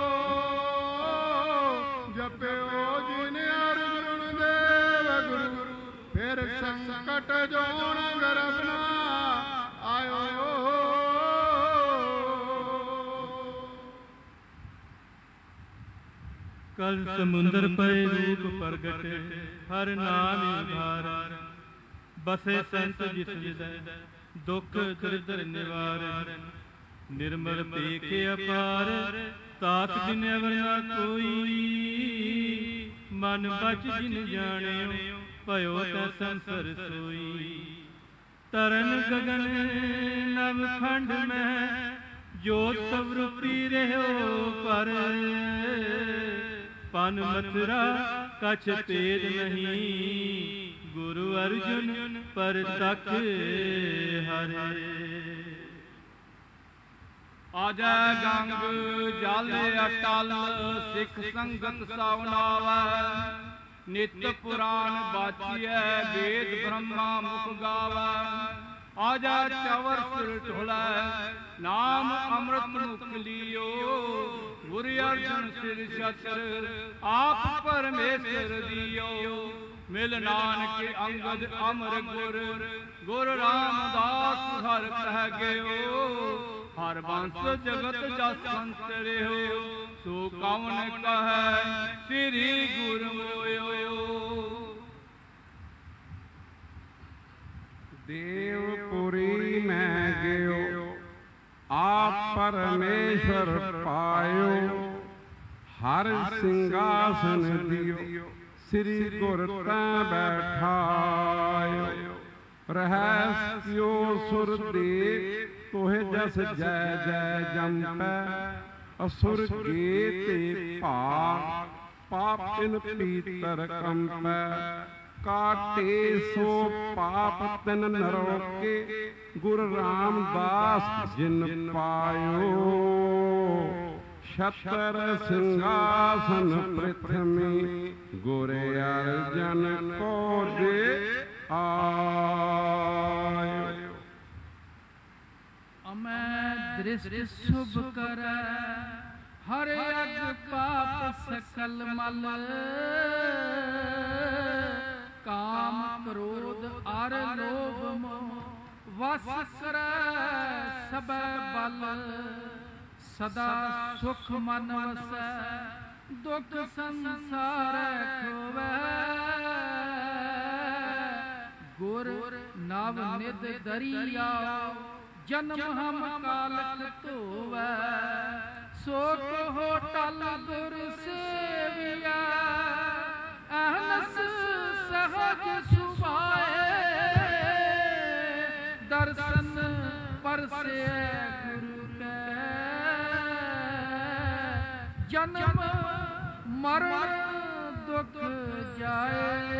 जप्यो जिन अर्जुन देव गुरु फिर संकट जोन गर्भना आयो कल समुंदर पर रूप प्रगट हर नाम उधार बसे संत जिस हृदय दुख दरिद्र निवारण निर्मल देखे अपार तात बिन अवर न कोई मन बच जिन जानियो भयो तै संसर सोई तरन गगन नव खंड में जोत स्वरूपी रहो पर पन मथुरा कछ भेद नहीं गुरु अर्जुन पर तक हरे आजै गंग जल अटल सिख संगत सावनावै नित पुराण बाचिए वेद ब्रह्मा मुख गावै आजा चवर सिर ढोलै नाम अमृत मुख लियो गुरु अर्जुन सिर छत्र आप परमेश्वर दियो मिल नानक अंगद अमर गुर गुर रामदास हर कह गयो हर वंश जगत जस संत रहो सो कौन कहे श्री गुरु मोयो देवपुरी में गयो आप परमेश्वर पायो हर सिंहासन दियो श्री गुर तैं बैठायो रहस्यो सुर देव तोहे जस जय जय जंपै असुर के ते पाप पाप इन पीतर कंपै काटे सो पाप तन नरो के गुरु रामदास जिन पायो छतर सिंहासन पृथ्वी गुरु अर्जन को दे आयो अमै दृष्टि शुभ कर हर अग पाप सकल मल काम क्रोध अर लोभ मोह वस कर सब बल सदा सुख मन वसै दुख संसार खोवै गुर नव निध दरिया जन्म हम कालक धोवै सो को टल गुर सेविया अहन ਕੇ ਸੁਭਾਏ ਦਰਸ਼ਨ ਪਰਸੇ ਗੁਰੂ ਕੈ ਜਨਮ ਮਰਨ ਦੁਖ ਜਾਏ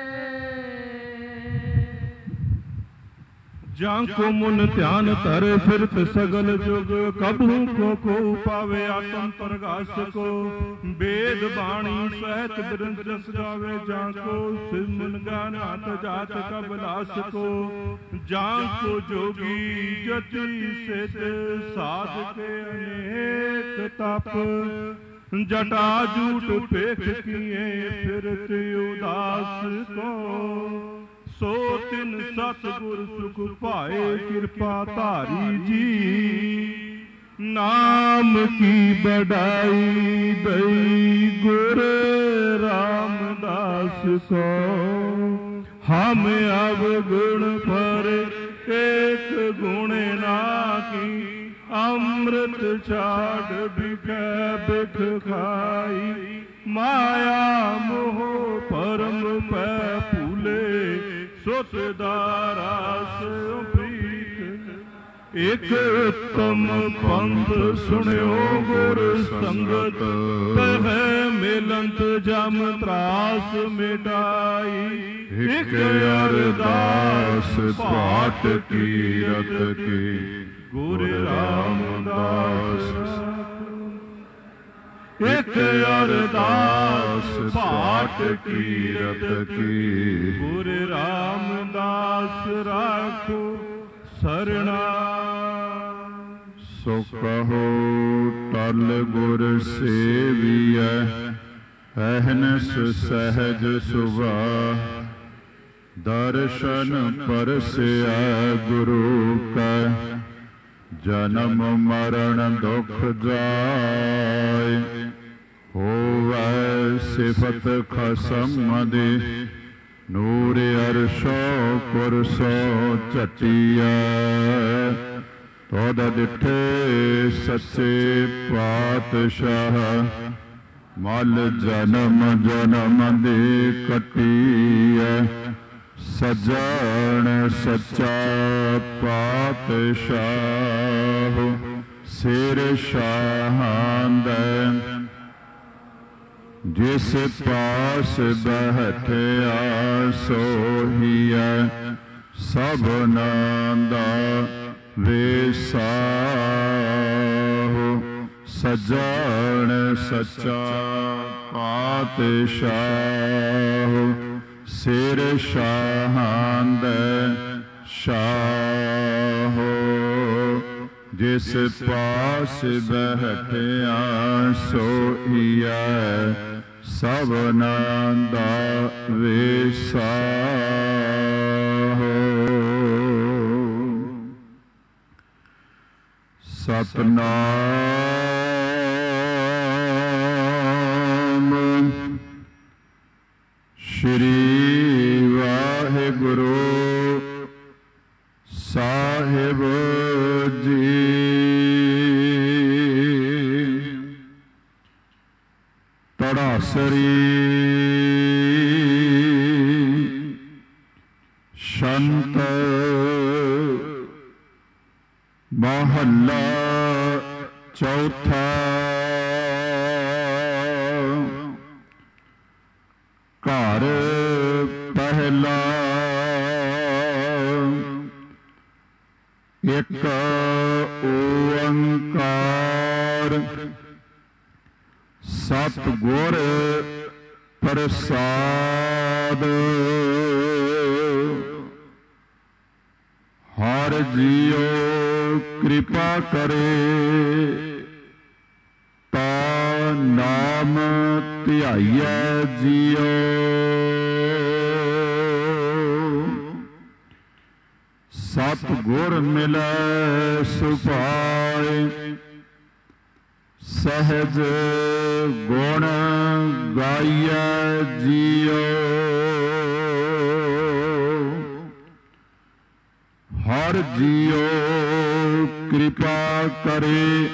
ਜਾਂ ਕੋ ਮਨ ਧਿਆਨ ਧਰ ਫਿਰਤ ਸਗਲ ਜੁਗ ਕਬਹੂ ਕੋ ਕੋ ਪਾਵੇ ਆਤਮ ਪ੍ਰਗਾਸ ਕੋ ਵੇਦ ਬਾਣੀ ਸਹਿਤ ਗ੍ਰੰਥ ਰਸ ਗਾਵੇ ਜਾਂ ਕੋ ਸਿਮਨ ਗਾਨਾਤ ਜਾਤ ਕਬ ਲਾਸ ਕੋ ਜਾਂ ਕੋ ਜੋਗੀ ਜਤੀ ਸਿਧ ਸਾਧ ਕੇ ਅਨੇਕ ਤਪ ਜਟਾ ਜੂਟ ਪੇਖ ਕੀਏ ਫਿਰਤ ਉਦਾਸ ਕੋ ਸੋ ਤਿਨ ਸਤਿਗੁਰ ਸੁਖ ਭਾਏ ਕਿਰਪਾ ਧਾਰੀ ਜੀ ਨਾਮ ਕੀ ਬੜਾਈ ਦਈ ਗੁਰ ਰਾਮਦਾਸ ਕੋ ਹਮ ਅਵਗੁਣ ਪਰ ਏਕ ਗੁਣ ਨਾ ਕੀ ਅੰਮ੍ਰਿਤ ਛਾੜ ਬਿਖੈ ਬਿਖ ਖਾਈ ਮਾਇਆ ਮੋਹ ਪਰਮ ਪੈ ਭੂਲੇ ਸੁਤ ਦਾਰਾਸ ਪ੍ਰੀਤ ਇਕ ਉਤਮ ਪੰਥ ਸੁਣਿਓ ਗੁਰ ਸੰਗਤ ਕਹੈ ਮਿਲੰਤ ਜਮ ਤਰਾਸ ਮਿਟਾਈ ਇਕ ਅਰਦਾਸ ਪਾਠ ਕੀਰਤ ਕੀ ਗੁਰ ਰਾਮਦਾਸ ਇਕ ਅਰਦਾਸ ਪਾਠ ਕੀਰਤ ਕੀ ਗੁਰ ਰਾਮਦਾਸ ਰਾਖੋ ਸਰਣਾ ਸੋ ਕਹੋ ਟਲ ਗੁਰ ਸੇਵੀਐ ਅਹਨਸ ਸਹਿਜ ਸੁਭਾ ਦਰਸ਼ਨ ਪਰਸਿਆ ਗੁਰੂ ਕੈ ਜਨਮ ਮਰਨ ਦੁਖ ਜਾਇ ਹੋਵੈ ਸਿਫਤ ਖਸਮ ਦੇ ਨੂਰ ਅਰਸ਼ੋ ਕੁਰਸੋ ਝਟੀਐ ਤੋਦ ਡਿਠੇ ਸੱਚੇ ਪਾਤਸ਼ਾਹ ਮਲ ਜਨਮ ਜਨਮ ਦੇ ਕਟੀਐ ਸਜਣ ਸੱਚਾ ਪਾਤਸ਼ਾਹ ਸਿਰ ਸ਼ਾਹਾਂ ਦੇ ਜਿਸ ਪਾਸ ਬਹਿਠਿਆ ਸੋਹੀਐ ਸਭਨਾਂ ਦਾ ਵੇਸਾਹੁ ਸਜਣ ਸੱਚਾ ਪਾਤਸ਼ਾਹ ਸਿਰ ਸ਼ਾਹਾਂ ਦੇ ਸ਼ਾਹ ਜਿਸ ਪਾਸ ਬਹਿਠਿਆ ਸੋਹੀਐ ਸਭਨਾਂ ਦਾ ਵੇਸਾਹੁ ਸਤਨਾਮ ਸ਼੍ਰੀ ਵਾਹਿਗੁਰੂ ਸਾਹਿਬ ਜੀ। ਤੜਾਸਰੀ ਸ਼ੰਤ ਮਹੱਲਾ ਚੌਥਾ। ਘਰ ਪਹਿਲਾ ਇੱਕ ਓੰਕਾਰ ਸਤਿਗੁਰ ਪ੍ਰਸਾਦ। ਹਰ ਜੀਉ ਕਿਰਪਾ ਕਰੇ ਤਾ ਨਾਮ ਧਿਆਈਐ ਜੀਉ। ਸਤਿਗੁਰ ਮਿਲੈ ਸੁਭਾਇ ਸਹਿਜ ਗੁਣ ਗਾਈਐ ਜੀਉ। ਹਰ ਜੀਉ ਕਿਰਪਾ ਕਰੇ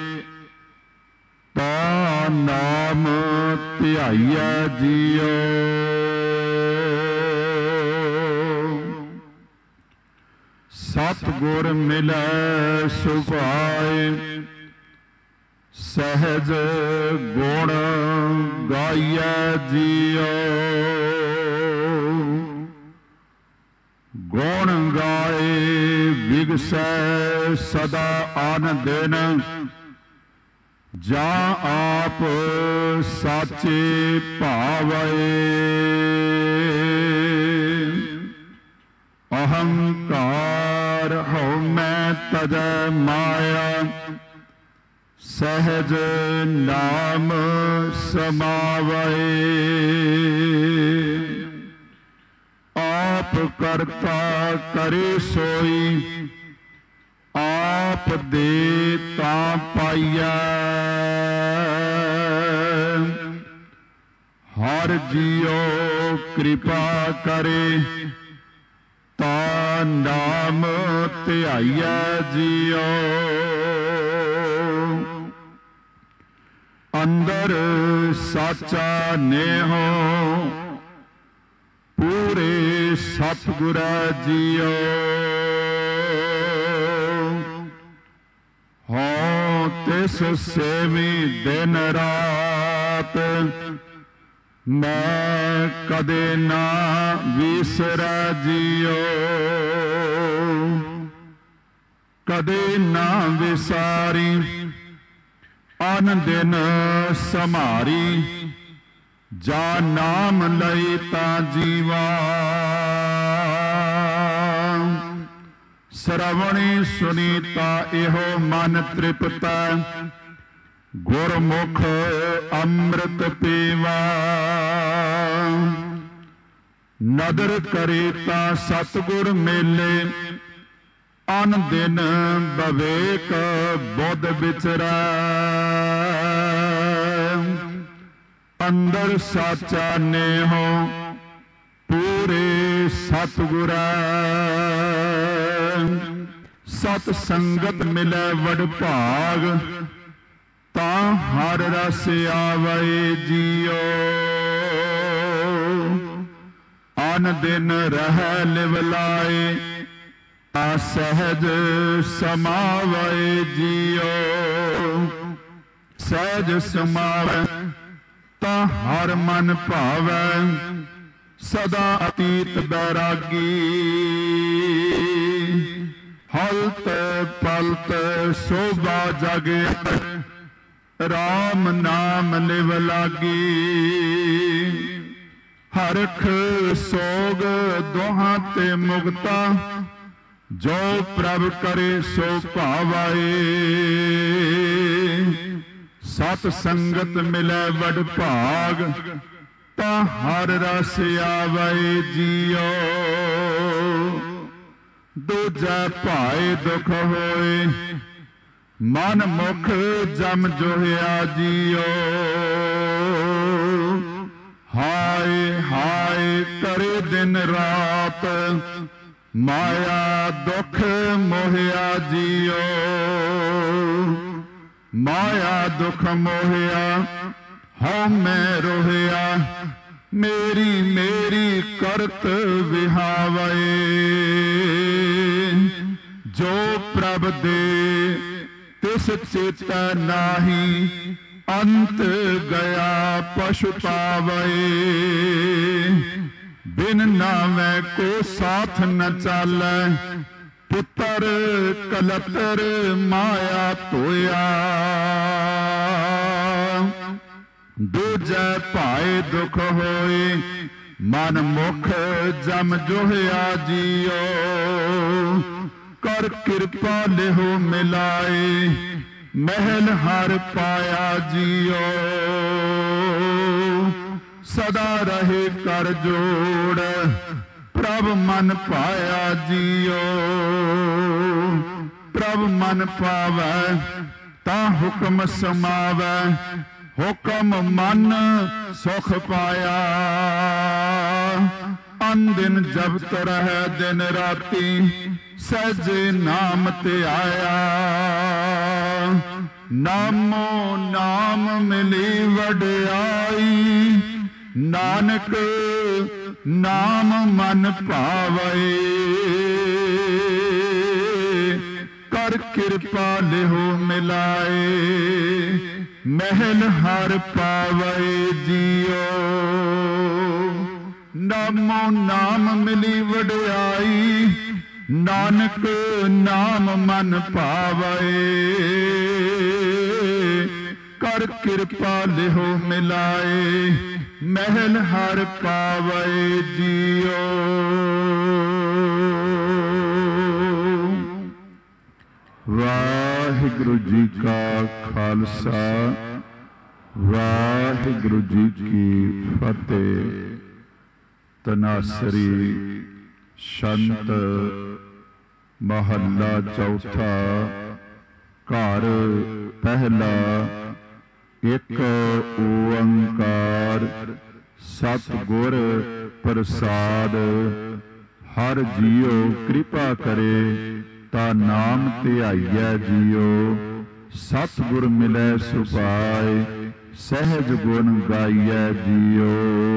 ਤਾ ਨਾਮ ਧਿਆਈਐ ਜੀਉ। ਸਤਿਗੁਰ ਮਿਲੈ ਸੁਭਾਏ, ਸਹਿਜ ਗੁਣ ਗਾਈਐ ਜੀਉ। ਗੁਣ ਗਾਏ ਵਿਗਸੈ ਸਦਾ ਅਨ ਦਿਨ, ਜਾਂ ਆਪ ਸਾਚੇ ਭਾਵੈ। ਅਹੰਕਾਰ ਹਉਮੈ ਤਜੈ ਮਾਇਆ, ਸਹਿਜ ਨਾਮ ਸਮਾਵੈ। ਆਪ ਕਰਤਾ ਕਰੇ ਸੋਈ, ਆਪ ਦੇ ਤਾਂ ਪਾਈਐ। ਹਰ ਜੀਉ ਕਿਰਪਾ ਕਰੇ, ਤਾ ਨਾਮ ਧਿਆਈਐ ਜੀਉ। ਅੰਦਰ ਸਾਚਾ ਨੇਹੋ, ਪੂਰੇ ਸਤਿਗੁਰੈ ਜੀਉ। ਹਉ ਤਿਸ ਸੇਵੀ ਦਿਨ ਰਾਤ, ਮੈਂ ਕਦੇ ਨਾ ਵਿਸਰੈ ਜੀਉ। ਕਦੇ ਨਾ ਵਿਸਾਰੀ, ਅਨ ਦਿਨ ਸੰਭਾਰੀ। ਜਾ ਨਾਮ ਲਈ ਤਾਂ ਜੀਵਾ, ਸਰਵਣੀ ਸੁਨੀਤਾ ਇਹੋ ਮਨ ਤ੍ਰਿਪਤੈ। ਗੁਰਮੁਖ ਅੰਮ੍ਰਿਤ ਪੀਵਾ, ਨਦਰ ਕਰੇ ਤਾਂ ਸਤਿਗੁਰ ਮੇਲੇ। ਅਨ ਦਿਨ ਬਵੇਕ ਬੁੱਧ ਵਿਚਰੈ, ਅੰਦਰ ਸਾਚਾ ਨੇਹੋ, ਪੂਰੇ ਸਤਿਗੁਰੈ। ਸਤ ਸੰਗਤ ਮਿਲੈ ਵਡ ਭਾਗ, ਤਾਂ ਹਰ ਰਸ ਆਵੈ ਜੀਉ। ਅਨ ਦਿਨ ਰਹਿ ਲਿਵ ਲਾਏ, ਤਾ ਸਹਿਜ ਸਮਾਵੈ ਜੀਉ। ਸਹਿਜ ਸਮਾਵੈ ਤਾਂ ਹਰ ਮਨ ਭਾਵੈ, ਸਦਾ ਅਤੀਤ ਬੈਰਾਗੀ। ਹਲਤ ਪਲਤ ਸੋਭਾ ਜਗ, ਰਾਮ ਨਾਮ ਲਿਵ ਲਾਗੀ। ਹਰਖ ਸੋਗ ਦੋਹਾਂ ਤੇ ਮੁਕਤਾ, ਜੋ ਪ੍ਰਭ ਕਰੇ ਸੋ ਭਾਵੈ। ਸਤ ਸੰਗਤ ਮਿਲੈ ਵਡ ਭਾਗ, ਤਾਂ ਹਰ ਰਸ ਆਵੈ ਜੀਉ। ਦੂਜੈ ਭਾਏ ਦੁਖ ਹੋਏ, ਮਨ ਮੁਖ ਜਮ ਜੋਹਿਆ ਜੀਉ। ਹਾਏ ਹਾਏ ਕਰੇ ਦਿਨ ਰਾਤ, ਮਾਇਆ ਦੁਖ ਮੋਹਿਆ ਜੀਉ। ਮਾਇਆ ਦੁਖ ਮੋਹਿਆ, ਹਉ ਮੈਂ ਰੋਹਿਆ। ਮੇਰੀ ਮੇਰੀ ਕਰਤ ਵਿਹਾਵੈ, ਜੋ ਪ੍ਰਭ ਦੇ ਤਿਸ ਚੇਤੈ ਨਾਹੀ। ਅੰਤ ਗਿਆ ਪਸ਼ੁ ਪਾਵੈ, ਬਿਨ ਨਾਮੈ ਕੋ ਸਾਥ ਨ ਚਾਲੈ। ਪੁੱਤਰ ਕਲਤਰ ਮਾਇਆ ਧੋਇਆ, ਦੂਜੈ ਭਾਏ ਦੁਖ ਹੋਏ। ਮਨ ਮੁਖ ਜਮ ਜੋਹਿਆ ਜੀਉ। ਕਰ ਕਿਰਪਾ ਲਿਹੋ ਮਿਲਾਏ, ਮਹਿਲ ਹਰ ਪਾਇਆ ਜੀਉ। ਸਦਾ ਰਹੇ ਕਰ ਜੋੜ, ਪ੍ਰਭ ਮਨ ਪਾਇਆ ਜੀਉ। ਪ੍ਰਭ ਮਨ ਪਾਵੈ, ਤਾਂ ਹੁਕਮ ਸਮਾਵੈ। ਹੁਕਮ ਮਨ ਸੁਖ ਪਾਇਆ, ਅਨ ਦਿਨ ਜਪਤ ਰਹਿ ਦਿਨ ਰਾਤੀ। ਸਹਿਜੇ ਨਾਮ ਤੇ ਆਇਆ, ਨਾਮੋ ਨਾਮ ਮਿਲੀ ਵਡਿਆਈ। ਨਾਨਕ ਨਾਮ ਮਨ ਭਾਵੈ। ਕਰ ਕਿਰਪਾ ਲਿਹੋ ਮਿਲਾਏ, ਮਹਿਲ ਹਰ ਪਾਵੇ ਜੀਓ। ਨਾਮੋ ਨਾਮ ਮਿਲੀ ਵਡਿਆਈ, ਨਾਨਕ ਨਾਮ ਮਨ ਭਾਵੇ। ਕਰ ਕਿਰਪਾ ਲਿਹੋ ਮਿਲਾਏ, ਮਹਿਲ ਹਰ ਪਾਵੇ ਜੀਓ। ਵਾਹਿਗੁਰੂ ਜੀ ਕਾ ਖਾਲਸਾ, ਵਾਹਿਗੁਰੂ ਜੀ ਕੀ ਫਤਿਹ। ਤਨਾਸਰੀ ਸ਼ੰਤ ਮਹੱਲਾ ਚੌਥਾ। ਘਰ ਪਹਿਲਾ। ਇੱਕ ਓੰਕਾਰ ਸਤਿਗੁਰ ਪ੍ਰਸਾਦ। ਹਰ ਜੀਉ ਕਿਰਪਾ ਕਰੇ ਤਾ ਨਾਮ ਧਿਆਈਐ ਜੀਉ। ਸਤਿਗੁਰ ਮਿਲੈ ਸੁਭਾਇ, ਸਹਿਜ ਗੁਣ ਗਾਈਐ ਜੀਉ।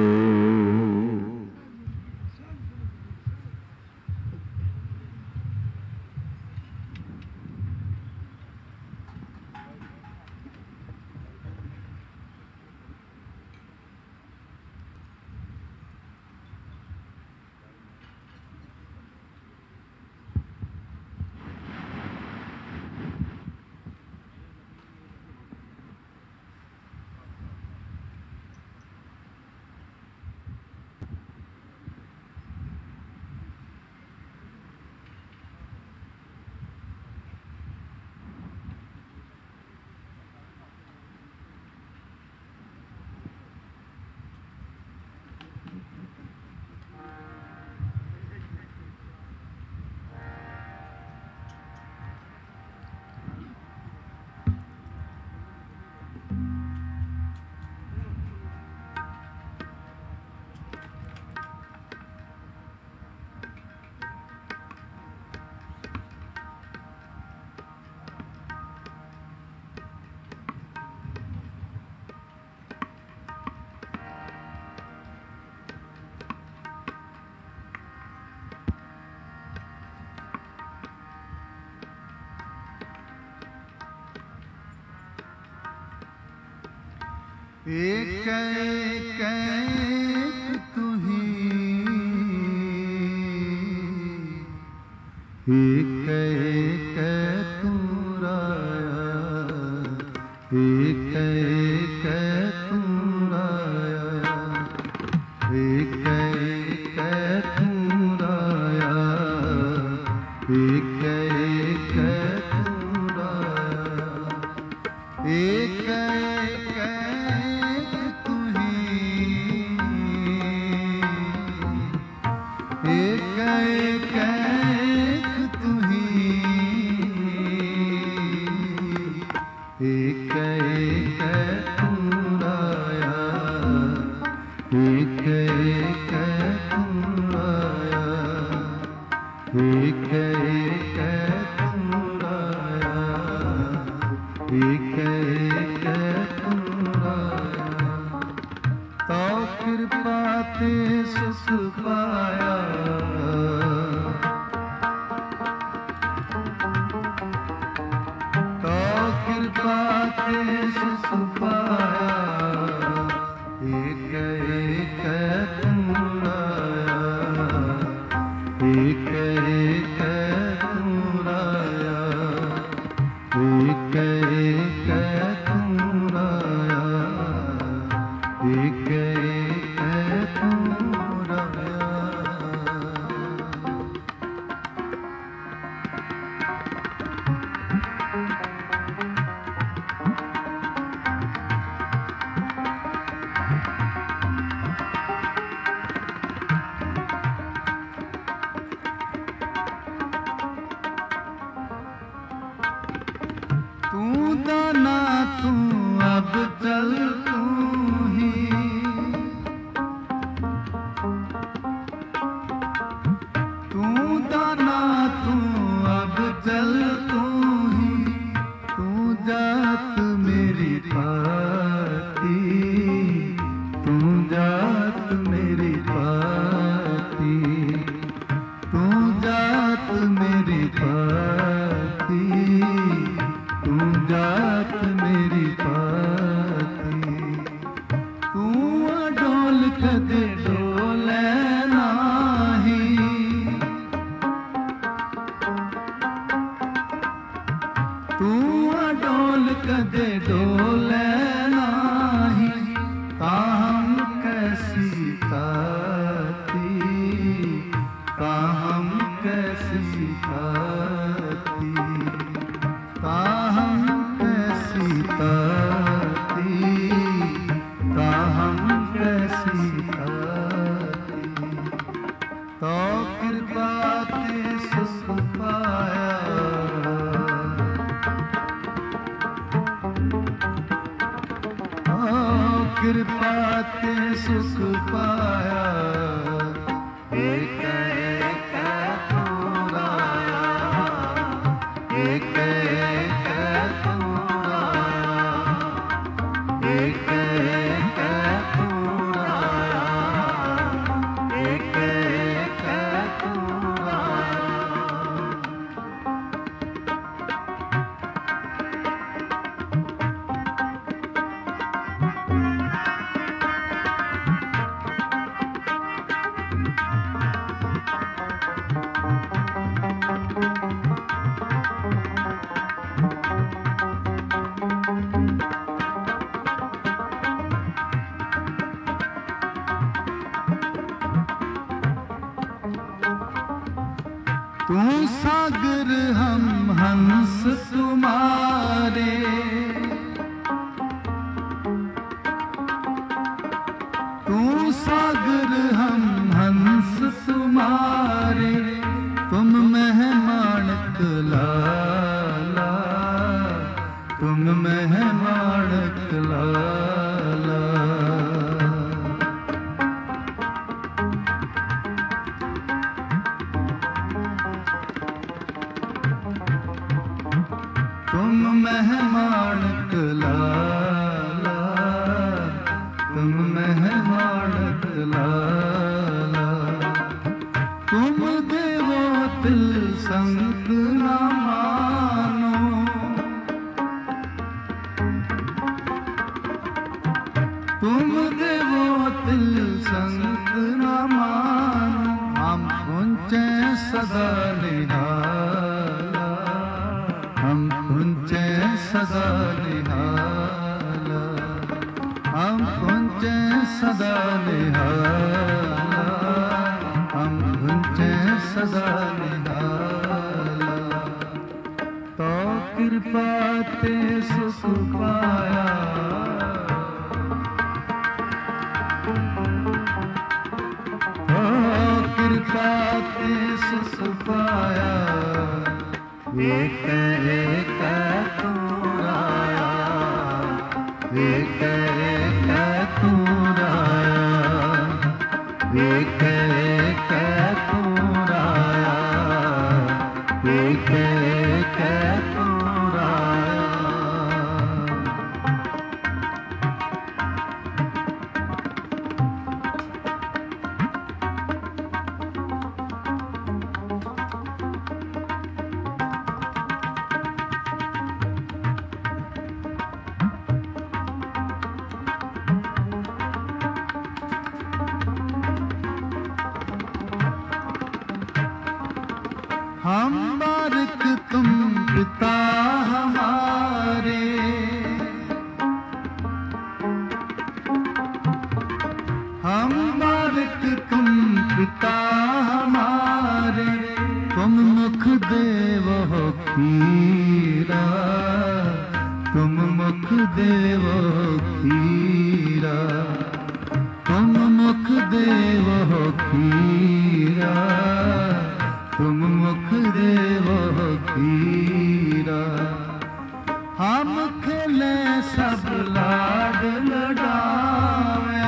एक एक तुही, एक एक तू राया, एक एक तू राया, एक एक तू राया, एक एक तू राया, एक एक एक ताती, ताहम कैसी ताती, ताहम कैसी ताती, तो कृपा ते सुख पाया, कृपा ते सुख पाया, एक एक तूराया, एक एक तूराया, एक एक तूराया, एक एक तूराया। तू सागर हम हंस तुम्हारे, तू सागर हम हंस तुम्हारे, तुम मेहमानक लाला, तुम मेहमानक लाला। तुम मेहमानक लाला, तुम मेहमानक लाला, तुम देवो तिल संग न मानो, तुम देवो तिल संग न मानो, हम पुंचे सदा निहाला, हम पुंचे सदा निहाला, हम पुंचे सदा निहाला, हम पुंचे सदा निहाला, तो कृपा ते सुख पाया, तो कृपा ते सुख पाया, एक एक तूराया, एक एक तूराया, एक एक तूराया, एक एक तूराया। हम बारिक तुम पिता हमारे, हम बारिक तुम पिता हमारे, तुम मुख देव हो खीरा, तुम मुख देव हो खीरा, तुम मुख देव हो खीरा, तुम मुख देव हो खीरा, हम खेले सब लाड लडावे,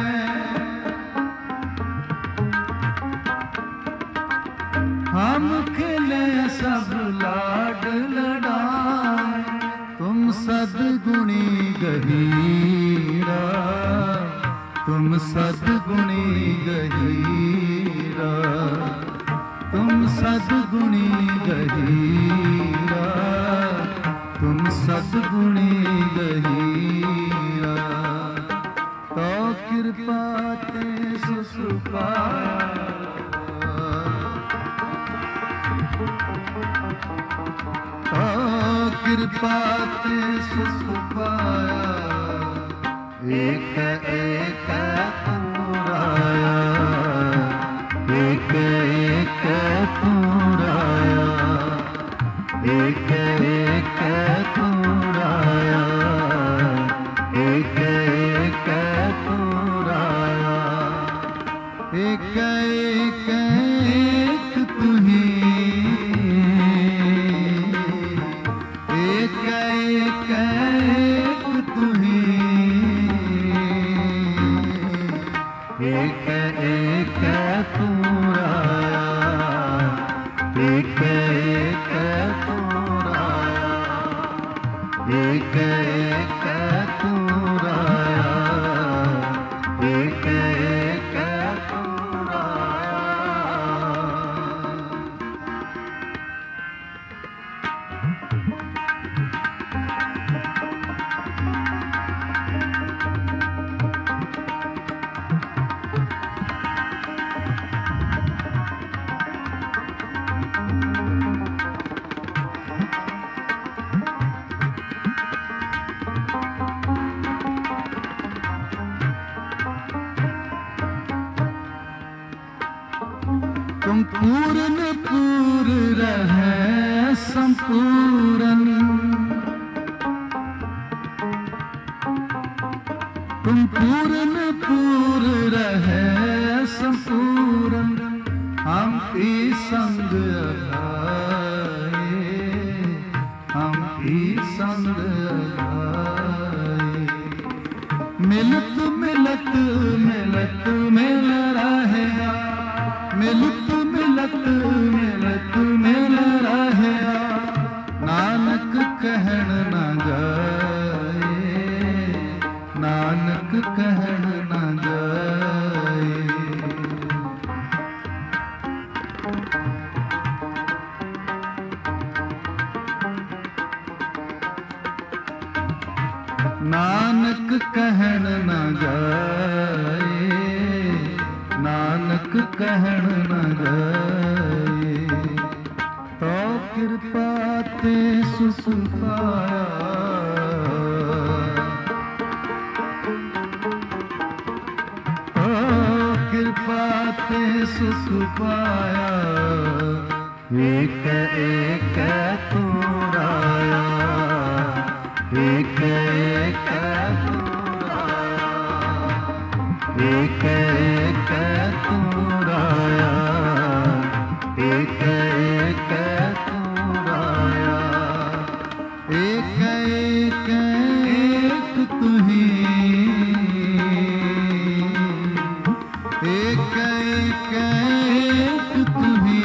हम खेले सब लाड लडावे, तुम सद्गुणी गहीरा, तुम सद्गुणी गहीरा, तुम सद्गुणी गहीरा, तुम सद्गुणी गहीरा, तो कृपा ते सुख पाया, तो कृपा ते सुख पाया, एक एक तूराया, एक एक तूराया, एक एक तू राया, एक एक तू राया, एक एक तू राया। तुम पूर्ण पूर रहे संपूर्ण, तुम पूर्ण पूर रहे संपूर्ण, हम ही संग आए, हम ही संग आए। मिलत मिलत मिलत मिल रहे, मिलत मिलत मिलत मिल रहे, नानक कहन न जाए, नानक कहन न जाए। नानक कहन न जाए, नानक कहन न जाए। तो कृपा ते सुख पाया, तो कृपा ते सुख पाया, एक एक तू राया, एक एक तू राया, एक एक तू राया, एक एक तू राया। एक एक एक तू ही, एक एक एक तू ही,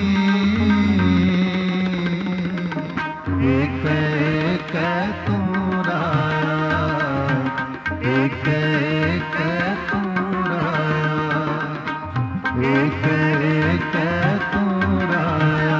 एक एक तू राया, एक एक तू राया, एक एक तू राया,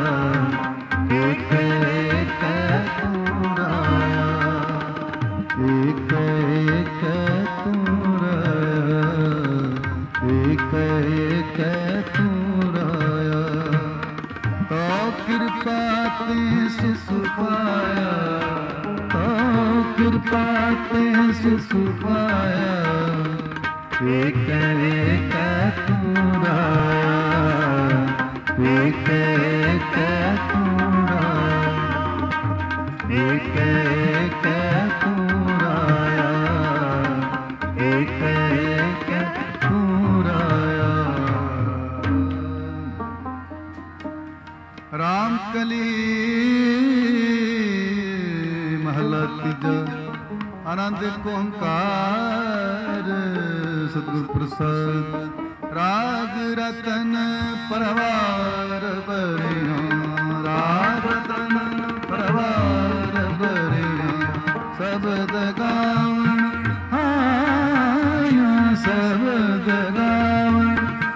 एक एक तू राया, एक एक तू राया, एक एक तू राया। तो कृपा ते सुख पाया, तो कृपा ते सुख पाया, एक एक तू राया, एक एक तू राया, एक एक तू राया, एक एक तू राया। राम कली महला तीजा, आनंद ओंकार सतगुर प्रसाद। राग रतन परवार बरिया, राग रतन परवार बरिया, शब्द गावन आया, शब्द गावन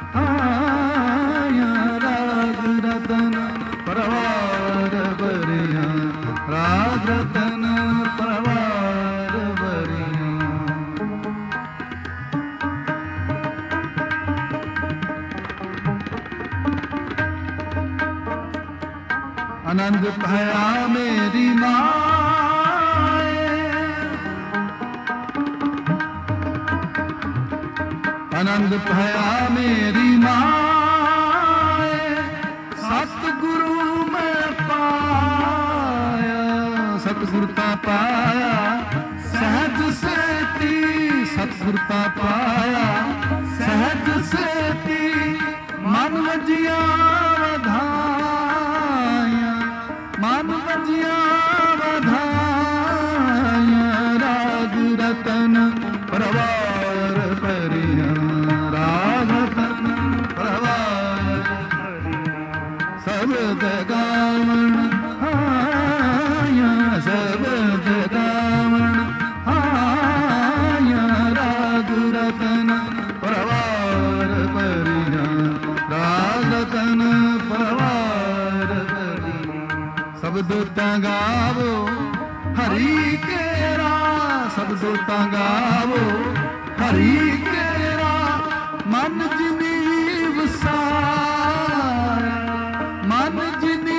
आया। राग रतन परवार बरिया, राग रतन परवार बरिया। आनंद भया मेरी माए, आनंद भया मेरी माए, सतगुरु मैं पाया, सतगुरता पाया सहज सेती, सतगुरता पाया सहज सेती। मन वजिया वधाया, मन वजिया वधाया। राग रतन परवार बरिया, राग रतन परवार बरिया, ਸ਼ਬਦ ਗਾਵਣ ਆਇਆ ਸ਼ਬਦ ਗਾਵਣ ਆਇਆ ਰਾਗ ਰਤਨ ਪਰਵਾਰ ਭਰੀਆਂ ਰਾਗ ਰਤਨ ਪਰਵਾਰ ਭਰੀਆਂ ਸਬਦ ਤਾਂ ਗਾਵੋ ਹਰੀ ਕੇਰਾ ਸਬਦ ਤਾਂ ਗਾਵੋ ਹਰੀ ਕੇਰਾ ਮਨ ਜਿਨੀ ਵਸਾਇਆ ਮਨ ਜਿਨੀ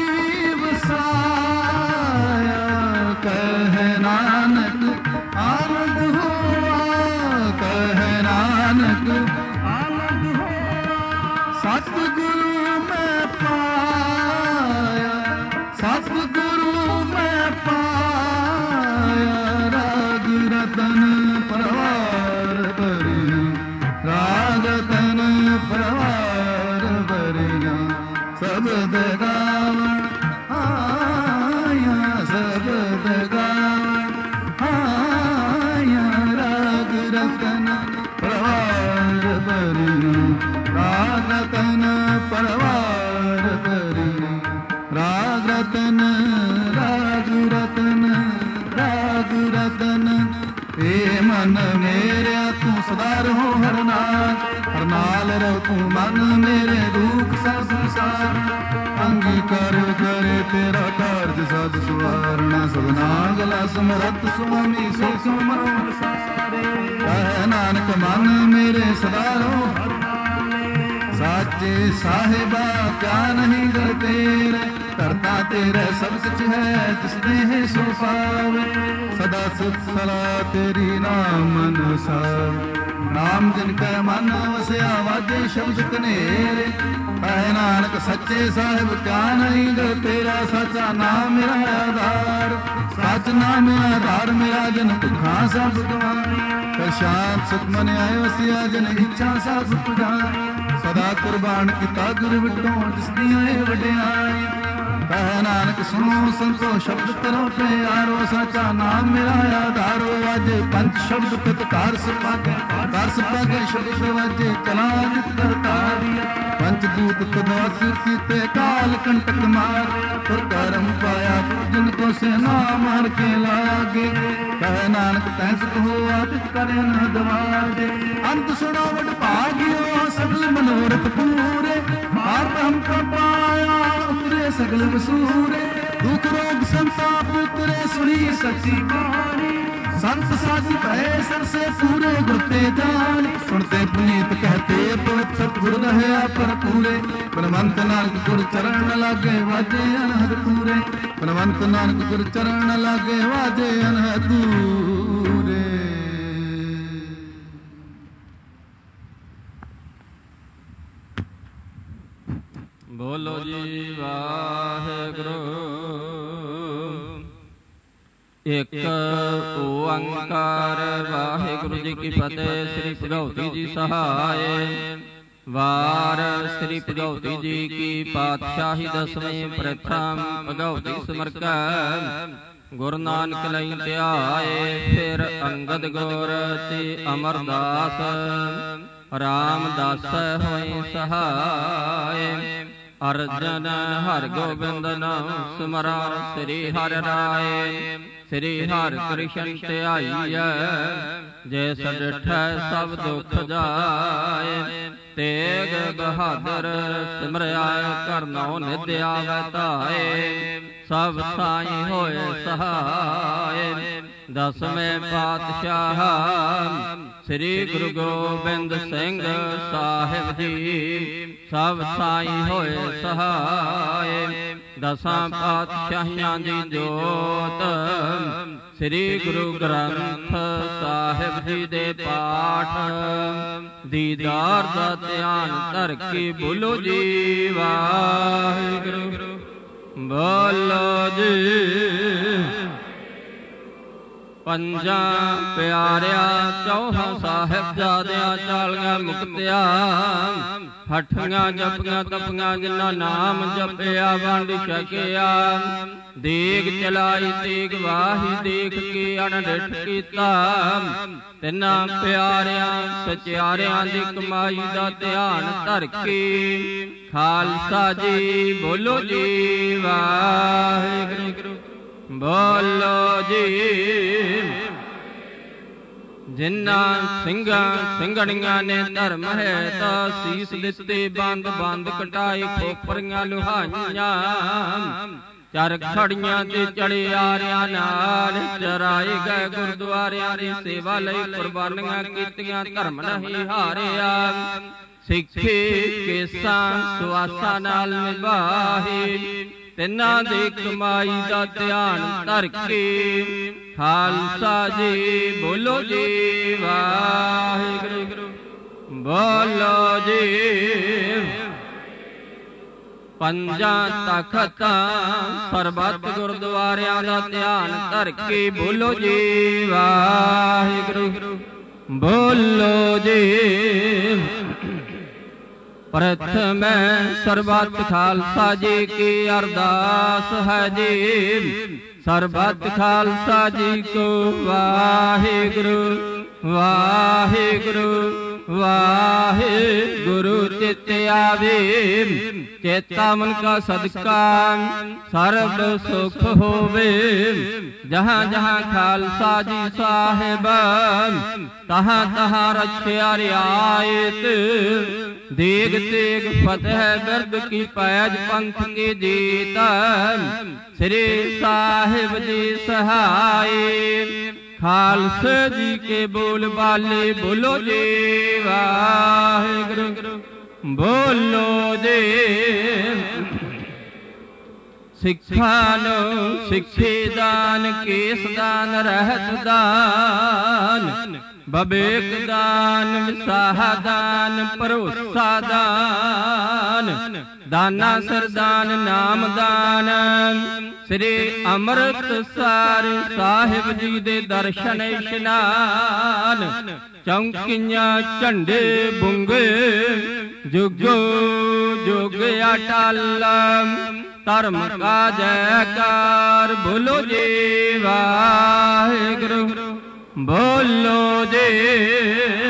ਵਸਾਇਆ ਕਹਿ ਨਾਨਕ ਆਨੰਦ ਹੋਆ ਕਹਿ ਨਾਨਕ ਆਨੰਦ ਹੋਆ ਸਤਿਗੁਰੂ ਮੈਂ ਪਾਇਆ ਸਤਿਗੁਰੂ ਮੈਂ ਪਾਇਆ ਰਾਗ ਰਤਨ ਪਰਵਾਰ ਭਰੀਆਂ ਰਾਗ ਰਤਨ ਪਰਵਾਰ ਭਰੀਆਂ ਸਬਦ ਗਾਵਣ ਆਇਆ ਸਬਦ ਗਾਵਣ ਆਇਆ ਰਾਗ ਰਤਨ ਪਰਵਾਰ ਭਰੀਆਂ ਰਾਗ ਰਤਨ ਪਰਵਾਰ ਭਰੀਆਂ ਰਾਗ ਰਤਨ ਰਾਗ ਰਤਨ ਰਾਗ ਰਤਨ ਏ ਮਨ ਮੇਰਿਆ ਤੂੰ ਸਦਾ ਰਹੋ ਹਰ ਨਾਲ ਹਰ ਨਾਲ ਰਹੋ ਤੂੰ ਮਨ ਮੇਰੇ ਦੁੱਖ ਸਭ ਸੰਸਾਰ ਅੰਗੀਕਾਰ ਕਰੇ ਤੇਰਾ ਕਾਰਜ ਸਦ ਸਵਾਰਣਾ ਸਦਨਾ ਗਲਾ ਸਮਰੱਥ ਸੁਆਮੀ ਸੋ ਸੁਮਰੋ ਸਾਰੇ ਕਹਿ ਨਾਨਕ ਮਨ ਮੇਰੇ ਸਦਾ ਰਹੋ ਹਰ ਸਾਚੇ ਸਾਹਿਬਾ ਕਿਆ ਨਹੀਂ ਦਰ ਤੇਰੇ ਕਰਤਾ ਤੇਰੇ ਸਭ ਕੁਛ ਹੈ ਜਿਸ ਨੇ ਸੋ ਪਾਵੇ ਸਦਾ ਸੁਖ ਸਲਾ ਤੇਰੀ ਨਾਮ ਅਨੁਸਾਰ ਨਾਮ ਜਿਨ ਕੈ ਮਨ ਵਸਿਆ ਵਾਜੇ ਸ਼ਬਦ ਕਨੇਰੇ ਕਹਿ ਨਾਨਕ ਸੱਚੇ ਸਾਹਿਬ ਕਿਆ ਨਹੀਂ ਦਰ ਤੇਰਾ ਸੱਚਾ ਨਾਮ ਮੇਰਾ ਆਧਾਰ ਸੱਚ ਨਾਮ ਆਧਾਰ ਮੇਰਾ ਜਨ ਤੁਖਾਂ ਸਭ ਗਵਾਏ ਕਰ ਸ਼ਾਂਤ ਸੁਖ ਮਨ ਆਇ ਵਸਿਆ ਜਨ ਇੱਛਾ ਸਭ ਪੁਜਾਏ ਸਦਾ ਕੁਰਬਾਨ ਕੀਤਾ ਗੁਰ ਵਿਟੋਂ ਜਿਸ ਦੀਆਂ ਇਹ ਵਡਿਆਈ ਕਹਿ ਨਾਨਕ ਸੁਣੋ ਸੰਤੋ ਸ਼ਬਦ ਕਰੋ ਪਿਆਰੋ ਸਾਚਾ ਨਾਮ ਮੇਰਾ ਆਧਾਰੋ ਵਾਜੇ ਪੰਜ ਸ਼ਬਦ ਪਿਤ ਕਾਰ ਸਪਾਗੇ ਕਾਰ ਸਪਾਗੇ ਸ਼ਬਦ ਵਾਜੇ ਕਲਾ ਜਿਤ ਕਰਤਾਰੀਆ ਪੰਜ ਦੂਤ ਤਦਾਸ ਕੀਤੇ ਕਾਲ ਕੰਟਕ ਮਾਰ ਤੁਰ ਕਰਮ ਪਾਇਆ ਜਿਨ ਕੋ ਸੇ ਨਾਮ ਮਾਰ ਕੇ ਲਾਗੇ ਕਹਿ ਨਾਨਕ ਤੈਸ ਕੋ ਆਦਿਤ ਕਰੇ ਨ ਦਵਾਜੇ ਅੰਤ ਸੁਣੋ ਵਡ ਭਾਗਿਓ ਸਗਲ ਮਨੋਰਥ ਪੂਰੇ ਮਾਰ ਹਮ ਕਾ ਪਾਇਆ ਉਤਰੇ ਸਗਲ ਵਸੂਰੇ ਦੁਖ ਰੋਗ ਸੰਤਾਪ ਉਤਰੇ ਸੁਣੀ ਸੱਚੀ ਕਹਾਣੀ ਸੰਤ ਸਾਧ ਭਏ ਸਰਸੇ ਪੂਰੇ ਗੁਰ ਤੇ ਜਾਣ ਸੁਣਤੇ ਪੁਨੀਤ ਕਹਤੇ ਪਵਿੱਤ ਸਤਿਗੁਰ ਰਹਿਆ ਪਰ ਪੂਰੇ ਬਨਵੰਤ ਨਾਨਕ ਗੁਰ ਚਰਨ ਲਾਗੇ ਵਾਜੇ ਅਨਹਦ ਪੂਰੇ ਬਨਵੰਤ ਨਾਨਕ ਗੁਰ ਚਰਨ ਲਾਗੇ ਵਾਜੇ ਅਨਹਦ ਪੂਰੇ। ਬੋਲੋ ਜੀ ਵਾਹਿਗੁਰੂ ਇੱਕ ਓੰਕਾਰ ਵਾਹਿਗੁਰੂ ਜੀ ਕੀ ਫਤਿਹ। ਸ੍ਰੀ ਭਗਉਤੀ ਜੀ ਸਹਾਇ ਵਾਰ ਸ੍ਰੀ ਭਗਉਤੀ ਜੀ ਕੀ ਪਾਤਸ਼ਾਹੀ ਦਸਵੇਂ ਪ੍ਰਥਮ ਭਗਉਤੀ ਸਮਰਕੈ ਗੁਰੂ ਨਾਨਕ ਲਈ ਧਿਆਏ ਫਿਰ ਅੰਗਦ ਗੁਰ ਤੇ ਅਮਰਦਾਸ ਰਾਮਦਾਸ ਹੋਏ ਸਹਾਇ ਅਰਜਨ ਹਰਿ ਗੋਬਿੰਦ ਨਾਮ ਸਿਮਰਾ ਸ੍ਰੀ ਹਰਿ ਰਾਏ ਸ੍ਰੀ ਹਰਿ ਕ੍ਰਿਸ਼ਨ ਧਿਆਈਐ ਜੈ ਸਡਿਠੈ ਸਭ ਦੁਖ ਜਾਏ ਤੇਗ ਬਹਾਦਰ ਸਿਮਰਿਆ ਕਰਨੋ ਨਿਧ ਆਵੈ ਧਾਏ ਸਭ ਸਾਈ ਹੋਏ ਸਹਾਇ ਦਸਵੇਂ ਪਾਤਸ਼ਾਹ ਸ੍ਰੀ ਗੁਰੂ ਗੋਬਿੰਦ ਸਿੰਘ ਸਾਹਿਬ ਜੀ ਸਭ ਸਾਈ ਹੋਏ ਸਹਾਇ ਦਸਾਂ ਪਾਤਸ਼ਾਹੀਆਂ ਦੀ ਜੋਤ ਸ੍ਰੀ ਗੁਰੂ ਗ੍ਰੰਥ ਸਾਹਿਬ ਜੀ ਦੇ ਪਾਠ ਦੀਦਾਰ ਦਾ ਧਿਆਨ ਧਰ ਕੇ ਬੋਲੋ ਜੀ ਵਾਹਿਗੁਰੂ ਬੋਲੋ ਜੀ। ਪੰਜਾਂ ਪਿਆਰਿਆਂ ਚੌਹਾਂ ਸਾਹਿਬਜ਼ਾਦਿਆਂ ਚਾਲੀਆਂ ਮੁਕਤਿਆਂ ਹਠੀਆਂ ਜਪੀਆਂ ਤਪੀਆਂ ਜਿਨ੍ਹਾਂ ਨਾਮ ਜਪਿਆ ਵੰਡ ਛਕਿਆ। ਦੇਗ ਚਲਾਈ ਤੇਗ ਵਾਹੀ ਦੇਖ ਕੇ ਅਣਡਿਠ ਕੀਤਾ। ਤਿੰਨਾਂ ਪਿਆਰਿਆਂ ਸਚਿਆਰਿਆਂ ਦੀ ਕਮਾਈ ਦਾ ਧਿਆਨ ਧਰ ਕੇ ਖਾਲਸਾ ਜੀ ਬੋਲੋ ਜੀ ਵਾਹਿਗੁਰੂ ਬੋਲੋ ਜੀ। ਜਿਨ੍ਹਾਂ ਸਿੰਘਾਂ ਸਿੰਘਣੀਆਂ ਨੇ ਧਰਮ ਹੈ ਤਾਂ ਸੀਸ ਦਿੱਤੇ ਬੰਦ ਬੰਦ ਕਟਾਏ ਖੋਪਰੀਆਂ ਲੁਹਾਈਆਂ। ਚਰਖ ਖੜੀਆਂ ਤੇ ਚੜੇ ਆਰਿਆਂ ਨਾਲ ਚਰਾਏ ਗਏ ਗੁਰਦੁਆਰਿਆਂ ਦੀ ਸੇਵਾ ਲਈ ਕੁਰਬਾਨੀਆਂ ਕੀਤੀਆਂ ਧਰਮ ਨਹੀਂ ਹਾਰਿਆ। ਸਿੱਖੇ ਕੇਸਾਂ ਸੁਆਸਾਂ ਨਾਲ ਨਿਭਾਹੇ ਤਿੰਨਾਂ ਦੇ ਕਮਾਈ ਦਾ ਧਿਆਨ ਧਰ ਕੇ ਖਾਲਸਾ ਜੀ ਬੋਲੋ ਜੀ ਵਾਹਿਗੁਰੂ ਬੋਲੋ ਜੀ। ਪੰਜਾਂ ਤਖਤਾਂ ਸਰਬੱਤ ਗੁਰਦੁਆਰਿਆਂ ਦਾ ਧਿਆਨ ਧਰ ਕੇ ਬੋਲੋ ਜੀ ਵਾਹਿਗੁਰੂ ਬੋਲੋ ਜੀ। ਪ੍ਰਥਮੈ ਸਰਬੱਤ ਖਾਲਸਾ ਜੀ ਕੀ ਅਰਦਾਸ ਹੈ ਜੀ। ਸਰਬੱਤ ਖਾਲਸਾ ਜੀ ਕੋ ਵਾਹਿਗੁਰੂ ਵਾਹਿਗੁਰੂ ਵਾਹਿਗੁਰੂ ਚਿਤ ਆਵੇ। ਚੇਤਾ ਮਨ ਕਾ ਸਦਕਾ ਸਰਬ ਸੁਖ ਹੋਵੇ। ਜਹਾਂ ਜਹਾਂ ਖਾਲਸਾ ਜੀ ਸਾਹਿਬ ਤਹਾਂ ਤਹਾਂ ਰਖਿਆ ਰਿਆਇਤ। ਦੇਗ ਤੇਗ ਫਤਿਹ ਬਿਰਦ ਕੀ ਪੈਜ ਪੰਥ ਕੀ ਜੀਤ। ਸ੍ਰੀ ਸਾਹਿਬ ਜੀ ਸਹਾਏ ਖਾਲਸੇ ਜੀ ਕੇ ਬੋਲ ਬਾਲੇ ਬੋਲੋ ਜੀ ਵਾਹਿਗੁਰੂ ਬੋਲੋ ਜੀ। ਸਿੱਖਾਂ ਨੂੰ ਸਿੱਖੀ ਦਾਨ ਕੇਸ ਦਾਨ ਰਹਿਤ ਦਾਨ ਬਵੇਕ ਦਾਨ ਵਿਸਾਹ ਦਾਨ ਭਰੋਸਾ ਦਾਨ ਦਾਨਾ ਸਰਦਾਨ ਨਾਮ ਦਾਨ। ਸ੍ਰੀ ਅੰਮ੍ਰਿਤਸਰ ਸਾਹਿਬ ਜੀ ਦੇ ਦਰਸ਼ਨ ਇਸ਼ਨਾਨ। ਚੌਂਕੀਆਂ ਝੰਡੇ ਬੁੰਗੇ ਜੁਗੋ ਜੁਗ ਅਟਲ। ਧਰਮ ਕਾ ਜੈਕਾਰ ਬੋਲੋ ਜੀ ਵਾਹਿਗੁਰੂ ਬੋਲੋ ਜੀ।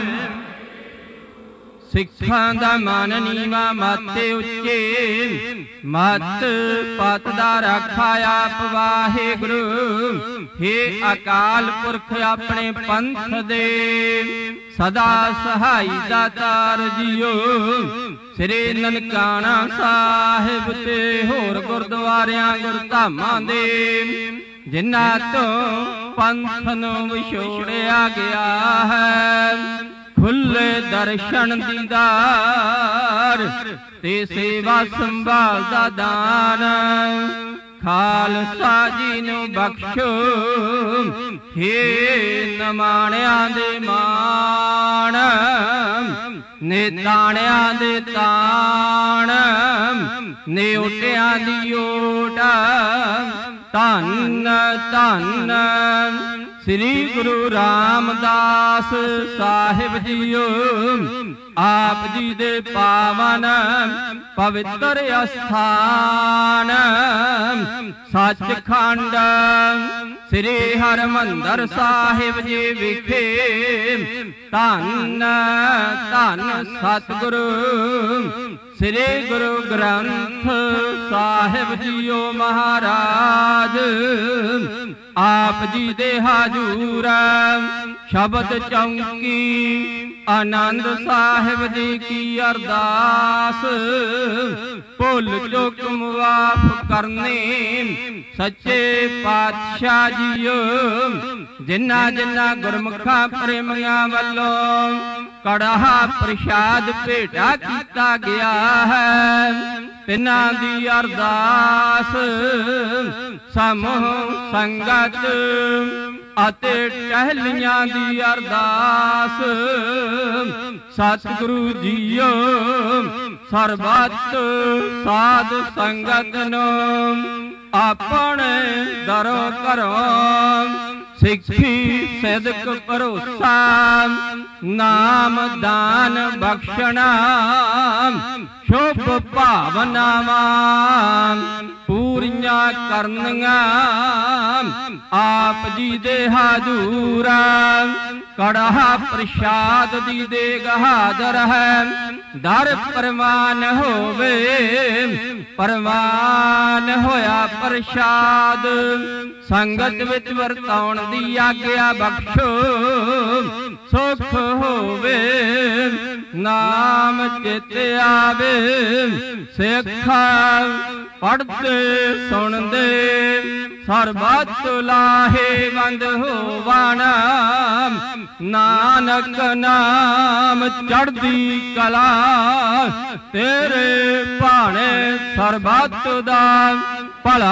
ਸਿੱਖਾਂ ਦਾ ਮਨ ਨੀਵਾ ਮੱਤ ਉੱਚੇ ਮੱਤ ਪਤ ਦਾ ਰਾਖਾ ਆਪ ਵਾਹਿਗੁਰੂ। ਹੇ ਅਕਾਲ ਪੁਰਖ ਆਪਣੇ ਪੰਥ ਦੇ ਸਦਾ ਸਹਾਈ ਦਾਤਾਰ ਜੀਓ। ਸ੍ਰੀ ਨਨਕਾਣਾ ਸਾਹਿਬ ਤੇ ਹੋਰ ਗੁਰਦੁਆਰਿਆਂ ਗੁਰਧਾਮਾਂ ਦੇ ਜਿਨ੍ਹਾਂ ਤੋਂ ਪੰਥ ਨੂੰ ਵਿਛੋੜਿਆ ਗਿਆ ਹੈ ਖੁੱਲੇ ਦਰਸ਼ਨ ਦੀਦਾਰ ਤੇ ਸੇਵਾ ਸੰਭਾਲ ਦਾ ਦਾਨ। ਖਾਲਸਾ ਜੀ ਨੂੰ ਬਖਸ਼ੋ ਹੇ ਨਮਾਣਿਆਂ ਦੇ ਮਾਣ ਨਿਤਾਣਿਆਂ ਦੇ ਤਾਣ ਨਿਉਟਿਆਂ ਦੀ ਓਟ। ਧੰਨ ਧੰਨ ਸ੍ਰੀ ਗੁਰੂ ਰਾਮਦਾਸ ਸਾਹਿਬ ਜੀਓ। ਆਪ ਜੀ ਦੇ ਪਾਵਨ ਪਵਿੱਤਰ ਅਸਥਾਨ ਸੱਚਖੰਡ ਸ੍ਰੀ ਹਰਿਮੰਦਰ ਸਾਹਿਬ ਜੀ ਵਿਖੇ ਧੰਨ ਧੰਨ ਸਤਿਗੁਰੂ ਸ੍ਰੀ ਗੁਰੂ ਗ੍ਰੰਥ ਸਾਹਿਬ ਜੀਓ ਮਹਾਰਾਜ। ਆਪ ਜੀ ਦੇ ਹਜੂਰ ਸ਼ਬਦ ਚੌਂਕੀ ਆਨੰਦ ਸਾਹਿਬ ਜੀ ਕੀ ਅਰਦਾਸ। ਭੁੱਲ ਚੁੱਕ ਮੁਆਫ ਕਰਨੀ ਸੱਚੇ ਪਾਤਸ਼ਾਹ ਜੀਓ। ਜਿਨ੍ਹਾਂ ਜਿਨ੍ਹਾਂ ਗੁਰਮੁਖਾਂ ਪ੍ਰੇਮੀਆਂ ਵੱਲੋਂ ਕੜਾਹਾ ਪ੍ਰਸ਼ਾਦ ਭੇਟਾ ਕੀਤਾ ਗਿਆ ਹੈ ਤਿਨਾਂ ਦੀ ਅਰਦਾਸ। ਸਮੂਹ ਸੰਗਤ ਅਤੇ ਟਹਿਲੀਆਂ ਦੀ ਅਰਦਾਸ। ਸਤਿਗੁਰੂ ਜੀਓ ਸਰਬੱਤ ਸਾਧ ਸੰਗਤ ਨੂੰ ਆਪਣੇ ਦਰੋਂ ਘਰੋਂ ਸਿੱਖੀ ਸਿਦਕ ਭਰੋਸਾ ਨਾਮ ਦਾਨ ਬਖਸ਼ਣਾ ਸ਼ੁਭ ਭਾਵਨਾਵਾਂ ਪੂਰੀਆਂ ਕਰਨੀਆਂ ਆਪ ਜੀ ਦੇ ਹਾਜ਼ੂਰਾ ਕੜਾਹ ਪ੍ਰਸ਼ਾਦ ਦੀ ਦੇਗ ਹਾਜ਼ਰ ਹੈ ਦਰ ਪ੍ਰਵਾਨ ਹੋਵੇ ਪ੍ਰਵਾਨ ਹੋਇਆ ਪ੍ਰਸ਼ਾਦ ਸੰਗਤ ਵਿੱਚ ਵਰਤਾਉਣ ਦੀ ਆਗਿਆ ਬਖਸ਼ੋ ਸੁਖ ਹੋਵੇ ਨਾਮ ਚਿਤ ਆਵੇ ਸਿੱਖਾ ਪੜ੍ਹਦੇ ਸੁਣਦੇ ਸਰਬੱਤ ਲਾਹੇਵੰਦ ਹੋਵਣ ਨਾਨਕ ਨਾਮ ਚੜ੍ਹਦੀ ਕਲਾ ਤੇਰੇ ਭਾਣੇ ਸਰਬੱਤ ਦਾ ਭਲਾ।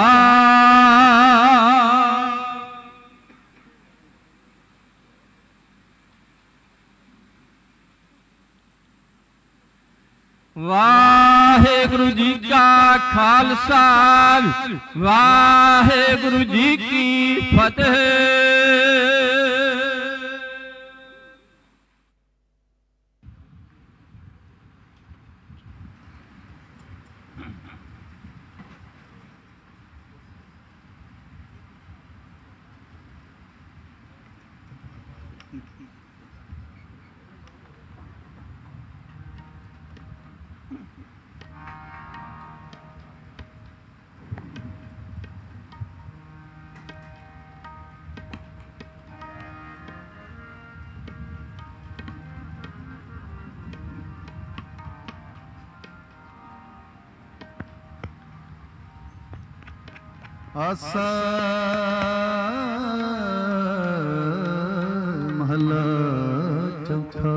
ਵਾਹਿਗੁਰੂ ਜੀ ਕਾ ਖਾਲਸਾ ਵਾਹਿਗੁਰੂ ਜੀ ਕੀ ਫਤਿਹ। ਆਸਾ ਮਹਲਾ ਚੌਥਾ।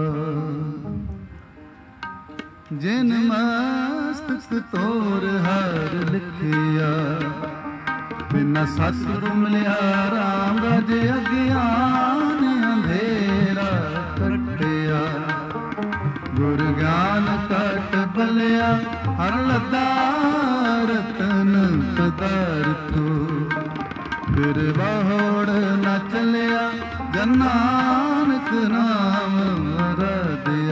ਜਿਨ ਮਸਤਕ ਤੋਰ ਹਰ ਲਿਖਿਆ ਬਿਨਾ ਸਤਿਗੁਰੂ ਮਿਲਿਆ ਰਾਮ ਰਾਜ ਅਗਿਆਨ ਅੰਧੇਰਾ ਕੱਟਿਆ ਗੁਰ ਗਿਆਨ ਕਟ ਬਲਿਆ ਹਰ ਲੱਦਾ ਰਤਨ ਪਦਾਰਥੋ ਫਿਰ ਬਾਹੜ ਨਾ ਚਲਿਆ ਜਨ ਨਾਨਕ ਨਾਮ ਅਰਾਧਿਆ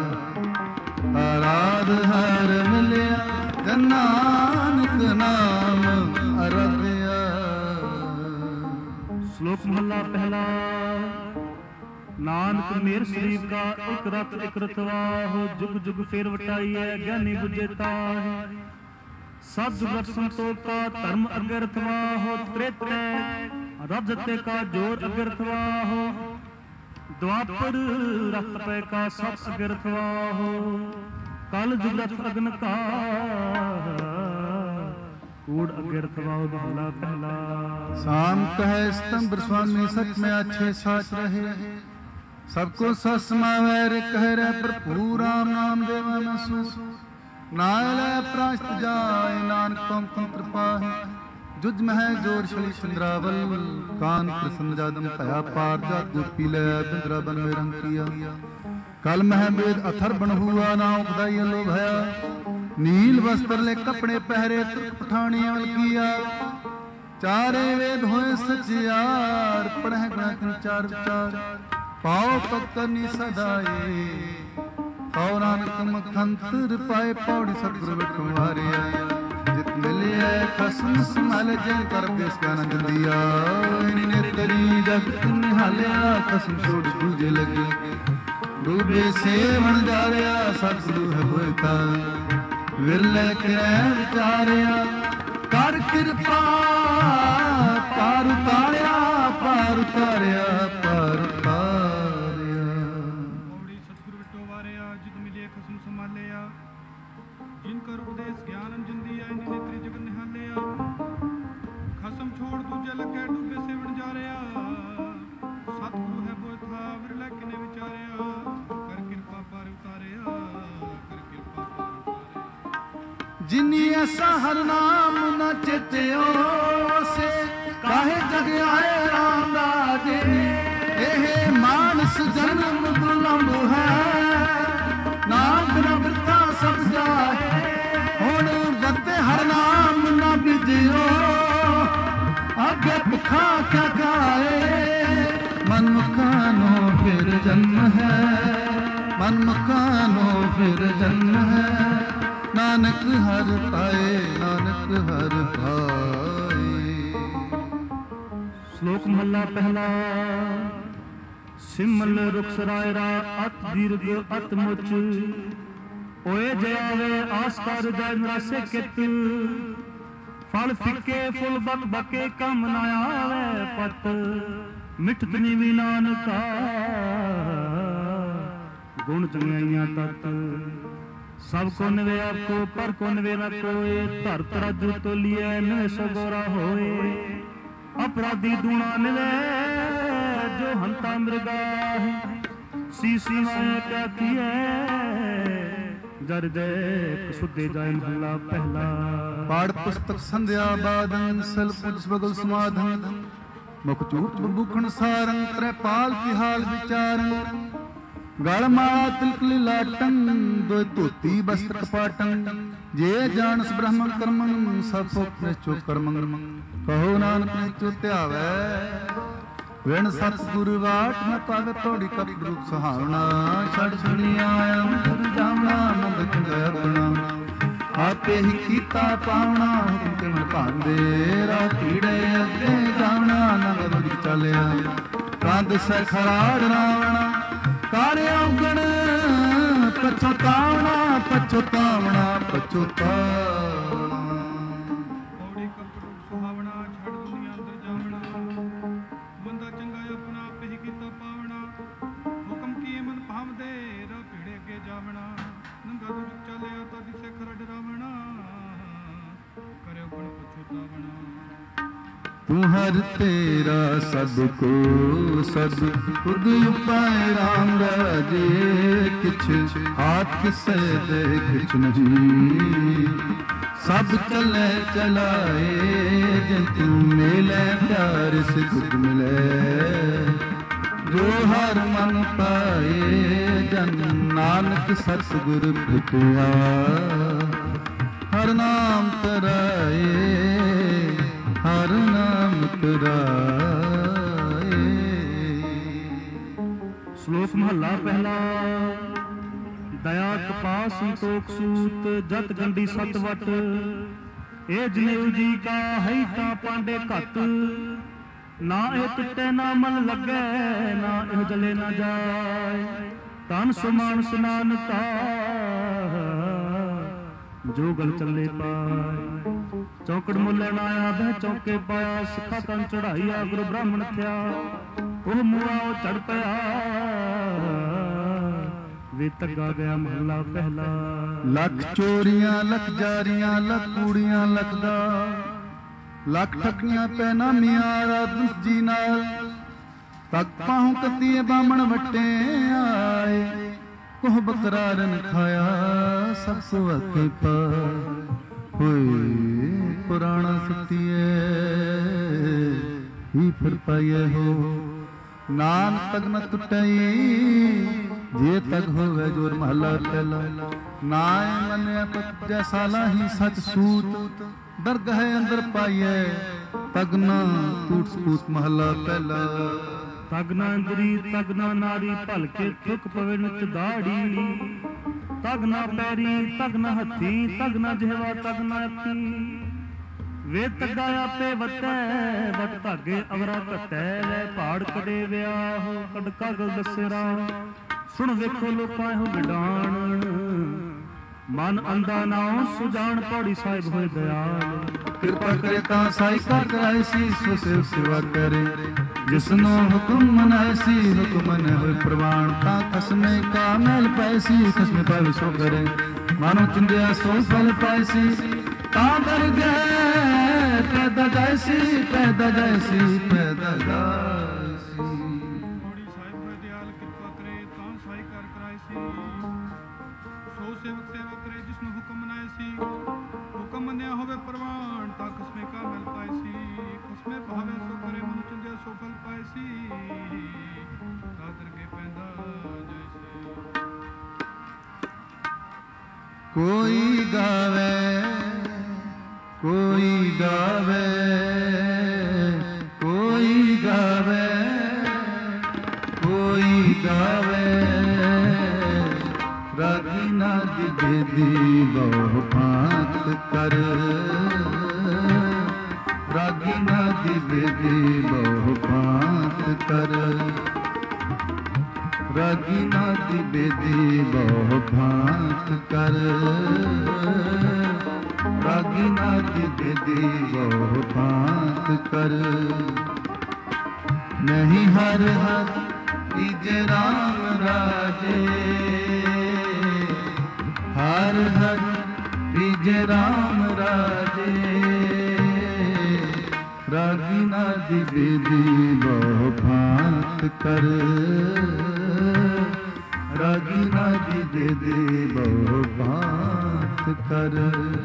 ਆਰਾਧ ਹਰ ਮਿਲਿਆ ਜਨ ਨਾਨਕ ਨਾਮ ਅਰਾਧਿਆ। ਸ਼ਲੋਕ ਮਹਲਾ ਪਹਿਲਾ। ਨਾਨਕ ਮੇਰ ਸਰੀਰ ਕਾ ਇੱਕ ਰਤ ਇੱਕ ਰਤਵਾਹ ਜੁਗ ਜੁਗ ਫੇਰ ਵਟਾਈ ਹੈ ਗਿਆਨੀ ਬੁਝੇ ਤਾਹਿ ਸਤ ਜੁਗਤ ਸੰਤੋਖਾ ਧਰਮ ਅਗਰਥਵਾਹੋ ਤ੍ਰੇਤੈ ਰਜਤੇ ਕਾ ਜੋਰ ਅਗਰਥਵਾਹੋ ਦੁਆਪਰ ਰਤ ਪੈ ਕਾ ਸਤ ਅਗਰਥਵਾਹੋ ਕਲ ਜੁਗਤ ਅਗਨ ਕਾ ਕੂੜ ਅਗਰਥਵਾਹੋ ਮਹਲਾ ਪਹਿਲਾ। शांत है स्तंभ स्वामी सच में अच्छे साच रहे सबको ससमावे रे कह रे भरपूर राम नाम देवा में सूर नाल प्राश्त जाय नानक तुम तुम कृपा है जुज मह जोर शली चंद्रावल कान प्रसन्न जादम भया पार जात गोपी ले बिंद्रा बन में रंग किया कल मह वेद अथर बन हुआ नाम खुदाई लो भया नील वस्त्र ले कपड़े पहरे पठानी अमल किया चारे वेद होए सचियार पढ़ गुण चार विचार पाओ पकनी सदाए पाओ नानक मखंतर पाए पौड़ी सतगुरु बिठवारे जित मिले खसम संभाले जन कर देश का आनंद दिया इन्हें तेरी जगत निहालिया खसम छोड़ दूजे लगे डूबे सेवन जा रहा सतगुरु है बोलता विरले किरै विचारिया कर किरपा पार उतारिया पार उतारिया पार उतारिया। पौड़ी सतगुरु विटो वारिया जित मिले खसम संभालिया जिनकर उपदेश ज्ञान अंजन दिया इन्हें नेत्री जगत निहालिया खसम छोड़ दूजे लगे डूबे सेवन जा रहा सतगुरु है बोथा विरले किने विचारिया कर किरपा पार उतारिया कर किरपा पार उतारिया। जिनी ऐसा हर नाम न चेत्यो से काहे जग आए राम राजे एहे मानस जन्म दुर्लभ है नाम बिना बिरता सब जाए हुण जते हर नाम न बिजियो आगे भुखा क्या खाए ਨਿਰਜਨ ਹੈ, ਨਾਨਕ ਹਰ ਪਾਏ, ਨਾਨਕ ਹਰ ਪਾਏ। ਸ਼ਲੋਕ ਮਹਲਾ ਪਹਿਲਾ। ਸਿਮਲ ਰੁਖ ਰਾਇਰਾ ਅਤ ਦੀਰਘ ਅਤ ਮੁਚ, ਓਏ ਜਆਵੇ ਆਸ ਕਰ ਜੈ ਨਰਾਸੇ ਕਿਤ। ਫਲ ਫਿੱਕੇ ਫੁੱਲ ਬਕ ਬਕੇ ਕੰਮ ਨਾ ਆਵੇ ਪਤ, ਮਿਠਤ ਨੀਵੀ ਨਾਨਕਾ ਗੁਣ ਚੰਗਿਆਈਆਂ ਤਤ। ਸਭ ਕੋ ਨਵੇ ਆਪਕੋ ਪਰ ਕੋ ਨਵੇ ਨਾ ਕੋਏ, ਧਰਤ ਰਾਜੂ ਤੋਲੀਐ ਨਵੇ ਸੋ ਗੋਰਾ ਹੋਏ। ਅਪਰਾਧੀ ਦੂਣਾ ਨਵੇ ਜੋ ਹੰਤਾ ਮ੍ਰਿਗਾ, ਸੀਸੀ ਮਾਇਆ ਕਿਆ ਕੀਐ ਜਰ ਦੇ ਸੁਧੇ ਜਾਏ। ਮਹਲਾ ਪਹਿਲਾ। ਪਾੜ ਪੁਸਤਕ ਸੰਧਿਆ ਬਾਦਨ, ਸਲ ਪੁਜ ਬਗਲ ਸਮਾਧਨ। ਮੁਖ ਝੂਠ ਬਬੂਖਣ ਸਾਰੰ, ਤ੍ਰੈ ਪਾਲ ਪਿਹਾਲ ਵਿਚਾਰੰ। ਗਲ ਮਾਲਾ ਤਿਲਕ ਲਿਲਾਟੰ, ਦੋਇ ਧੋਤੀ ਬਸਤਰ ਕਪਾਟੰ। ਜੇ ਜਾਣਸ ਬ੍ਰਹਮੰ ਕਰਮੰ, ਸਭ ਭੁਖ ਨਿਚੋ ਕਰਮੰ। ਕਹੋ ਨਾਨਕ ਨਿਚੋ ਧਿਆਵੈ, ਵਿਣ ਸਤਿਗੁਰ ਵਾਟ ਨ ਪਾਵੇ। ਤੋੜੀ ਕਪਟ ਰੂਪ ਸੁਹਾਵਣਾ, ਛੜ ਸੁਣੀਆ ਅੰਤਰ ਜਾਵਣਾ। ਨੰਦ ਚੰਗਾ ਆਪਣਾ, ਆਪੇ ਹੀ ਕੀਤਾ ਪਾਵਣਾ। ਹੁਕਮ ਕੇ ਮਨ ਭਾਂਦੇ, ਰਾਹ ਕੀੜੇ ਅੱਗੇ ਜਾਵਣਾ। ਨੰਦ ਰੁੜ ਚੱਲਿਆ ਕੰਧ ਸੈ ਖਰਾੜ ਰਾਵਣਾ। ਕਰ ਔਗਣ ਪਛਤਾਵਣਾ, ਪਛਤਾਵਣਾ, ਪਛਤਾਵਣਾ। ਪੌੜੀ ਕਪਟ ਸੁਹਾਵਣਾ, ਛੱਡ ਦੁਨੀਆ ਅੰਦਰ ਜਾਵਣਾ। ਬੰਦਾ ਚੰਗਾ ਆਪਣਾ, ਆਪੇ ਹੀ ਕੀਤਾ ਪਾਵਣਾ। ਹੁਕਮ ਕੀ ਮਨ ਭਾਵਦੇ, ਰਾਹ ਭੀੜੇ ਅੱਗੇ ਜਾਵਣਾ। ਨੰਗਾ ਦੁਰ ਚੱਲਿਆ ਤਾਂ ਦਿਸੇ ਖਰਾ ਡਰਾਵਣਾ। ਕਰਿਓ ਗੁਣ ਪਛਤਾਵਣਾ। ਤੂੰ ਹਰ ਤੇਰਾ ਸਭ ਕੋ ਸਭ ਖੁਦ ਉਪਾਇ। ਰਾਮ ਰਾਜੇ ਕਿਛ ਹਾਥ ਕਿਸੇ ਦੇ ਕਿਛ ਨਹੀਂ। ਸਭ ਚਲੇ ਚਲਾਏ, ਜਿਨ ਤੂੰ ਮਿਲੇ ਪਿਆਰ ਸੇ ਖੁਦ ਮਿਲੇ। ਜੋ ਹਰ ਮਨ ਪਾਏ, ਜਨ ਨਾਨਕ ਸਤਿਗੁਰ ਭਿਟਿਆ। ਹਰ ਨਾਮ ਤਰਾਏ, ਹਰ ਨਾਮ ਤਰਾਏ। ਸ਼ਲੋਕ ਮਹਲਾ ਪਹਿਲਾ। ਦਇਆ ਕਪਾਸ ਸੰਤੋਖ ਸੂਤ, ਜਤ ਗੰਢੀ ਸਤ ਵਟ। ਇਹ ਜਨੇਊ ਜੀ ਕਾ ਹੈ ਤਾਂ ਪਾਂਡੇ ਘੱਟ। ਨਾ ਇਹ ਟੁੱਟੇ ਨਾ ਮਨ ਲੱਗੈ, ਨਾ ਇਹ ਜਲੇ ਨਾ ਜਾਏ। ਤਨ ਸੁਮਾਨਸ ਨਾਨਕਾ ਜੋ ਗਲ ਚੱਲੇ ਪਾਏ। ਚੌਕੜ ਮੁੱਲੇ ਨਾ ਆਵੇ ਚੌਕੇ ਪਾਇਆ। ਸਿੱਖਾ ਤਨ ਚੜਾਈਆ ਗੁਰੂ ਬ੍ਰਾਹਮਣ ਥਿਆ। ਉਹ ਮੂਆ ਉਹ ਚੜ ਪਿਆ, ਵੇ ਤੱਗਾ ਗਿਆ ਮਹਲਾ ਪਹਿਲਾ। ਲੱਖ ਚੋਰੀਆਂ ਲੱਖ ਜਾਰੀਆਂ, ਲੱਖ ਕੂੜੀਆਂ ਲੱਖ ਦਾ। ਲੱਖ ਠੱਗੀਆਂ ਪੈ ਨਾਮੀਆਂ ਰਾਤ ਜੀ ਨਾਲ। ਤੱਕ ਪਾਹੂ ਕੱਤੀਏ ਬਾਮਣ ਵੱਟੇ ਆਏ। ਕੋਹ ਬਕਰਾਰਨ ਖਾਇਆ, ਸਭ ਸੋ ਹੱਥੇ ਪਾ। ਹੋਏ ਪੁਰਾਣਾ ਸਤੀਏ ਹੀ ਫਿਰ ਪਾਈਏ ਹੋ। ਨਾਮ ਤਗ ਨ ਟੁੱਟਈ, ਜੇ ਤਗ ਹੋਵੇ ਜੋਰ ਮਹਲਾ ਪਹਿਲਾ। ਨਾਇ ਮੰਨਿਆ ਪੱਜੈ ਸਾਲਾ ਹੀ ਸਚ ਸੂਤ। ਦਰਗਹ ਅੰਦਰ ਪਾਈਏ, ਤਗ ਨ ਟੂਟ ਸਪੂਤ ਮਹਲਾ ਪਹਿਲਾ। ਤਗ ਨਾ ਅੰਦਰੀ ਤਗ ਨਾ ਨਾਰੀ, ਭਲਕੇ ਥੁੱਕ ਪਵੇ ਨਿਤ ਦਾੜੀ। ਤਗ ਨਾ ਪੈਰੀ ਤਗ ਨਾ ਹੱਥੀ, ਤਗ ਨਾ ਜਿਹਵਾ ਤਗ ਨਾ ਅੱਖੀ। ਵੇ ਤੱਗਾ ਆਪੇ ਵਟੈ, ਵਟ ਧਾਗੇ ਅਵਰਾ ਘਟੈ। ਲੈ ਪਹਾੜ ਕਦੇ ਵਿਆਹ, ਕੜਕਾ ਗਲ ਦਸੇਰਾ। ਸੁਣ ਵੇਖੋ ਲੋਕਾਂ ਇਹੋ ਵਿਡਾਣ, ਮਨ ਅੰਦਾ ਨਾਉ ਸੁਜਾਨ। ਪੌੜੀ ਸਾਹਿਬ ਹੋਏ ਦਿਆਲ। ਕਿਰਪਾ ਕਰੇ ਤਾਂ ਸਾਈ ਕਾ ਕਰਾਏ ਸੀ, ਸੋ ਸੇਵ ਸੇਵਾ ਕਰੇ। ਜਿਸਨੋ ਹੁਕਮ ਮਨਾਏ ਸੀ, ਹੁਕਮ ਨੇ ਹੋਏ ਪ੍ਰਵਾਨ। ਤਾਂ ਖਸਮੇ ਕਾ ਮੈਲ ਪਾਏ ਸੀ, ਖਸਮੇ ਪਾਵੇ ਸੋ ਕਰੇ। ਮਾਨੋ ਚਿੰਦਿਆ ਸੋ ਫਲ ਪਾਏ ਸੀ। ਤਾਂ ਦਰ ਗਏ ਪੈਦਾ ਜਾਏ ਸੀ, ਪੈਦਾ ਜਾਏ ਸੀ, ਪੈਦਾ ਜਾਏ ਸੀ। ਪੌੜੀ ਸਾਹਿਬ ਹੋਏ ਦਿਆਲ, ਕਿਰਪਾ ਕਰੇ ਤਾਂ ਸਾਈ ਕਰ ਕਰਾਏ ਸੀ। ਸੋ ਸੇਵਕ ਸੇਵਾ ਕਰੇ, ਜਿਸਨੂੰ ਹੁਕਮ ਮਨਾਏ ਸੀ। ਹੁਕਮ ਮੰਨਿਆ ਹੋਵੇ ਪ੍ਰਵਾਨ, ਤਾਂ ਖਸਮੇ ਕਾ ਮਿਲ ਪਾਏ ਸੀ। ਖਸਮੇ ਭਾਵੇ ਸੋ ਕਰੇ, ਮਨ ਚੰਦਿਆ ਸੋ ਫਲ ਪਾਏ ਸੀ। ਤਾਂ ਦਰਗੇ ਪੈਂਦਾ ਜਾਏ ਸੀ। ਕੋਈ ਗਾਵੇ, ਕੋਈ ਗਾਵੇ, ਕੋਈ ਗਾਵੇ, ਕੋਈ ਗਾਵੇ। ਰਾਗੀ ਨਾ ਰਾਗੀ ਨਾਦੀ ਬੇਦੀ ਬਹੁ ਭਾਂਤ ਕਰ ਰਾਗੀ ਨਾਦੀ ਬੇਦੀ ਬਹੁ ਭਾਂਤ ਕਰ ਰਾਗੀ ਨਾਦੀ ਬੇਦੀ ਬਹੁ ਭਾਂਤ ਕਰ ਨਹੀਂ ਹਰ ਹਰ ਤੀਜੇ ਰਾਮ ਰਾਜੇ ਹਰ ਹਰ ਤੀਜੇ ਰਾਮ ਰਾਜੇ ਰਾਗੀ ਨਾਦੀ ਬੇਦੀ ਬਹੁ ਭਾਂਤ ਕਰ ਰਾਗੀ ਨਾਦੀ ਬੇਦੀ ਬਹੁ ਭਾਂਤ ਕਰ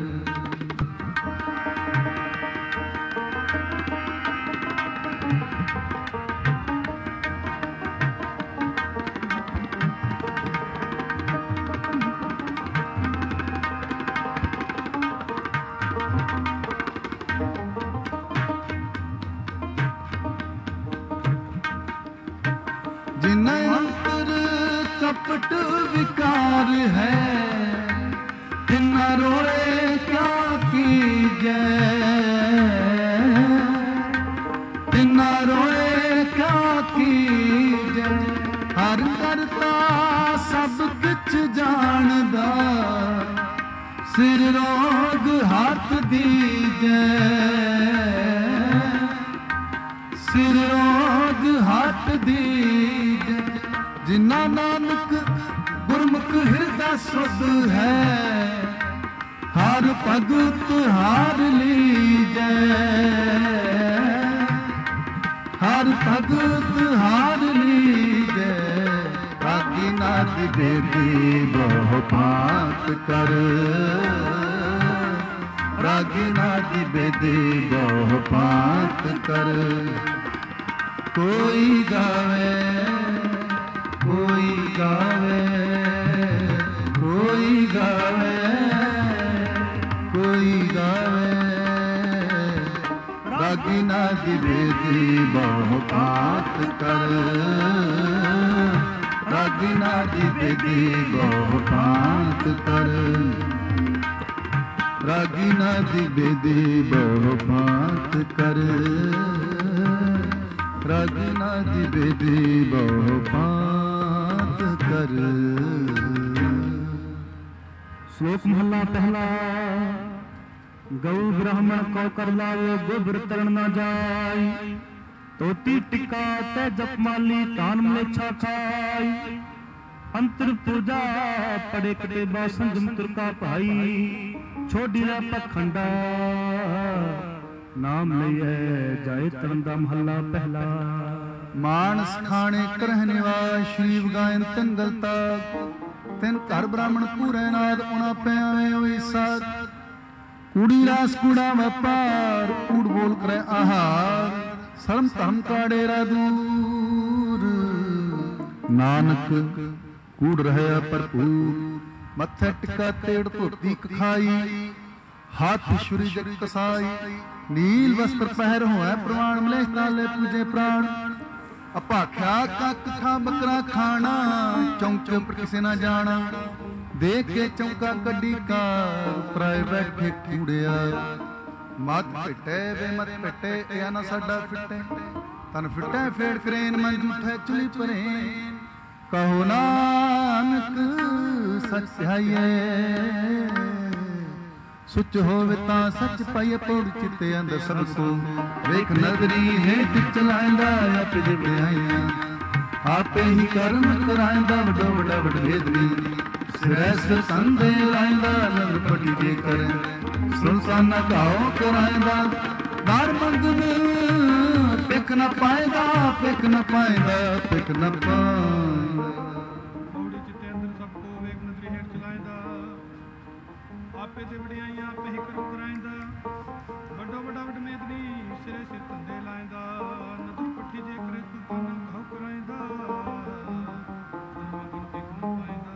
कपट विकार है तिना रोए क्या कीजै तिना रोए क्या कीजै हर करता सब किछ जानदा सिर रोग हाथ दीजै सिर रोग हाथ दीजै जिन्ना नानक गुरमुख हिरदा सुध है हर भगत हार लीजै हर भगत हार लीजै रागी नादी बेदी बहु भांत कर रागी नादी बेदी बहु भांत कर कोई गावे कोई गावे कोई गावे कोई गावे रागी नादी बेदी बहु भांत कर रागी नादी बेदी बहु भांत कर रागी नादी बेदी बहु भांत कर रागी नादी बेदी बहु भांत कर। श्लोक महला पहला। गौ ब्राह्मण को कर लाओ गोबर तरण न जाय, तोती टिका ते जपमाली तान मलेच्छा खाई। अंतर पूजा पड़े कटे बासन जमतर का भाई, छोड़ी रा पखंडा नाम लिये जाए तरण दा महला पहला। मानस खाने करह निवास श्रीव गायन तिन गलता, तिन घर ब्राह्मण पूरे नाद उना प्यावे होई साथ। कूड़ी रास कूड़ा व्यापार, कूड़ बोल करे आहार, सर्म धर्म का डेरा दूर। नानक कूड़ रहे भरपूर, मत्थे टिका तेड़ धोती खाई। हाथ छुरी जग कसाई, नील वस्त्र पहर होए प्रमाण मलेश नाले पूजे प्राण। अपाख्या कक खा बकरा खाना, चौंके पर किसे ना जाना। देख के चौका कड्डी कार, प्राय बैठे कूड़िया। मत पिटे वे मत पिटे, या ना साडा फिटे। तन फिटे फेड़ करेन, मन जूठे चुली परेन। कहो नानक सच ध्याइए, सुच होवे तां सच पाइए। पौड़ चित्ते अंदर सब को वेख नगरी हेठ चलाइंदा, आप जिवड़ाइया आपे ही कर्म कराइंदा। वडो वडा वड भेदनी सिरै सिर संदे लाइंदा, नर पटी जे करे सुल्ताना घाओ कराइंदा। दार मंगन पिक न पाइंदा, पिक न पाइंदा, पिक न पाइंदा। पौड़ी चित्ते अंदर सबको वेख नगरी हेठ चलाइंदा, आपे ते वडियाइयां आपे ही कर्म कराइंदा। वड्डो वड्डा वड मेदनी सिरे सिर धंधे लाइंदा, नदर पट्ठी जे करे सुल्ताना घाओ कराइंदा। धर्म गुण देख न पाइंदा।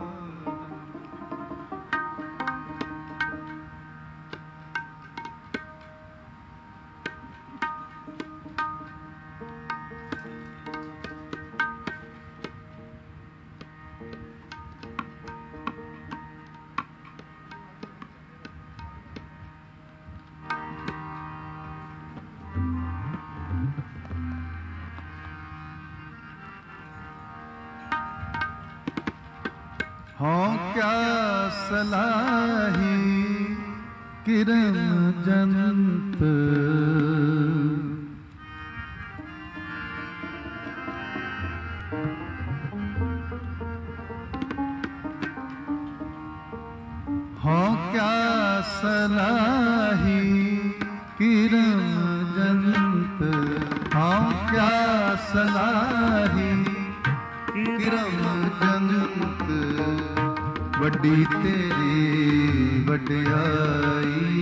हों क्या सलाही किरण जंत हों क्या सलाही किरण जंत हों क्या सलाही किरण जंत वड्डी तेरी वड्याई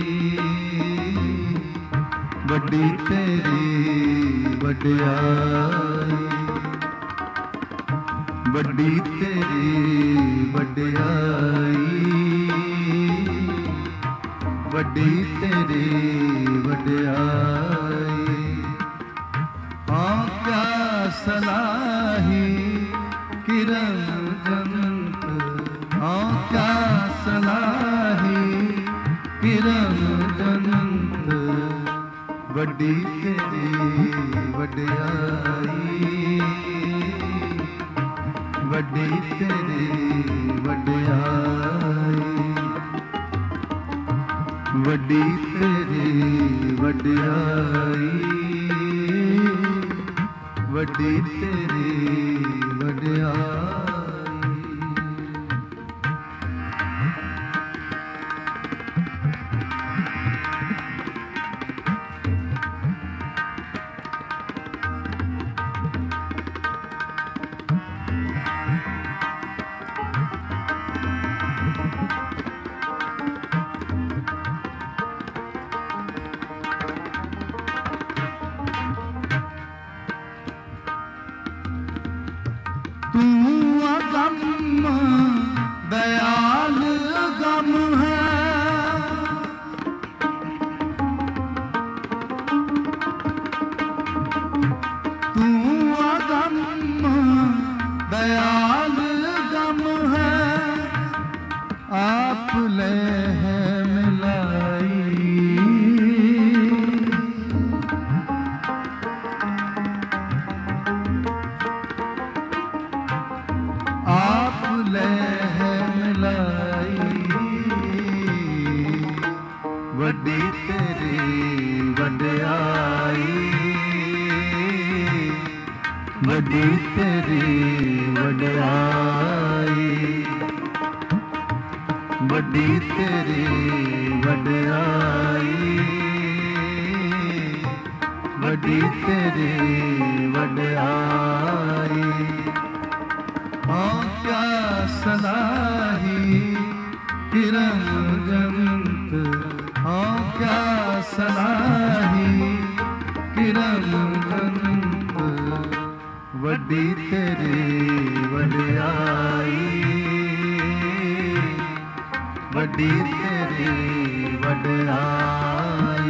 वड्डी तेरी वड्याई वड्डी तेरी वड्याई वड्डी तेरी वड्याई हाँ क्या सलाही किरण जंत हाँ क्या सलाही किरण जंत वड्डी तेरी वड्याई वड्डी तेरी वड्याई वड्डी तेरी वड्याई वड्डी तेरी वड्याई दयाल गम है तू अगम दयाल गम है आप ले है मिलाई आप ले वड्डी तेरी वड्याई वड्डी तेरी वड्याई वड्डी तेरी वड्याई वड्डी तेरी वड्याई हाँ क्या सलाही किरण जंत हाँ क्या सलाही किरण जंत वड्डी तेरी वड्याई वड्डी तेरी वड्याई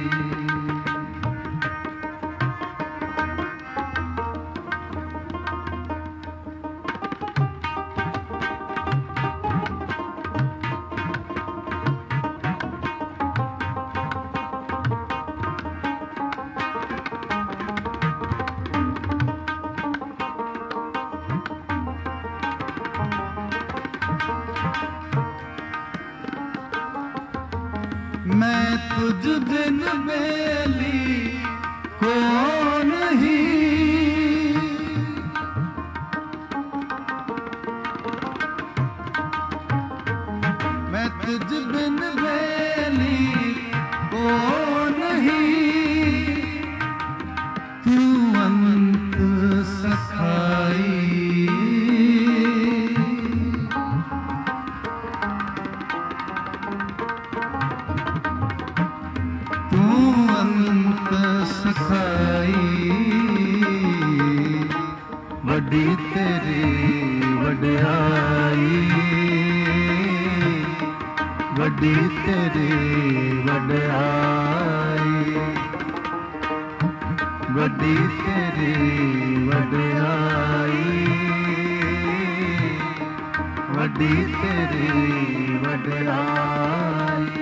मैं तुझ बिन बेली को नहीं मैं तुझ बिन बेली को नहीं तू अंत सखाई सखाई वड्डी तेरी वड्याई वड्डी तेरी वड्याई वड्डी तेरी वड्याई वड्डी तेरी वड्याई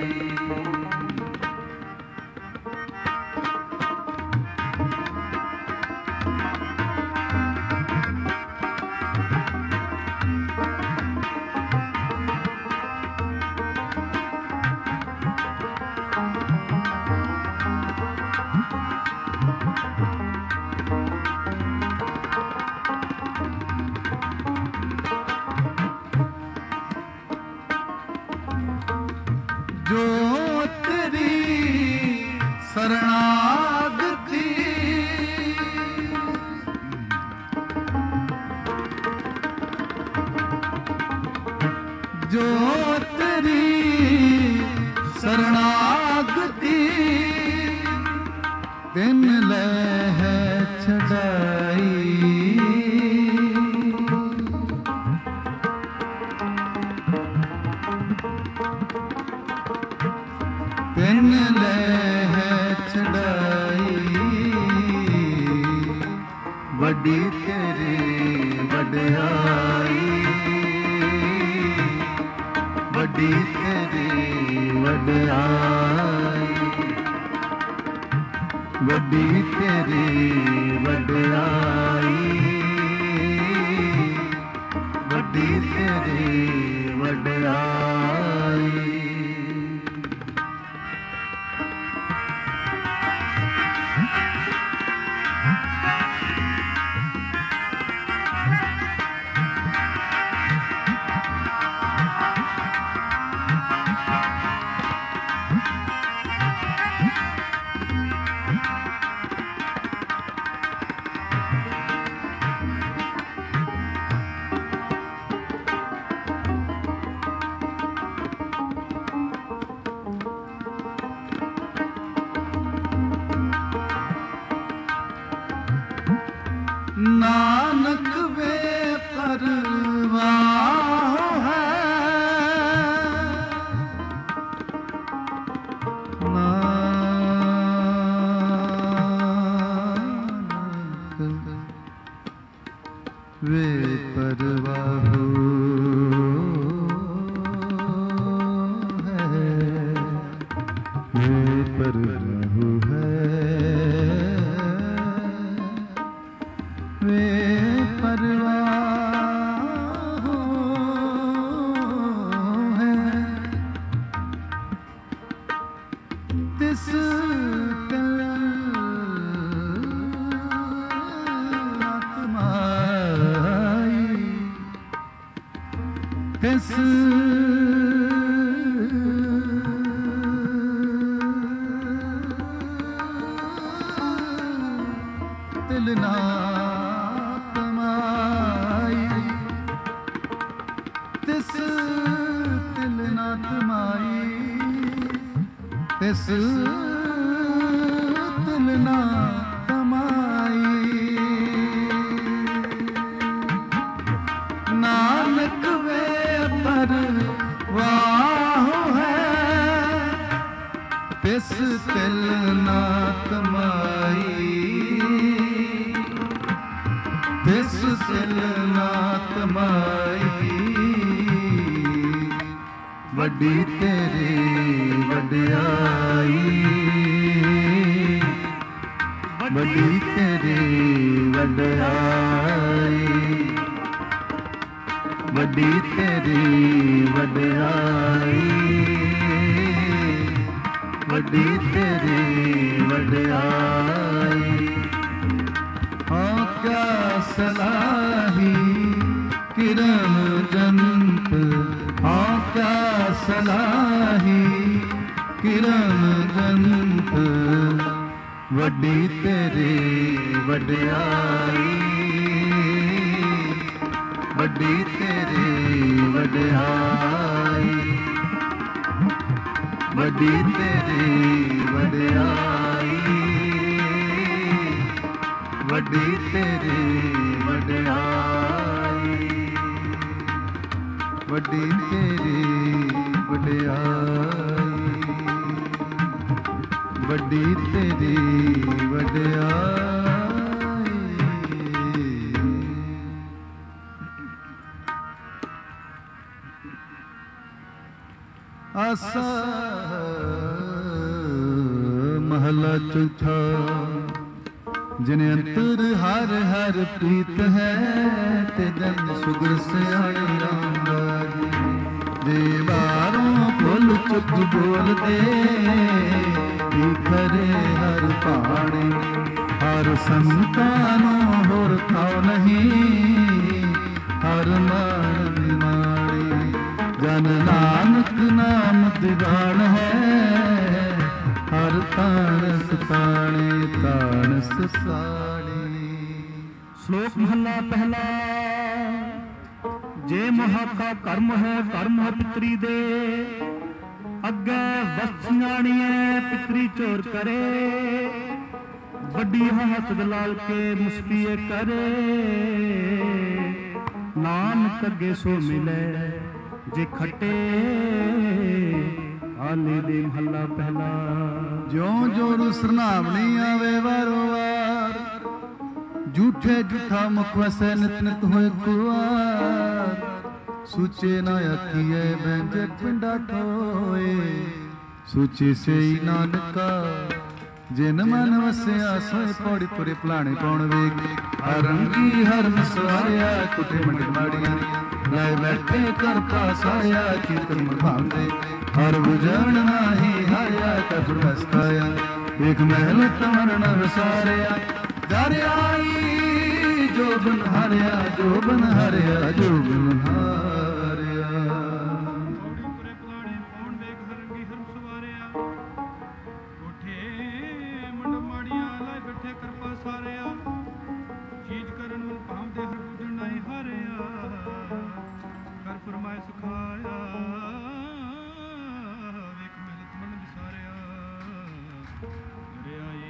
शरणागति जो तेरी शरणागति तिन ले है छड़ाई तिन ले है छड़ाई वड्डी तेरी वड्याई वड्डी तेरी वड्याई वड्डी तेरी वड्याई वड्डी तेरी वड्याई नानक वे परवाह है नानक वे परवाह है वे परवाह है वे परवाह है तिस तिल आत्माई तिस तिल ना तिस तिल ना तमाई तिस तिल ना तमाई नानक वे परवाह है तिस तिल ना तमाई तिस तिल ना तमाई वड्डी तेरी वड्याई वड्डी तेरी वड्याई वड्डी तेरी वड्याई वड्डी तेरी वड्याई हाँ क्या सलाही किरण जंत हाँ क्या सलाही किरण जंत वड्डी तेरी वड्याई वड्डी तेरी वड्याई वड्डी तेरी वड्याई वड्डी तेरी वड्याई वड्डी तेरी वड्याई वड्डी तेरी वड्याई आसा महला चौथा जिन्हें अंतर हर हर प्रीत है ते जन सुगर सियाणी राम लागी जे बारों फुल चुक बोल दे करे हर पाणी हर संतानों होर थाओ नहीं हर मान माड़ी जन नानक नाम दिवान है हर ਤਾਣ ਸਤਾਣੇ ਤਾਣ ਸਤਾਣੇ। ਸ਼ਲੋਕ ਮਹਲਾ ਪਹਿਲਾ। ਜੇ ਮਹਾਕਾ ਕਰਮ ਹੈ ਕਰਮ ਹੈ ਪਿਤਰੀ ਦੇ, ਅੱਗੇ ਵਸਤ ਜਾਣੀਐ ਪਿਤਰੀ ਚੋਰ ਕਰੇ, ਵੱਡੀ ਹੱਥ ਦਲਾਲ ਕੇ ਮੁਸਕੀਏ ਕਰੇ, ਨਾਨਕ ਅੱਗੇ ਸੋ ਮਿਲੇ ਜੇ ਖੱਟੇ। ਆਲੇ ਦੇ ਮਹੱਲਾ ਪਹਿਲਾ। ਜਿਉਂ ਜਿਉਂ ਰੂ ਸਰਨਾਵਣੀ ਆਵੇ ਵਾਰੋ ਵਾਰ, ਝੂਠੇ ਝੂਠਾ ਮੁਖ ਵਸੈ ਨਿਤ ਨਿਤ ਹੋਏ ਕੁਆਰ। ਸੂਚੇ ਨਾ ਆਖੀਐ ਬੈਂਜੇ ਪਿੰਡਾ ਠੋਏ, ਸੂਚੇ ਸਈ ਨਾਨਕਾ ਜਿਨ ਮਨ ਵਸਿਆ ਸੋਏ। ਪੌੜੀ ਪੁਰੇ ਭਲਾਣੇ ਪਾਉਣ ਵੇਖ, ਹਰ ਰੰਗੀ ਹਰ ਮਸਵਾਰਿਆ, ਕੁੱਟੇ ਮੰਡ ਮਾੜੀਆਂ ਲੈ ਬੈਠੇ ਕਰ ਪਾਸਾਇਆ। ਕੀਰਤਨ ਮਖਾਂਦੇ ਹਰ ਬੁਝਣ ਨਾਹੀ ਹਾਰਿਆ, ਕਬਰ ਬਸਤਾਇਆ ਵੇਖ ਮਹਿਲ ਤਮਰਨ ਵਸਾਰਿਆ। ਦਰਿਆਈ ਜੋ ਬਨ ਹਰਿਆ ਜੋ ਬਨ ਹਰਿਆ ਜੋ ਬਨ ਹਾਰਿਆ। ਪੌੜੀ ਪੁਰੇ ਭਲਾਣੇ ਪਾਉਣ ਵੇਖ ਹਰ ਰੰਗੀ ਹਰ ਮਸਵਾਰਿਆ, ਕੋਠੇ ਮੰਡ ਮਾੜੀਆਂ ਲੈ ਬੈਠੇ ਕਰ ਪਾਸਾਰਿਆ। ਚੀਜ਼ ਕਰਨ ਮਨ ਭਾਵਦੇ ਹਰ ਬੁਝਣ ਨਾਹੀ ਹਾਰਿਆ, ਕਰ ਫਰਮਾਏ ਸੁਖਾਇਆ ਵੇਖ ਮਿਲਤ ਮਨ ਵਿਸਾਰਿਆ। ਦਰਿਆਈ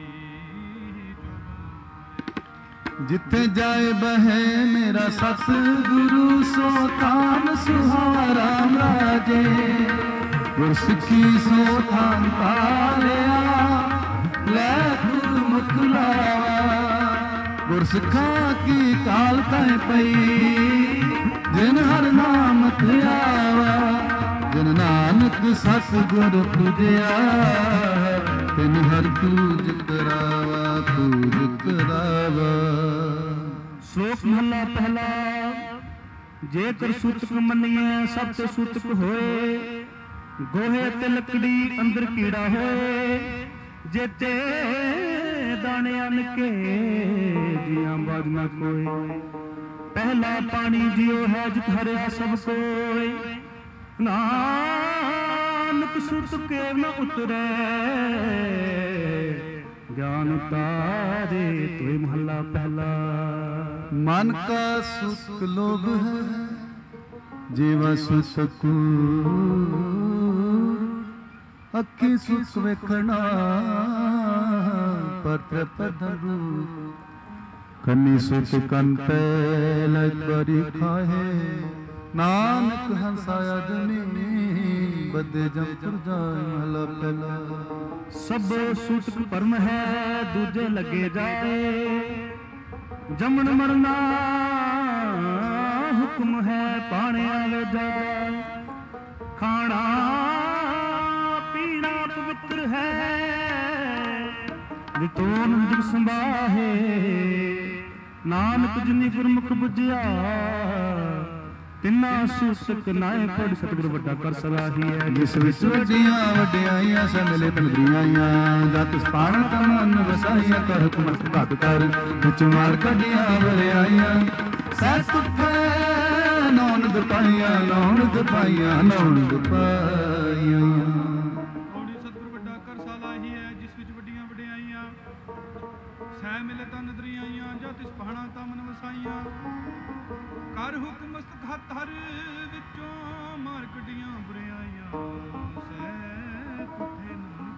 ਜਿੱਥੇ ਜਾਏ ਬਹੇ ਮੇਰਾ ਸਤਿਗੁਰੂ, ਸੋ ਥਾਨ ਸੁਹਾਰਾ ਰਾਜੇ। ਗੁਰਸਿੱਖੀ ਸੋ ਥਾਨ ਪਾਲਿਆ, ਲੈ ਗੁਰਮੁਖ ਲਾਵਾ। ਗੁਰਸਿੱਖਾਂ ਕੀ ਕਾਲ ਤੈ ਪਈ, ਜਿਨ ਹਰ ਨਾਮ ਧਿਆਵਾ। ਜਿਨ ਨਾਨਕ ਸਤਿਗੁਰ ਤੁਜਿਆ, ਤਿਨ ਹਰ ਪੂਜ ਕਰਾਵਾ ਪੂਜ ਕਰਾਵਾ। ਸ਼ਲੋਕ ਮਹਲਾ ਪਹਿਲਾ। ਜੇਕਰ ਸੂਤਕ ਮੰਨੀਐ ਸਭ ਤੇ ਸੂਤਕ ਹੋਏ, ਗੋਹੇ ਤੇ ਲੱਕੜੀ ਅੰਦਰ ਕੀੜਾ ਹੋਏ। ਜੇਤੇ ਦਾਣੇ ਅਨ ਕੇ ਜੀਆਂ ਬਾਜ ਨਾ ਕੋਈ, ਪਹਿਲਾ ਪਾਣੀ ਜਿਉ ਹੈ ਜਿਤ ਹਰਿਆ ਸਭ ਸੋਈ। ਨਾਨਕ ਸੂਤਕ ਨ ਉਤਰੈ, ਗਿਆਨ ਤਾਰੇ ਤੋਏ ਮਹੱਲਾ ਪਹਿਲਾ। ਮਨ ਕਾ ਸੁਖ ਲੋਭ ਹੈ ਜੀਵਾ ਸੁਖ, ਅੱਖੀ ਸੁਖ ਵੇਖਣਾ ਪਤਰ ਪਦਰ ਰੂਪ। ਕੰਨੀ ਸੁਖ ਕੰਤੇ ਲੈ ਕਰੀ ਖਾਹੇ, ਨਾਨਕ ਹੰਸਾਇਆ ਜਮੀ ਬਦੇ ਜਮ ਤੁਰ ਜਾਏ ਮਹਲਾ ਪਹਿਲਾ। ਸਭ ਸੂਤਕ ਪਰਮ ਹੈ ਦੂਜੇ ਲੱਗੇ ਜਾਏ, ਜਮਨ ਮਰਨਾ ਹੁਕਮ ਹੈ ਪਾਣੇ ਆਵੇ ਜਾਏ। ਖਾਣਾ ਪੀਣਾ ਪਵਿੱਤਰ ਹੈ, ਵਿਤੋਨ ਜਗ ਸੰਭਾਹੇ। ਨਾਨਕ ਜਿਨੀ ਗੁਰਮੁਖ ਬੁਝਿਆ, ਤਿੰਨਾ ਸੂਤਕ ਨਾਏ ਪੜ ਸਤਿਗੁਰ ਵੱਡਾ ਕਰ ਸਲਾਹੀਐ। ਜਿਸ ਵਿੱਚ ਵੱਡੀਆਂ ਵਡਿਆਈਆਂ ਸ ਮਿਲੇ ਤਲਗਰੀਆਂ, ਜਤ ਸਪਾਣ ਤਮਨ ਵਸਾਈਆਂ। ਕਰ ਹੁਕਮ ਭਗਤ ਕਰ ਵਿੱਚ ਮਾਰ ਕੱਢੀਆਂ ਵਰਿਆਈਆਂ। ਸਹਿ ਤੁਠੇ ਨੌਨ ਦਪਾਈਆਂ ਨੌਨ ਦਪਾਈਆਂ ਨੌਨ ਦਪਾਈਆਂ। ਪੌੜੀ ਸਤਿਗੁਰ ਵੱਡਾ ਕਰ ਸਲਾਹੀਐ, ਜਿਸ ਵਿੱਚ ਵੱਡੀਆਂ ਵਡਿਆਈਆਂ। ਸਹਿ ਮਿਲੇ ਤਾਂ ਨਦਰੀਆਈਆਂ, ਜਤ ਸਪਾਣਾ ਤਮਨ ਵਸਾਈਆਂ। ਕਰ ਹੁਕਮ ਮਸਤਕ ਹੱਥ ਹਰ ਵਿੱਚੋਂ ਮਾਰ ਕੱਢੀਆਂ ਬੁਰਿਆਈਆਂ। ਸਹਿ ਤੁਠੇ ਨੌਨ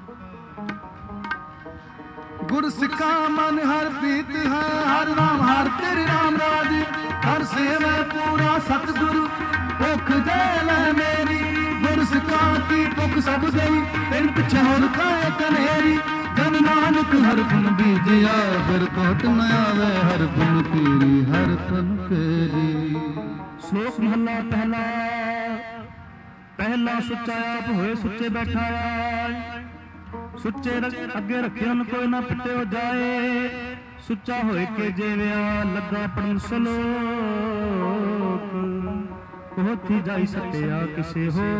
ਦਪਾਈਆਂ। ਗੁਰ ਸਿੱਖਾ ਮਨ ਹਰ ਪ੍ਰੀਤ ਹੈ, ਹਰ ਨਾਮ ਹਰ ਤੇਰੇ ਰਾਮ ਰਾਜ। ਹਰ ਸੇਵਾ ਪੂਰਾ ਸਤਿਗੁਰੂ ਭੁੱਖ ਦੇ ਲੈ ਮੇਰੀ। ਗੁਰ ਸਿੱਖਾ ਕੀ ਭੁੱਖ ਸਭ ਗਈ, ਤੈਨੂੰ ਪਿੱਛੇ ਹੋਰ ਖਾਏ ਕਨੇਰੀ। ਜਨ ਨਾਨਕ ਹਰ ਗੁਣ ਬੀਜਿਆ, ਫਿਰ ਕੋਟ ਨ ਆਵੇ ਹਰ ਗੁਣ ਤੇਰੀ ਹਰ ਤਨ ਤੇਰੀ। ਸ਼ਲੋਕ ਮਹਲਾ ਪਹਿਲਾ। ਪਹਿਲਾ ਸੁੱਚਾ ਆਪ ਹੋਏ ਸੁੱਚੇ ਬੈਠਾ ਆਏ, ਸੁੱਚੇ ਅੱਗੇ ਰੱਖਿਓ ਨ ਕੋਈ ਨਾ ਪਿੱਟਿਓ ਜਾਏ। ਸੁੱਚਾ ਹੋਏ ਕੇ ਜੀਵਿਆ ਲੱਗਾ ਪੜਨ ਸਲੋਕ, ਹੋਥੀ ਜਾਈ ਸੱਟਿਆ ਕਿਸੇ ਹੋ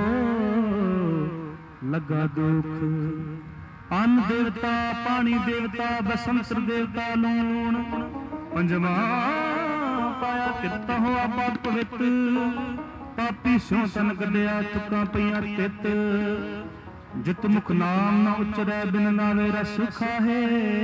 ਲੱਗਾ ਦੁੱਖ। ਅੰਨ ਦੇਵਤਾ ਪਾਣੀ ਦੇਵਤਾ ਬਸੰਤਰ ਦੇਵਤਾ ਲੂਣ, ਪੰਜਵਾ ਪਾਇਆ ਕਿਰਤਾ ਹੋ ਆਪਾ ਪਵਿੱਤ। ਪਾਪੀ ਸਿਉ ਤਨ ਕੱਢਿਆ ਤੁਕਾਂ ਪਈਆਂ ਤਿੱਤ, ਜਿਤ ਮੁਖ ਨਾਮ ਨ ਉਚਰੈ ਬਿਨ ਨਾਵੇ ਰਸ ਖਾਹੇ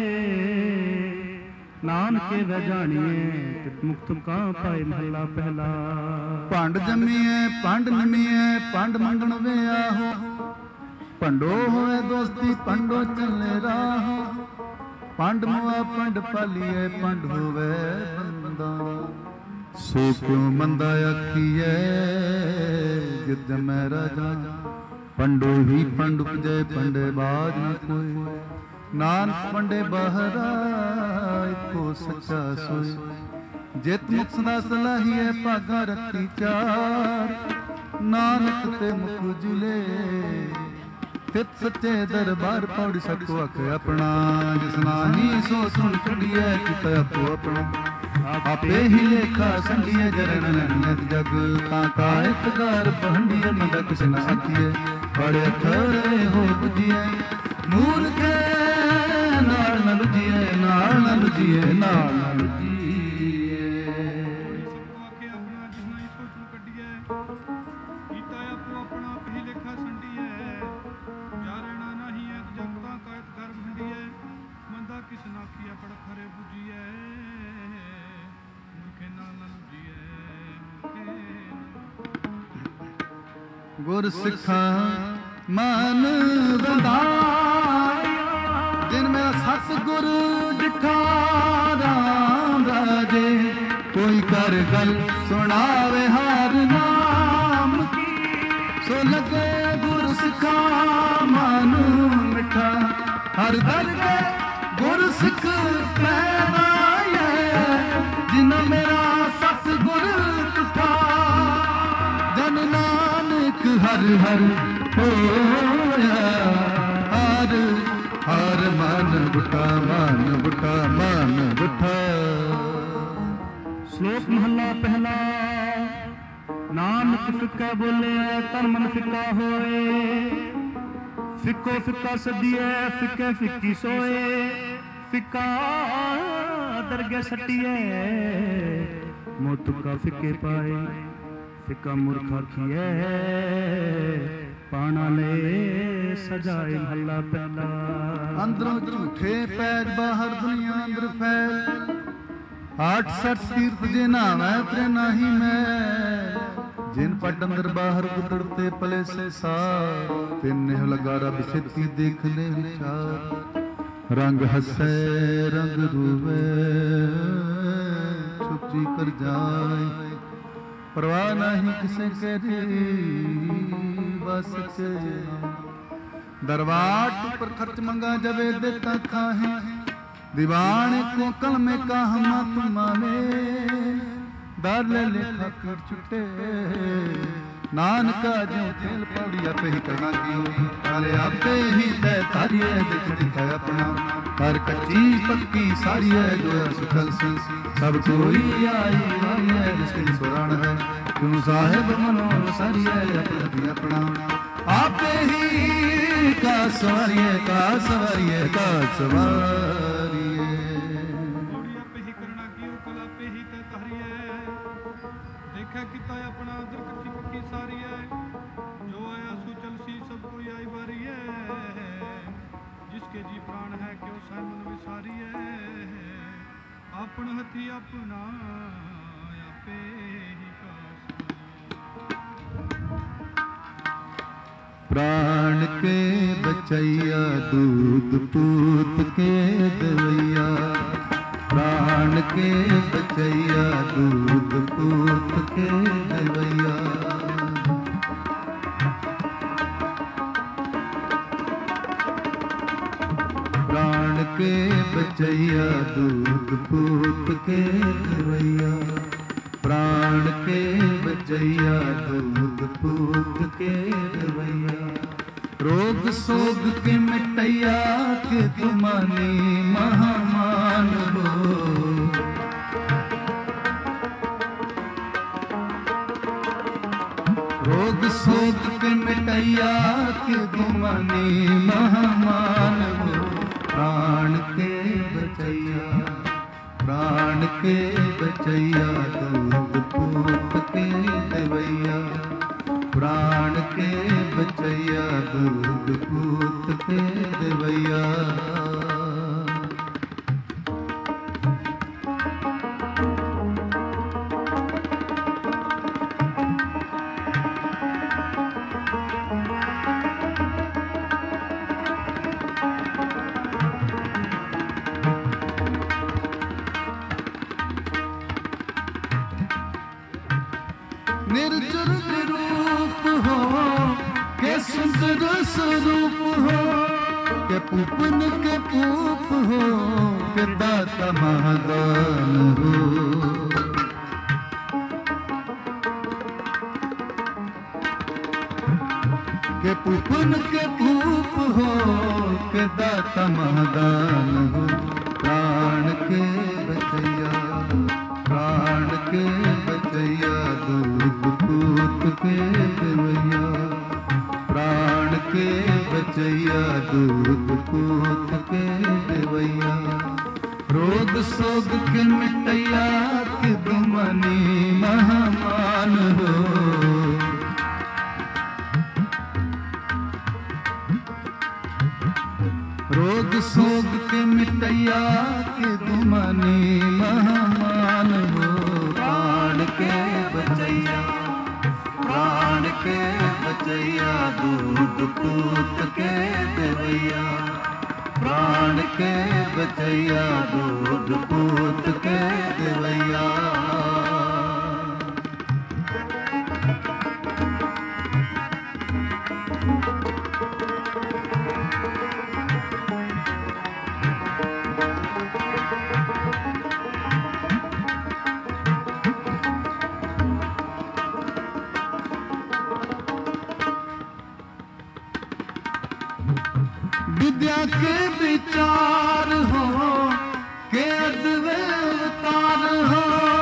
ਨਾਨਕੇ ਵੈ ਜਾਣੀਏ ਤਿਤ ਮੁਕਤ ਕਾ ਪਾਏ ਮਹਲਾ ਪਹਿਲਾ। ਭੰਡ ਜੰਮੀਐ ਭੰਡ ਨਿਮੀਐ ਭੰਡ ਮੰਗਣ ਵੇ ਆਹੋ ਭੰਡੋ ਹੋਏ ਦੋਸਤੀ ਭੰਡੋ ਚੱਲੇ ਰਾਹ ਭੰਡ ਮੁਆ ਭੰਡ ਪਾਲੀਐ ਭੰਡ ਹੋਵੇ ਬੰਦਾ ਸੋ ਕਿਉ ਮੰਦਾ ਆਖੀਐ ਜਿਤ ਜਮੈ ਰਾਜਾ ਪੰਡੋ ਹੀ ਪੰਡ ਉਪਜੈ ਪੰਡੇ ਬਾਜ ਨ ਕੋਈ ਨਾਨਕ ਪੰਡੇ ਬਹਰਾ ਇੱਕੋ ਸੱਚਾ ਸੋਈ ਜਿਤ ਮੁਖ ਸਦਾ ਸਲਾਹੀਐ ਭਾਗਾ ਰੱਖੀ ਚਾਰ ਨਾਨਕ ਤੇ ਮੁਖ ਜਿਲੇ ਤਿਤ ਸੱਚੇ ਦਰਬਾਰ ਪੌੜੀ ਸਕੋ ਅਖ ਆਪਣਾ ਜਿਸ ਨਾਹੀ ਸੋ ਸੁਣ ਕੱਢੀਐ ਕਿਤ ਆਪੋ ਆਪਣਾ ਆਪੇ ਹੀ ਲੇਖਾ ਸੰਡੀਏ ਜਰਨ ਨਿਤ ਜਗ ਤਾਂ ਕਾਇਤ ਘਰ ਪਹੰਡੀਏ ਮੰਦਾ ਕਿਸ ਨਾ ਆਖੀਏ ਬੜੇ ਅਖਰੇ ਹੋ ਬੁਝੀਏ ਮੂਰਖੇ ਨਾਲ ਨ ਲੁਝੀਏ ਨਾਲ ਨ ਲੁਝੀਏ ਨਾਲ ਨ ਲੁਝੀਏ। ਆਖੇ ਆਪਣਾ ਜਿਸ ਨਾਹੀ ਸੋ ਸੁਣ ਕੱਢੀਐ ਕੀਤਾ ਆਪੋ ਆਪਣਾ ਆਪੇ ਹੀ ਲੇਖਾ ਸੰਡੀਏ ਜਾਰਣਾ ਨਹੀਂ ਐ ਜਗ ਤਾਂ ਕਾਇਤ ਘਰ ਭੰਡੀਏ ਮੰਦਾ ਕਿਸ ਨਾ ਆਖੀਏ ਬੜ ਖਰੇ ਬੁਝੀਏ ਗੁਰ ਸਿੱਖਾ ਮਨ ਵਧਾਇਆ ਜਿਨ ਮੇਰਾ ਸਤਿਗੁਰ ਡਿਠਾ ਰਾਮ ਰਾਜੇ ਕੋਈ ਕਰ ਗੱਲ ਸੁਣਾਵੇ ਹਰ ਨਾਮ ਕੀ ਸੋ ਲਗੇ ਗੁਰ ਸਿੱਖਾ ਮਨ ਮਿਠਾ ਹਰ ਦਰ ਕੇ ਗੁਰ ਸਿੱਖ ਪੈਵਾਏ ਜਿਨ ਮੇਰਾ ਸਤਿਗੁਰ ਡਿਠਾ ਜਨ ਨਾਨਕ ਹਰ ਹਰ ਹੋਇਆ ਹਰ ਹਰ ਮਨ ਬੁਟਾ ਮਨ ਬੁਟਾ ਮਨ ਬੁਟਾ। ਸ਼ਲੋਕ ਮਹਲਾ ਪਹਿਲਾ। ਨਾਨਕ ਫਿੱਕਾ ਬੋਲਿਆ ਤਨ ਮਨ ਫਿੱਕਾ ਹੋਏ ਫਿੱਕੋ ਫਿੱਕਾ ਸਦੀਏ ਫਿੱਕੇ ਫਿੱਕੀ ਸੋਏ ਫਿੱਕਾ ਦਰਗੇ ਸੱਟੀਏ ਮੋਹ ਤੁਕਾ ਫਿੱਕੇ ਪਾਏ ਫਿੱਕਾ ਮੂਰਖ ਆਖੀਐ ਪਾਣਾ ਲੈ ਸਜਾਏ ਮਹਲਾ ਪਹਿਲਾ। ਅੰਦਰੋਂ ਝੂਠੇ ਪੈਜ ਬਾਹਰ ਦੁਨੀਆ ਅੰਦਰ ਫੈਲ ਆਠ ਸੱਠ ਤੀਰਥ ਜੇ ਨਾਵੈ ਤਰੇ ਨਾਹੀ ਮੈਂ ਜਿਨ ਪਟ ਅੰਦਰ ਬਾਹਰ ਗੁਦੜਤੇ ਪਲੇ ਸੰਸਾਰ ਤਿੰਨੇ ਲਗਾ ਰਬ ਛੇਤੀ ਦੇਖ ਲੈ ਵਿਚਾਰ ਰੰਗ ਹੱਸੈ ਰੰਗ ਰੂਵੇ ਛੁਪੀ ਕਰ ਜਾਏ ਪਰਵਾਹ ਨਹੀਂ ਕਿਸੇ ਕਰੀ ਬਸ ਕੇ दरवाट पर खर्च मंगा जबे देता खाहे दीवाने को कल में कहा मत माने दर ले लेखा कर छुटे नानका ज्यों तेल पौड़ी आपे ही करना की अरे आपे ही तय तारी है देख दिखा अपना हर कच्ची पक्की सारी है जो सुखल सी सब कोई आई वारी है जिसकी सुराण है क्यों साहेब मनो सारी है अपना अपना आपे ही का सवारिये का सवारिये का सवारिये आपे ही करना की कल आपे ही तय तारिये देखा किता अपना उधर कच्ची पक्की सारी है जो आया सो चल सी सब कोई आई बारी है जिसके जी प्राण है क्यों सामन विसारी है अपन हथी अपना आपे ही का प्राण के बचैया दूध पूत के दवैया प्राण के बचैया दूध पूत के दवैया प्राण के बचैया दूध पूत के दवैया प्राण के बचैया दूध पूत के दवैया रोग सोग के मिटैया के तुमानी महामान हो रोग सोग के मिटैया के तुमानी महामान हो प्राण के बचैया प्राण के बचैया दूध पूत के दवैया प्राण के बचैया दूध पूत के देवैया। निर्जर निरूप हो के सुंदर स्वरूप हो के पूपन के पूप हो के दाता महादान हो। के पूपन के पूप हो के दाता महादान हो। प्राण के बचैया प्राण के बचैया दूध पूत के देवैया। प्राण के बचैया दूध पूत के देवैया। रोग सोग के मिटैया के दुमनी महामान हो। रोग सोग के मिटैया के दुमनी महामान हो। प्राण के बचैया प्राण के बचैया दूध पूत के देवैया। प्राण के बचैया दूध पूत के देवैया। विद्या के विचार हो के अद्वैतार हो।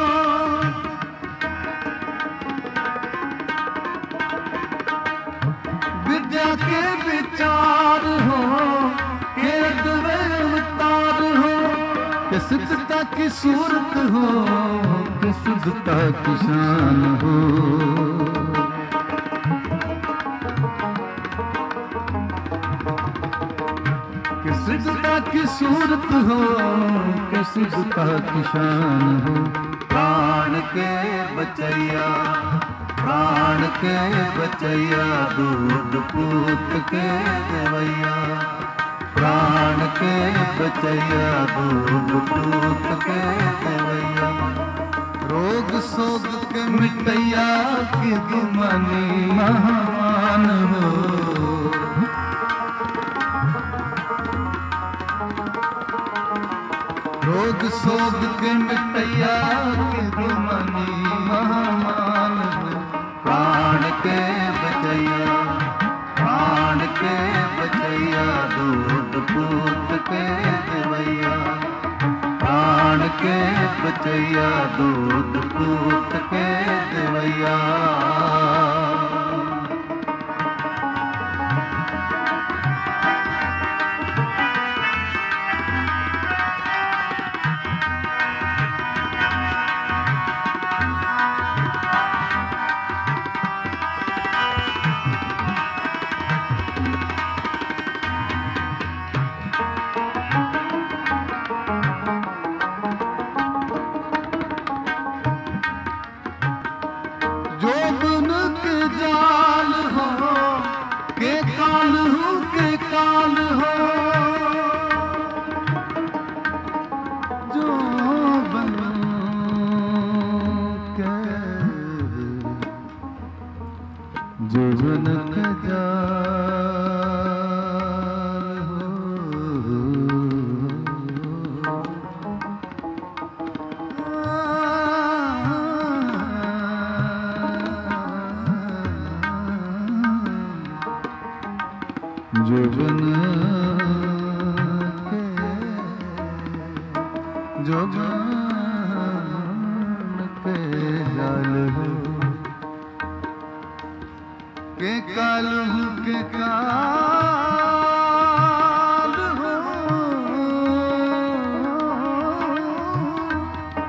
विद्या के विचार हो के अद्वैतार हो के सिद्धता की सूरत हो के शुद्धता की शान हो। सिद्धता की सूरत हो के सिद्धता की शान हो। प्राण के बचैया प्राण के बचैया दूध पूत के देवैया। प्राण के बचैया दूध पूत के देवैया। रोग सोग के मिटैया के दुमनी महान हो। रोग सोग के मिटैया के दुमनी महामान हो। प्राण के बचैया प्राण के बचैया दूध पूत के देवैया। प्राण के बचैया दूध पूत के देवैया।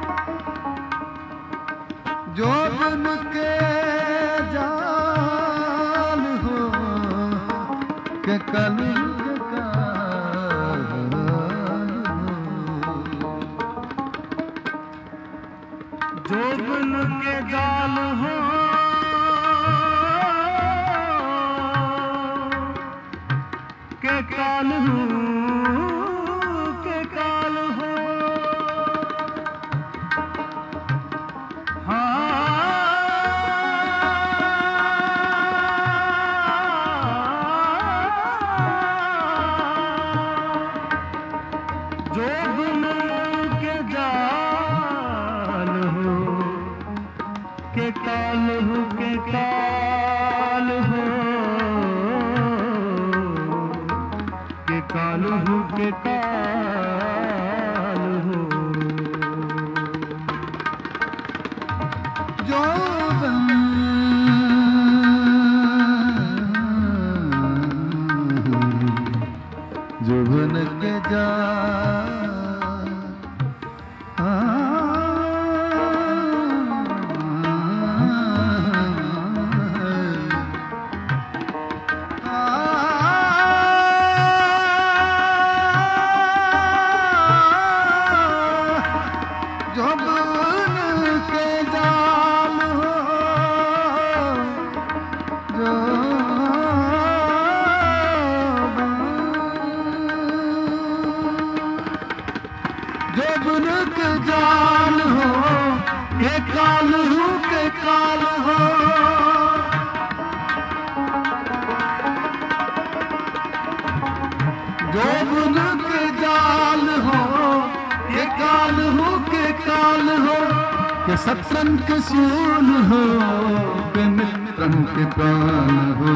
जो बन के जा कलयुग काल जोबन के जाल हो के काल हो के काल हो के काल हो के काल हो के काल हो के काल हो जोबन जोबन के जा जाल हो के काल हो के काल हो जोबन के जाल हो के काल हो के काल हो के सत्संग के सूल हो के मित्रन के प्राण हो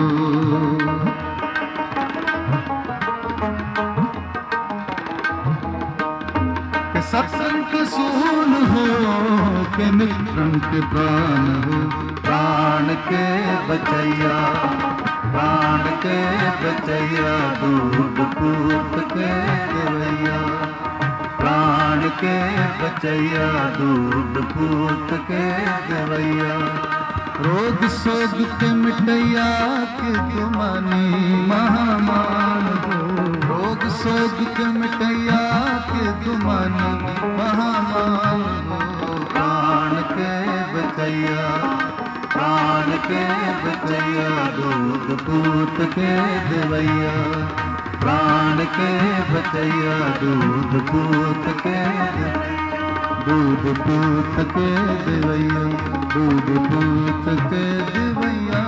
सत्संग के सूल हो के मित्रन के प्राण हो प्राण के बचैया प्राण के बचैया दूध पूत के देवैया प्राण के बचैया दूध पूत के देवैया रोग सोग के मिटैया के तुमानी महामान हो रोग सोग के मिटैया के तुमानी महामान हो प्राण के बचैया प्राण के बचैया दूध पूत के देवैया प्राण के बचैया दूध पूत के दूध पूत के देवैया दूध पूत के देवैया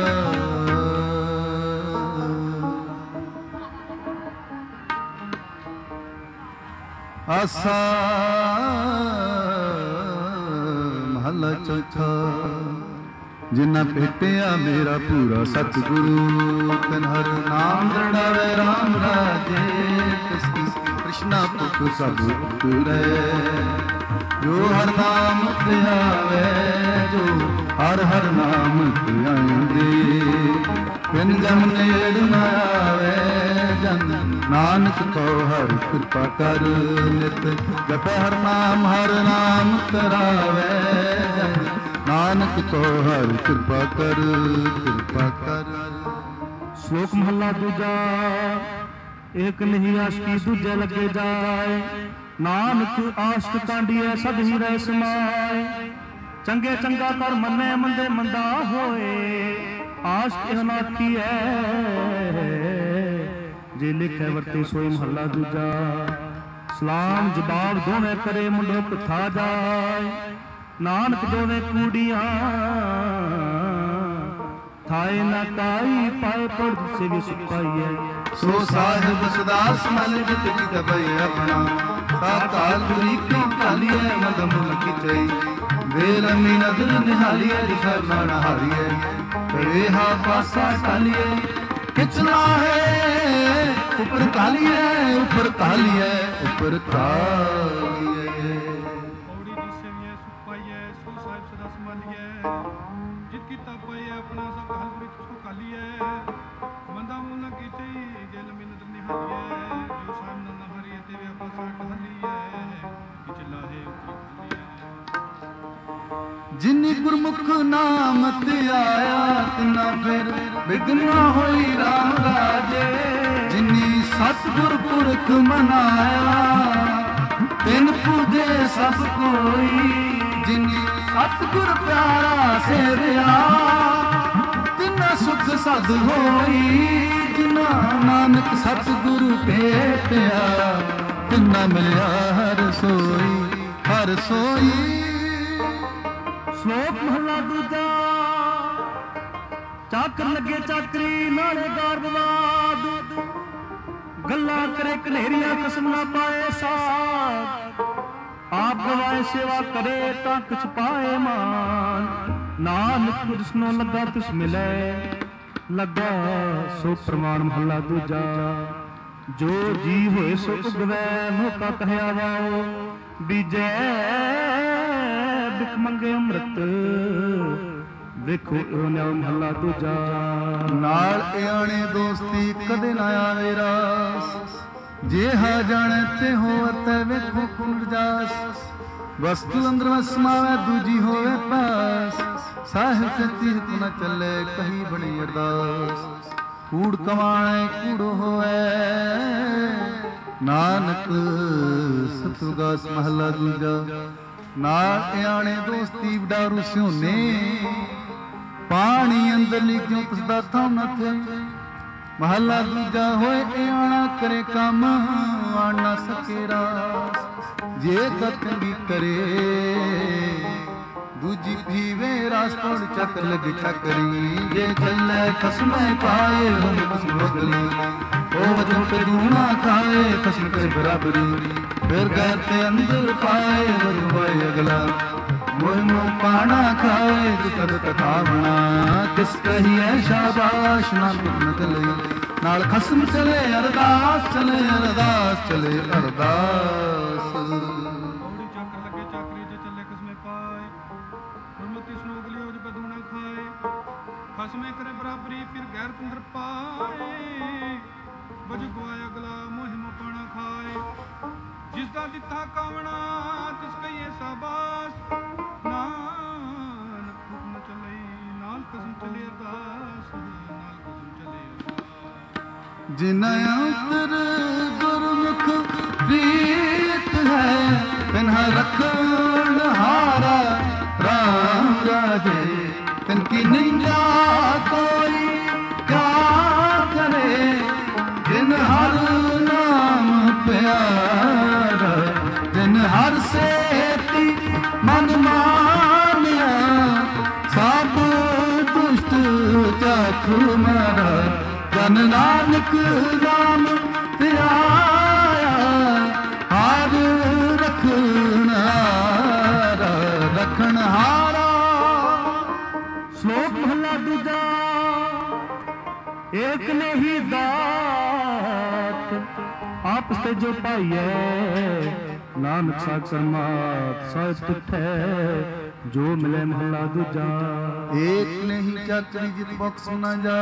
आसा महला चौथा जिन्ना भेटिया मेरा पूरा सतगुरु तन हर नाम दृढ़ावे राम राजे कृष्णा पुख सब तुरे जो हर नाम ध्यावे जो हर हर नाम ध्यावे बिन जम नेड़ न आवे जन नानक को हर कृपा कर नित जप हर नाम हर नाम करावे जन नानक को हर कृपा कर कृपा कर। श्लोक महला दूजा एक नहीं आशकी दूजे लगे जाए नानक आशक कांडिए सद ही रह समाए चंगे चंगा कर मन्ने मंदे मंदा होए आशक नाती है जे लिखे वर्ती सोई महला दूजा सलाम जवाब दोवें करे मुंडो कथा जाए नानक दोवें कूड़ियां थाए ना काई पाए पड़ से भी सुपाइए सो साहिब सदास मल जित की दबई अपना साकाल गुरी की कालिए मदम की चई वेल मी नजर निहालिए दिखा ना हारिए रेहा पासा कालिए किचना है ऊपर कालिए ऊपर कालिए ऊपर कालिए पौड़ी जिससे ये सुख पाइए सो साहिब सदा संभालिए जित की तप पाइए अपना सा काल गुरी को कालिए मंदा मुन की चई जेल मी नजर निहालिए जो साहिब न हरिए तेवे पासा कालिए किचला है ऊपर कालिए ਜਿਨੀ ਗੁਰਮੁਖ ਨਾਮ ਤੇ ਆਇਆ ਤਿਨਾ ਫਿਰ ਬਿਗਨਾ ਹੋਈ ਰਾਮ ਰਾਜੇ। ਜਿਨੀ ਸਤਿਗੁਰ ਪੁਰਖ ਮਨਾਇਆ ਤਿਨ ਪੂਜੇ ਸਭ ਕੋਈ। ਜਿਨੀ ਸਤਿਗੁਰ ਪਿਆਰਾ ਸੇਵਿਆ ਤਿਨਾ ਸੁਖ ਸਦ ਹੋਈ। ਜਿਨਾ ਨਾਨਕ ਸਤਿਗੁਰੂ ਭੇਟਿਆ ਤਿਨਾ ਮਿਲਿਆ ਹਰ ਸੋਈ ਹਰ ਸੋਈ। ਸ਼ਲੋਕ ਮਹਲਾ ਦੂਜਾ। ਚਾਕਰ ਲੱਗੇ ਚਾਕਰੀ ਨਾਲ ਗਰਬਵਾਦ। ਗੱਲਾਂ ਕਰੇ ਕਨੇਰੀਆਂ ਕਸਮ ਨਾ ਪਾਏ ਸਾਧ। ਆਪ ਗਵਾਏ ਸੇਵਾ ਕਰੇ ਤਾਂ ਕੁਛ ਪਾਏ ਮਾਨ। ਨਾਨਕ ਜਿਸਨੋਂ ਲੱਗਾ ਤਿਸ ਮਿਲੇ ਲੱਗਾ ਸੋ ਪ੍ਰਮਾਣ। ਮਹਲਾ ਦੂਜਾ। ਜੋ ਜੀ ਹੋਏ ਸੋ ਉਗਵੈ ਮੋਕਾ ਕਹਿਆ ਵਾਓ। ਬੀਜੈ ਬਿਖ ਮੰਗੇ ਅੰਮ੍ਰਿਤ ਵੇਖੋ ਇਹੋ ਨਿਆਉ। ਮਹਲਾ ਦੂਜਾ। ਨਾਲ ਇਆਣੇ ਦੋਸਤੀ ਕਦੇ ਨਾ ਆਵੇ ਰਾਸ। ਜੇ ਹਾ ਜਾਣੇ ਤੇ ਹੋਵੈ ਵੇਖੋ ਕੁੰਡ ਜਾਸ। ਵਸਤੂ ਅੰਦਰ ਵਸਮਾਵੇ ਦੂਜੀ ਹੋਵੇ ਪਾਸ। ਸਾਹਿਬ ਸੱਚੀ ਹੁਕਮ ਨ ਚੱਲੇ ਕਹੀ ਬਣੀ ਅਰਦਾਸ। ਕੂੜ ਕਮਾਣੇ ਕੂੜ ਹੋਵੇ ਨਾਨਕ ਸਤਿਗੁਰਦਾਸ। ਮਹਲਾ ਦੂਜਾ। ਨਾਲ ਇਆਣੇ ਦੋਸਤੀ ਵਡਾਰੂ ਸਿਉਨੇ ਪਾਣੀ ਅੰਦਰ ਲਿਖਿਓ ਤਿਸ ਦਾ ਥਾਂ ਨਾ ਥੇ। ਮਹਲਾ ਦੂਜਾ। ਹੋਏ ਇਆਣਾ ਕਰੇ ਕੰਮ ਆਣ ਨਾ ਸਕੇ ਰਾਸ। ਜੇ ਤਾਂ ਚੰਗੀ ਕਰੇ ਦੂਜੀ ਪੀਵੇ ਰਾਸ ਕੋਲ ਚੱਕ ਲੱਗ ਚੱਕਰੀ। ਜੇ ਚੱਲੇ ਖਸਮੇ ਪਾਏ ਹੁਣ ਖਸਮ ਬਦਲੀ। ਉਹ ਵਜਨ ਤੇ ਦੂਣਾ ਖਾਏ ਖਸਮ ਕੇ ਬਰਾਬਰੀ। ਫਿਰ ਘਰ ਤੇ ਅੰਦਰ ਪਾਏ ਵਰਵਾਏ ਅਗਲਾ। ਮੋਹ ਮੋਹ ਪਾਣਾ ਖਾਏ ਜਿਕਰ ਤਕਾਵਣਾ। ਕਿਸ ਕਹੀਏ ਸ਼ਾਬਾਸ਼ ਨਾ ਤੁਮ ਚਲੇ। ਨਾਲ ਖਸਮ ਚਲੇ ਅਰਦਾਸ ਚਲੇ ਅਰਦਾਸ ਚਲੇ ਅਰਦਾਸ। ਪੌੜੀ ਚੱਕਰ ਲੱਗੇ ਚਾਕਰੀ ਜੇ ਚੱਲੇ ਕਸਮੇ ਪਾਏ। ਗੁਰਮਤਿ ਸਨੋਕ ਲਿਓ ਜਬ ਦੂਣਾ ਖਾਏ। ਖਸਮੇ ਕਰੇ ਬਰਾਬਰੀ ਫਿਰ ਗੈਰ ਤੁੰਦਰ ਪਾਏ। ਵਜ ਗਵਾਇਆ ਅਗਲਾ ਮੋਹ ਮੋਹ ਪਾਣਾ ਖਾਏ। ਜਿਸ ਦਾ ਦਿੱਤਾ ਕਾਵਣਾ ਤਿਸ ਕਹੀਏ ਸਾਬਾਸ। ਨਾਨਕ ਹੁਕਮ ਚੱਲੇ ਨਾਲ ਕਸਮ ਚਲੇ ਅਰਦਾਸ। ਨਾਲ ਕਸਮ ਚਲੇ ਅਰਦਾਸ। ਜਿਨ ਅੰਤਰ ਗੁਰਮੁਖ ਪ੍ਰੀਤ ਹੈ ਤਿਨ੍ਹਾ ਰਖਣ ਹਾਰਾ ਰਾਮ ਰਾਜੇ। ਤਿਨ ਕੀ ਨਿੰਦਾ ਕੋਈ ਕਿਆ ਕਰੇ। ਜਿਨ ਹਰ ਨਾਮ ਪਿਆਰਾ ਜਿਨ ਹਰ ਸੇਤੀ ਮਨ ਮਾਨਿਆ। ਸਭ ਦੁਸ਼ਟ ਚਾਖੂ ਮਾਰਾ ਜਨ ਨਾਨਕ ਨਾਮ ਧਿਆਇਆ। ਹਰ ਰਖਣ ਹਾਰਾ ਰਖਣ ਹਾਰਾ। ਸ਼ਲੋਕ ਮਹਲਾ ਦੂਜਾ। ਏਕ ਨੇ ਹੀ ਦਾਤ ਆਪਸ ਤੇ ਜੋ ਪਾਈਐ। ਨਾਨਕ ਸਾਖਰ ਮਾਤ ਸਾਹਿਬ ਤੁਠੈ ਜੋ ਮਿਲੇ। ਮਹਲਾ ਦੂਜਾ। ਏਕ ਨਹੀਂ ਚਾਕਰੀ ਜਿਤ ਬਖਸ਼ ਨਾ ਜਾ।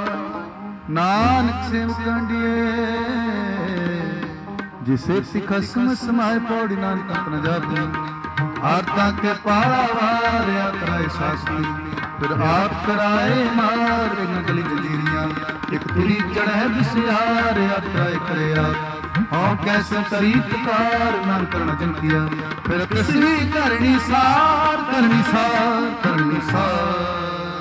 ਨਾਨਕ ਸੇਵ ਕੰਡੀਏ ਜਿਸੇ ਸਿਖਸਮ ਸਮਾਏ ਪੌੜੀ ਨਾਨਕ ਅੰਤ ਨ ਜਾਪੀ। ਆਤਾਂ ਕੇ ਪਾਰਾ ਵਾਰਿਆ ਕਰਾਏ ਸਾਸਤੀ। ਫਿਰ ਆਪ ਕਰਾਏ ਮਾਰ ਗਲੀ ਜਲੀਰੀਆਂ। ਇੱਕ ਤੁਰੀ ਚੜ੍ਹੈ ਬਿਸਿਆਰ ਆਤਰਾਏ ਕਰਿਆ। ਹਾਂ ਕੈਸੇ ਕਰੀ ਪੁਕਾਰ ਨਾਨਕ ਕਰਨਾ ਚੰਕੀਆ। ਫਿਰ ਕਿਸੀ ਕਰਨੀ ਸਾਰ ਕਰਨੀ ਸਾਰ ਕਰਨੀ ਸਾਰ।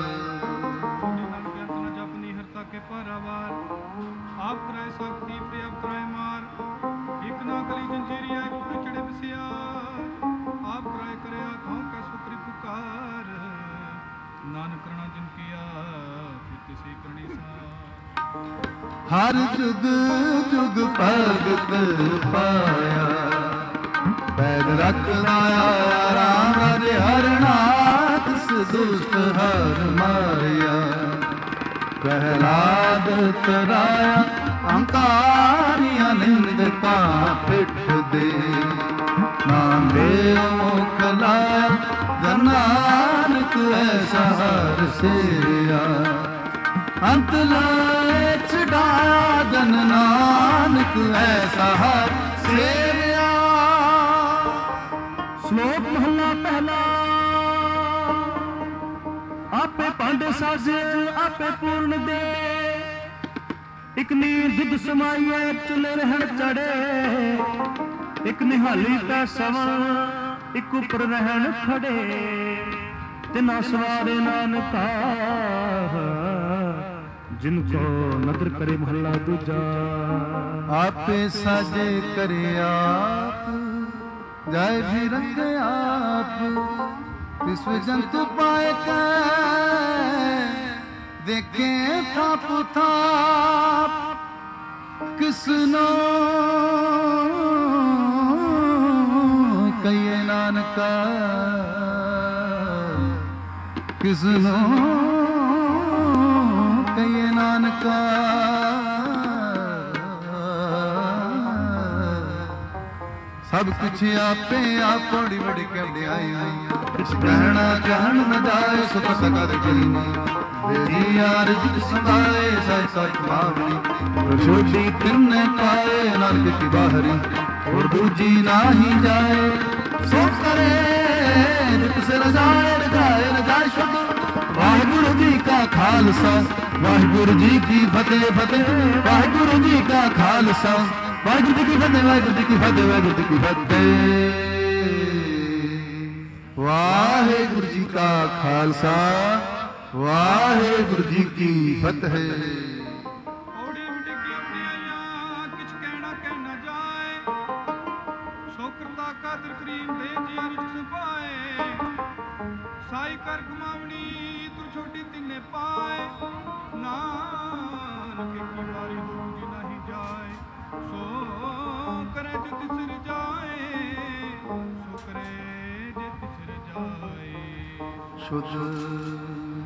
ਕੇ ਪਾਰਾਵਾਰ ਆਪ ਕਰਾਏ ਸਾਖੀ ਫਿਰ ਆਪ ਕਰਾਏ ਮਾਰ। ਇੱਕ ਨਾ ਕਲੀ ਜੰਜੀਰੀਆ ਇੱਕ ਚੜੇ ਬਸਿਆਰ। ਆਪ ਕਰਾਏ ਕਰਿਆ ਥਾਂ ਕੈ ਸੁਤਰੀ ਪੁਕਾਰ। ਨਾਨਕ ਕਰਣਾ ਜਿਨ ਕੀਆ ਫਿਰ ਤਿਸੀ ਕਰਨੀ ਸਾਰ। ਹਰ ਜੁਗ ਜੁਗ ਭਗਤ ਪਾਇਆ। ਪੈਦ ਰੱਖਦਾ ਰਾਮ ਰਾਜੇ ਹਰਣਾ। ਤਿਸ ਦੁਸ਼ਟ ਹਰ ਮਾਰਿਆ। ਪ੍ਰਹਿਲਾਦ ਤਰਾਇਆ ਅਹੰਕਾਰੀਆਂ ਨਿੰਦਕਾਂ ਪਿੱਠ ਦੇ। ਨਾਮ ਦੇ ਮੁਖ ਲਾਇਆ ਜਨ ਨਾਨਕ ਐਸਾ ਹਰ ਸੇਰਿਆ। ਅੰਤ ਲਾਏ ਛਡਾਇਆ ਜਨ ਨਾਨਕ ਐਸਾ ਹਰ ਸੇਰਿਆ। ਸ਼ਲੋਕ ਮਹਲਾ ਪਹਿਲਾ। ਆਪੇ ਭਾਂਡੇ ਸਾਜੇ ਆਪੇ ਪੂਰਨ ਦੇ, ਇੱਕ ਨੀਂਦ ਦੁੱਧ ਸਮਾਈਏ ਚੁੱਲ੍ਹੇ ਰਹਿਣ ਚੜੇ, ਇੱਕ ਨਿਹਾਲੀ ਕਾ ਸਵਣ ਇੱਕ ਉੱਪਰ ਰਹਿਣ ਖੜੇ, ਤਿਨਾ ਸਵਾਰੇ ਨਾਨਕਾ ਜਿਨ ਕੋ ਨਦਰ ਕਰੇ ਮਹੱਲਾ ਦੂਜਾ। ਆਪੇ ਸਾਜੇ ਕਰੇ ਆਪ ਜਾਏ ਵੀ ਰੰਗ ਆਪ, विश्व जंतु पाए कै देखे थाप थाप, किसनो कहिए नानका किसनो कहिए नानका। सब कुछ आपे आप थोड़ी बड़ी कबड़ी आई कहना जान न जाए सुख सकत कीनी, तेरी यार जित संभाले सच सच मावनी, छोटी तिन्ने पाए नरक की बाहरी और दूजी ना ही जाए, सो करे जित से रजाए रजाए रजाए शुद्ध। वाहिगुरु जी का खालसा वाहिगुरु जी की फतेह फतेह, वाहिगुरु जी का खालसा वाहिगुरु जी की फतेह वाहिगुरु जी की फतेह वाहिगुरु जी की फतेह। वाहिगुरु जी का खालसा वाहिगुरु जी की फतेह। ਔੜੀ ਮਿਟਕੀ ਆਪਣੀ ਆਇਆ ਕਿਛ ਕਹਿਣਾ ਕਹਿ ਨਾ ਜਾਏ, ਸੋ ਕਰਤਾ ਕਾਦਰ ਕਰੀਮ ਦੇ ਜੀ ਅਰਜ ਸੁਭਾਏ, ਸਾਈ ਕਰ ਕਮਾਵਣੀ ਤੂੰ ਛੋਟੀ ਤਿੰਨੇ ਪਾਏ, ਨਾਨਕ ਕੀ ਵਾਰੀ ਹੋ ਜੀ ਨਹੀਂ ਜਾਏ, ਸੋ ਕਰੇ ਜੇ ਤਿਸਰ ਜਾਏ, ਸੋ ਕਰੇ ਜੇ ਤਿਸਰ ਜਾਏ। शुद्ध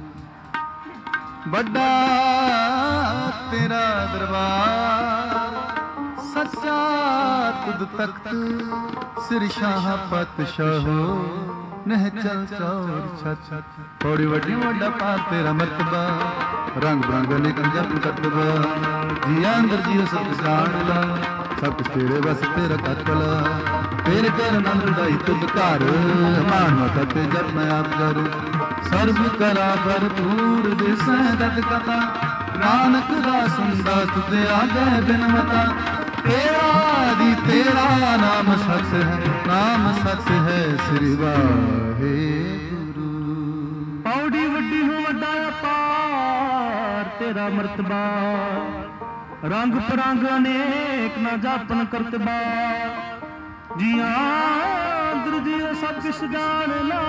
ਵੱਡਾ ਤੇਰਾ ਦਰਬਾਰ, ਸੱਚਾ ਤੁਧ ਤਖਤ ਸਿਰ ਸ਼ਾਹ ਪਾਤਸ਼ਾਹੋ, ਨਹਿ ਚਲ ਚੌਰ ਛਛ ਥੋੜੀ ਵੱਡੀ ਵੱਡਾ ਪਾ ਤੇਰਾ ਮਰਤਬਾ, ਰੰਗ ਬਰੰਗ ਅਨੇਕ ਜਪ ਕਰਤਬਾ, ਜੀ ਅੰਦਰ ਜੀ ਸਭ ਜਾਣ ਲਾ, ਸਭ ਕੁਛ ਤੇਰੇ ਬਸ ਤੇਰਾ ਕਰਤਲਾ, ਤੇਰੇ ਕਰ ਨੰਦ ਦਾਈ ਤੁਧ ਘਰ, ਮਾਨ ਮਤ ਤੇ ਜਪ ਮੈਂ ਆਪ ਕਰ, ਸਰਬ ਕਲਾ ਭਰਪੂਰ ਦਿਸੈ ਦਤ ਕਥਾ, ਨਾਨਕ ਦਾਸਨ ਦਾਸ ਤੁਧ ਆਗੇ ਬਿਨਵਤਾ, ਤੇਰਾ ਦੀ ਤੇਰਾ ਨਾਮ ਸਚ ਹੈ, ਨਾਮ ਸਚ ਹੈ ਸ੍ਰੀ ਵਾਹਿਗੁਰੂ। ਪੌੜੀ ਵੱਡੀ ਹੋ ਵੱਡਾ ਅਪਾਰ ਤੇਰਾ ਮਰਤਬਾ, ਰੰਗ ਪਰੰਗ ਅਨੇਕ ਨਾ ਜਾਪਨ ਕਰਤਬਾ, ਜੀਆਂ ਅੰਦਰ ਜੀ ਸਭ ਕਿਛ ਜਾਣ ਲਾ,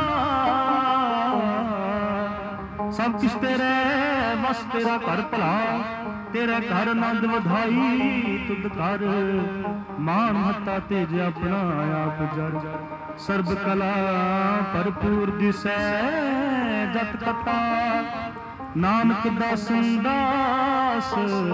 ਸਭ ਕਿਛ ਤੇਰੇ ਵਸ ਤੇਰਾ ਘਰ ਭਲਾ, ਤੇਰੇ ਘਰ ਆਨੰਦ ਵਧਾਈ ਤੁਧ ਕਰ, ਮਾਨ ਮਹੱਤਾ ਤੇਜ ਆਪਣਾ ਆਪ ਜਰ, ਸਰਬ ਕਲਾ ਭਰਪੂਰ ਦਿਸੈ ਜਤ ਕਥਾ, ਨਾਨਕ ਦਾਸਨ ਦਾਸ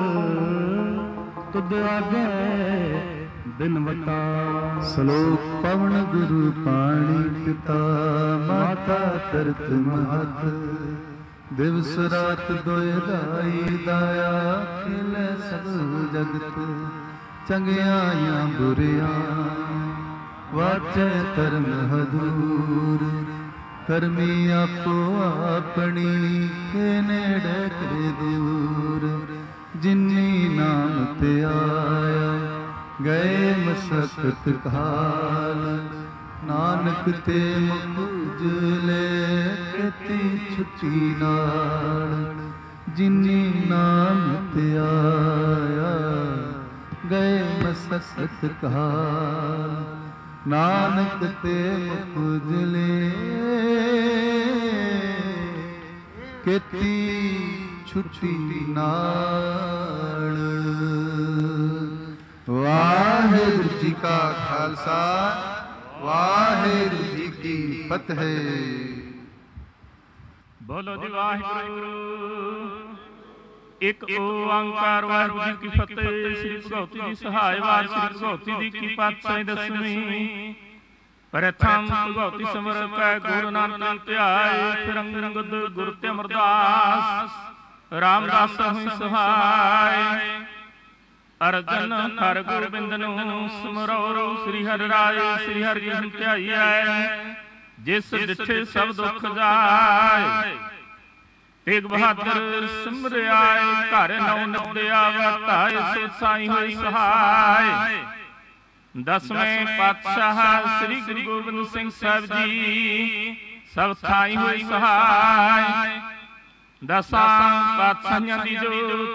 ਤੁਧ ਆਗੇ ਬਿਨਵਤਾ। ਸਲੋਕ ਪਵਨ ਗੁਰੂ ਪਾਣੀ ਪਿਤਾ, ਮਾਤਾ ਤਰਤ ਮਹਤ, ਦਿਵਸ ਰਾਤ ਦੋਇ ਦਾਈ ਦਾਇਆ, ਖਿਲੇ ਸਭ ਜਗਤ ਚੰਗਿਆਈਆਂ ਬੁਰਿਆਂ, ਵਾਚੈ ਧਰਮ ਹਦੂਰ, ਕਰਮੀ ਆਪੋ ਆਪਣੀ ਕੇ ਨੇੜੇ ਕਰੇ ਦੂਰ, ਜਿਨੀ ਨਾਮ ਤੇ ਆਇਆ ਗਏ ਮਸਕਤ ਕਾਲ, ਨਾਨਕ ਤੇ ਮੁਖ ਉਜਲੇ ਕੀਤੀ ਛੁੱਟੀ ਨਾਲ, ਜਿਨੀ ਨਾਮ ਤੇ ਆਇਆ ਗਏ ਮਸਕਤ ਕਾਲ, ਨਾਨਕ ਤੇ ਮੁਖ ਉਜਲੇ ਕੀਤੀ ਛੁੱਟੀ ਨਾਲ। ਵਾਹਿਗੁਰੂ ਜੀ ਕਾ ਖਾਲਸਾ ਵਾਹਿਗੁਰੂ ਜੀ ਕੀ ਫਤਿਹ। ਬੋਲੋ ਜੀ ਵਾਹਿਗੁਰੂ। ਇੱਕ ਓੰਕਾਰ ਵਾਹਿਗੁਰੂ ਜੀ ਕੀ ਫਤਿਹ। ਸ੍ਰੀ ਭਗਉਤੀ ਜੀ ਸਹਾਇ ਵਾਰ ਸ੍ਰੀ ਭਗਉਤੀ ਜੀ ਕੀ ਪਾਤਸ਼ਾਹੀ ਦਸਵੀਂ। ਪ੍ਰਥਮ ਭਗਉਤੀ ਸਿਮਰ ਕੈ ਗੁਰੂ ਨਾਨਕ ਧਿਆਏ, ਫਿਰ ਅੰਗਦ ਗੁਰ ਤੇ ਅਮਰਦਾਸ, ਰਾਮਦਾਸ ਹੋਈ ਸਹਾਇ। ਅਰਜਨ ਹਰਿ ਗੋਬਿੰਦ ਨੂੰ ਸਿਮਰੋ, ਸ੍ਰੀ ਹਰਿ ਰਾਏ ਸ੍ਰੀ ਹਰਿ ਕ੍ਰਿਸ਼ਨ ਧਿਆਈਐ, ਜਿਸ ਡਿਠੇ ਸਭ ਦੁਖ ਜਾਏ। ਤੇਗ ਬਹਾਦਰ ਸਿਮਰਿਆਏ ਘਰ ਨੌ ਨਦਿਆ ਵਰਤਾਏ ਸੋ ਸਾਈ ਹੋਈ ਸਹਾਇ। ਦਸਵੇਂ ਪਾਤਸ਼ਾਹ ਸ੍ਰੀ ਗੁਰੂ ਗੋਬਿੰਦ ਸਿੰਘ ਸਾਹਿਬ ਜੀ ਸਭ ਥਾਈ ਹੋਈ ਸਹਾਇ। ਦਸਾਂ ਪਾਤਸ਼ਾਹਾਂ ਦੀ ਜੋ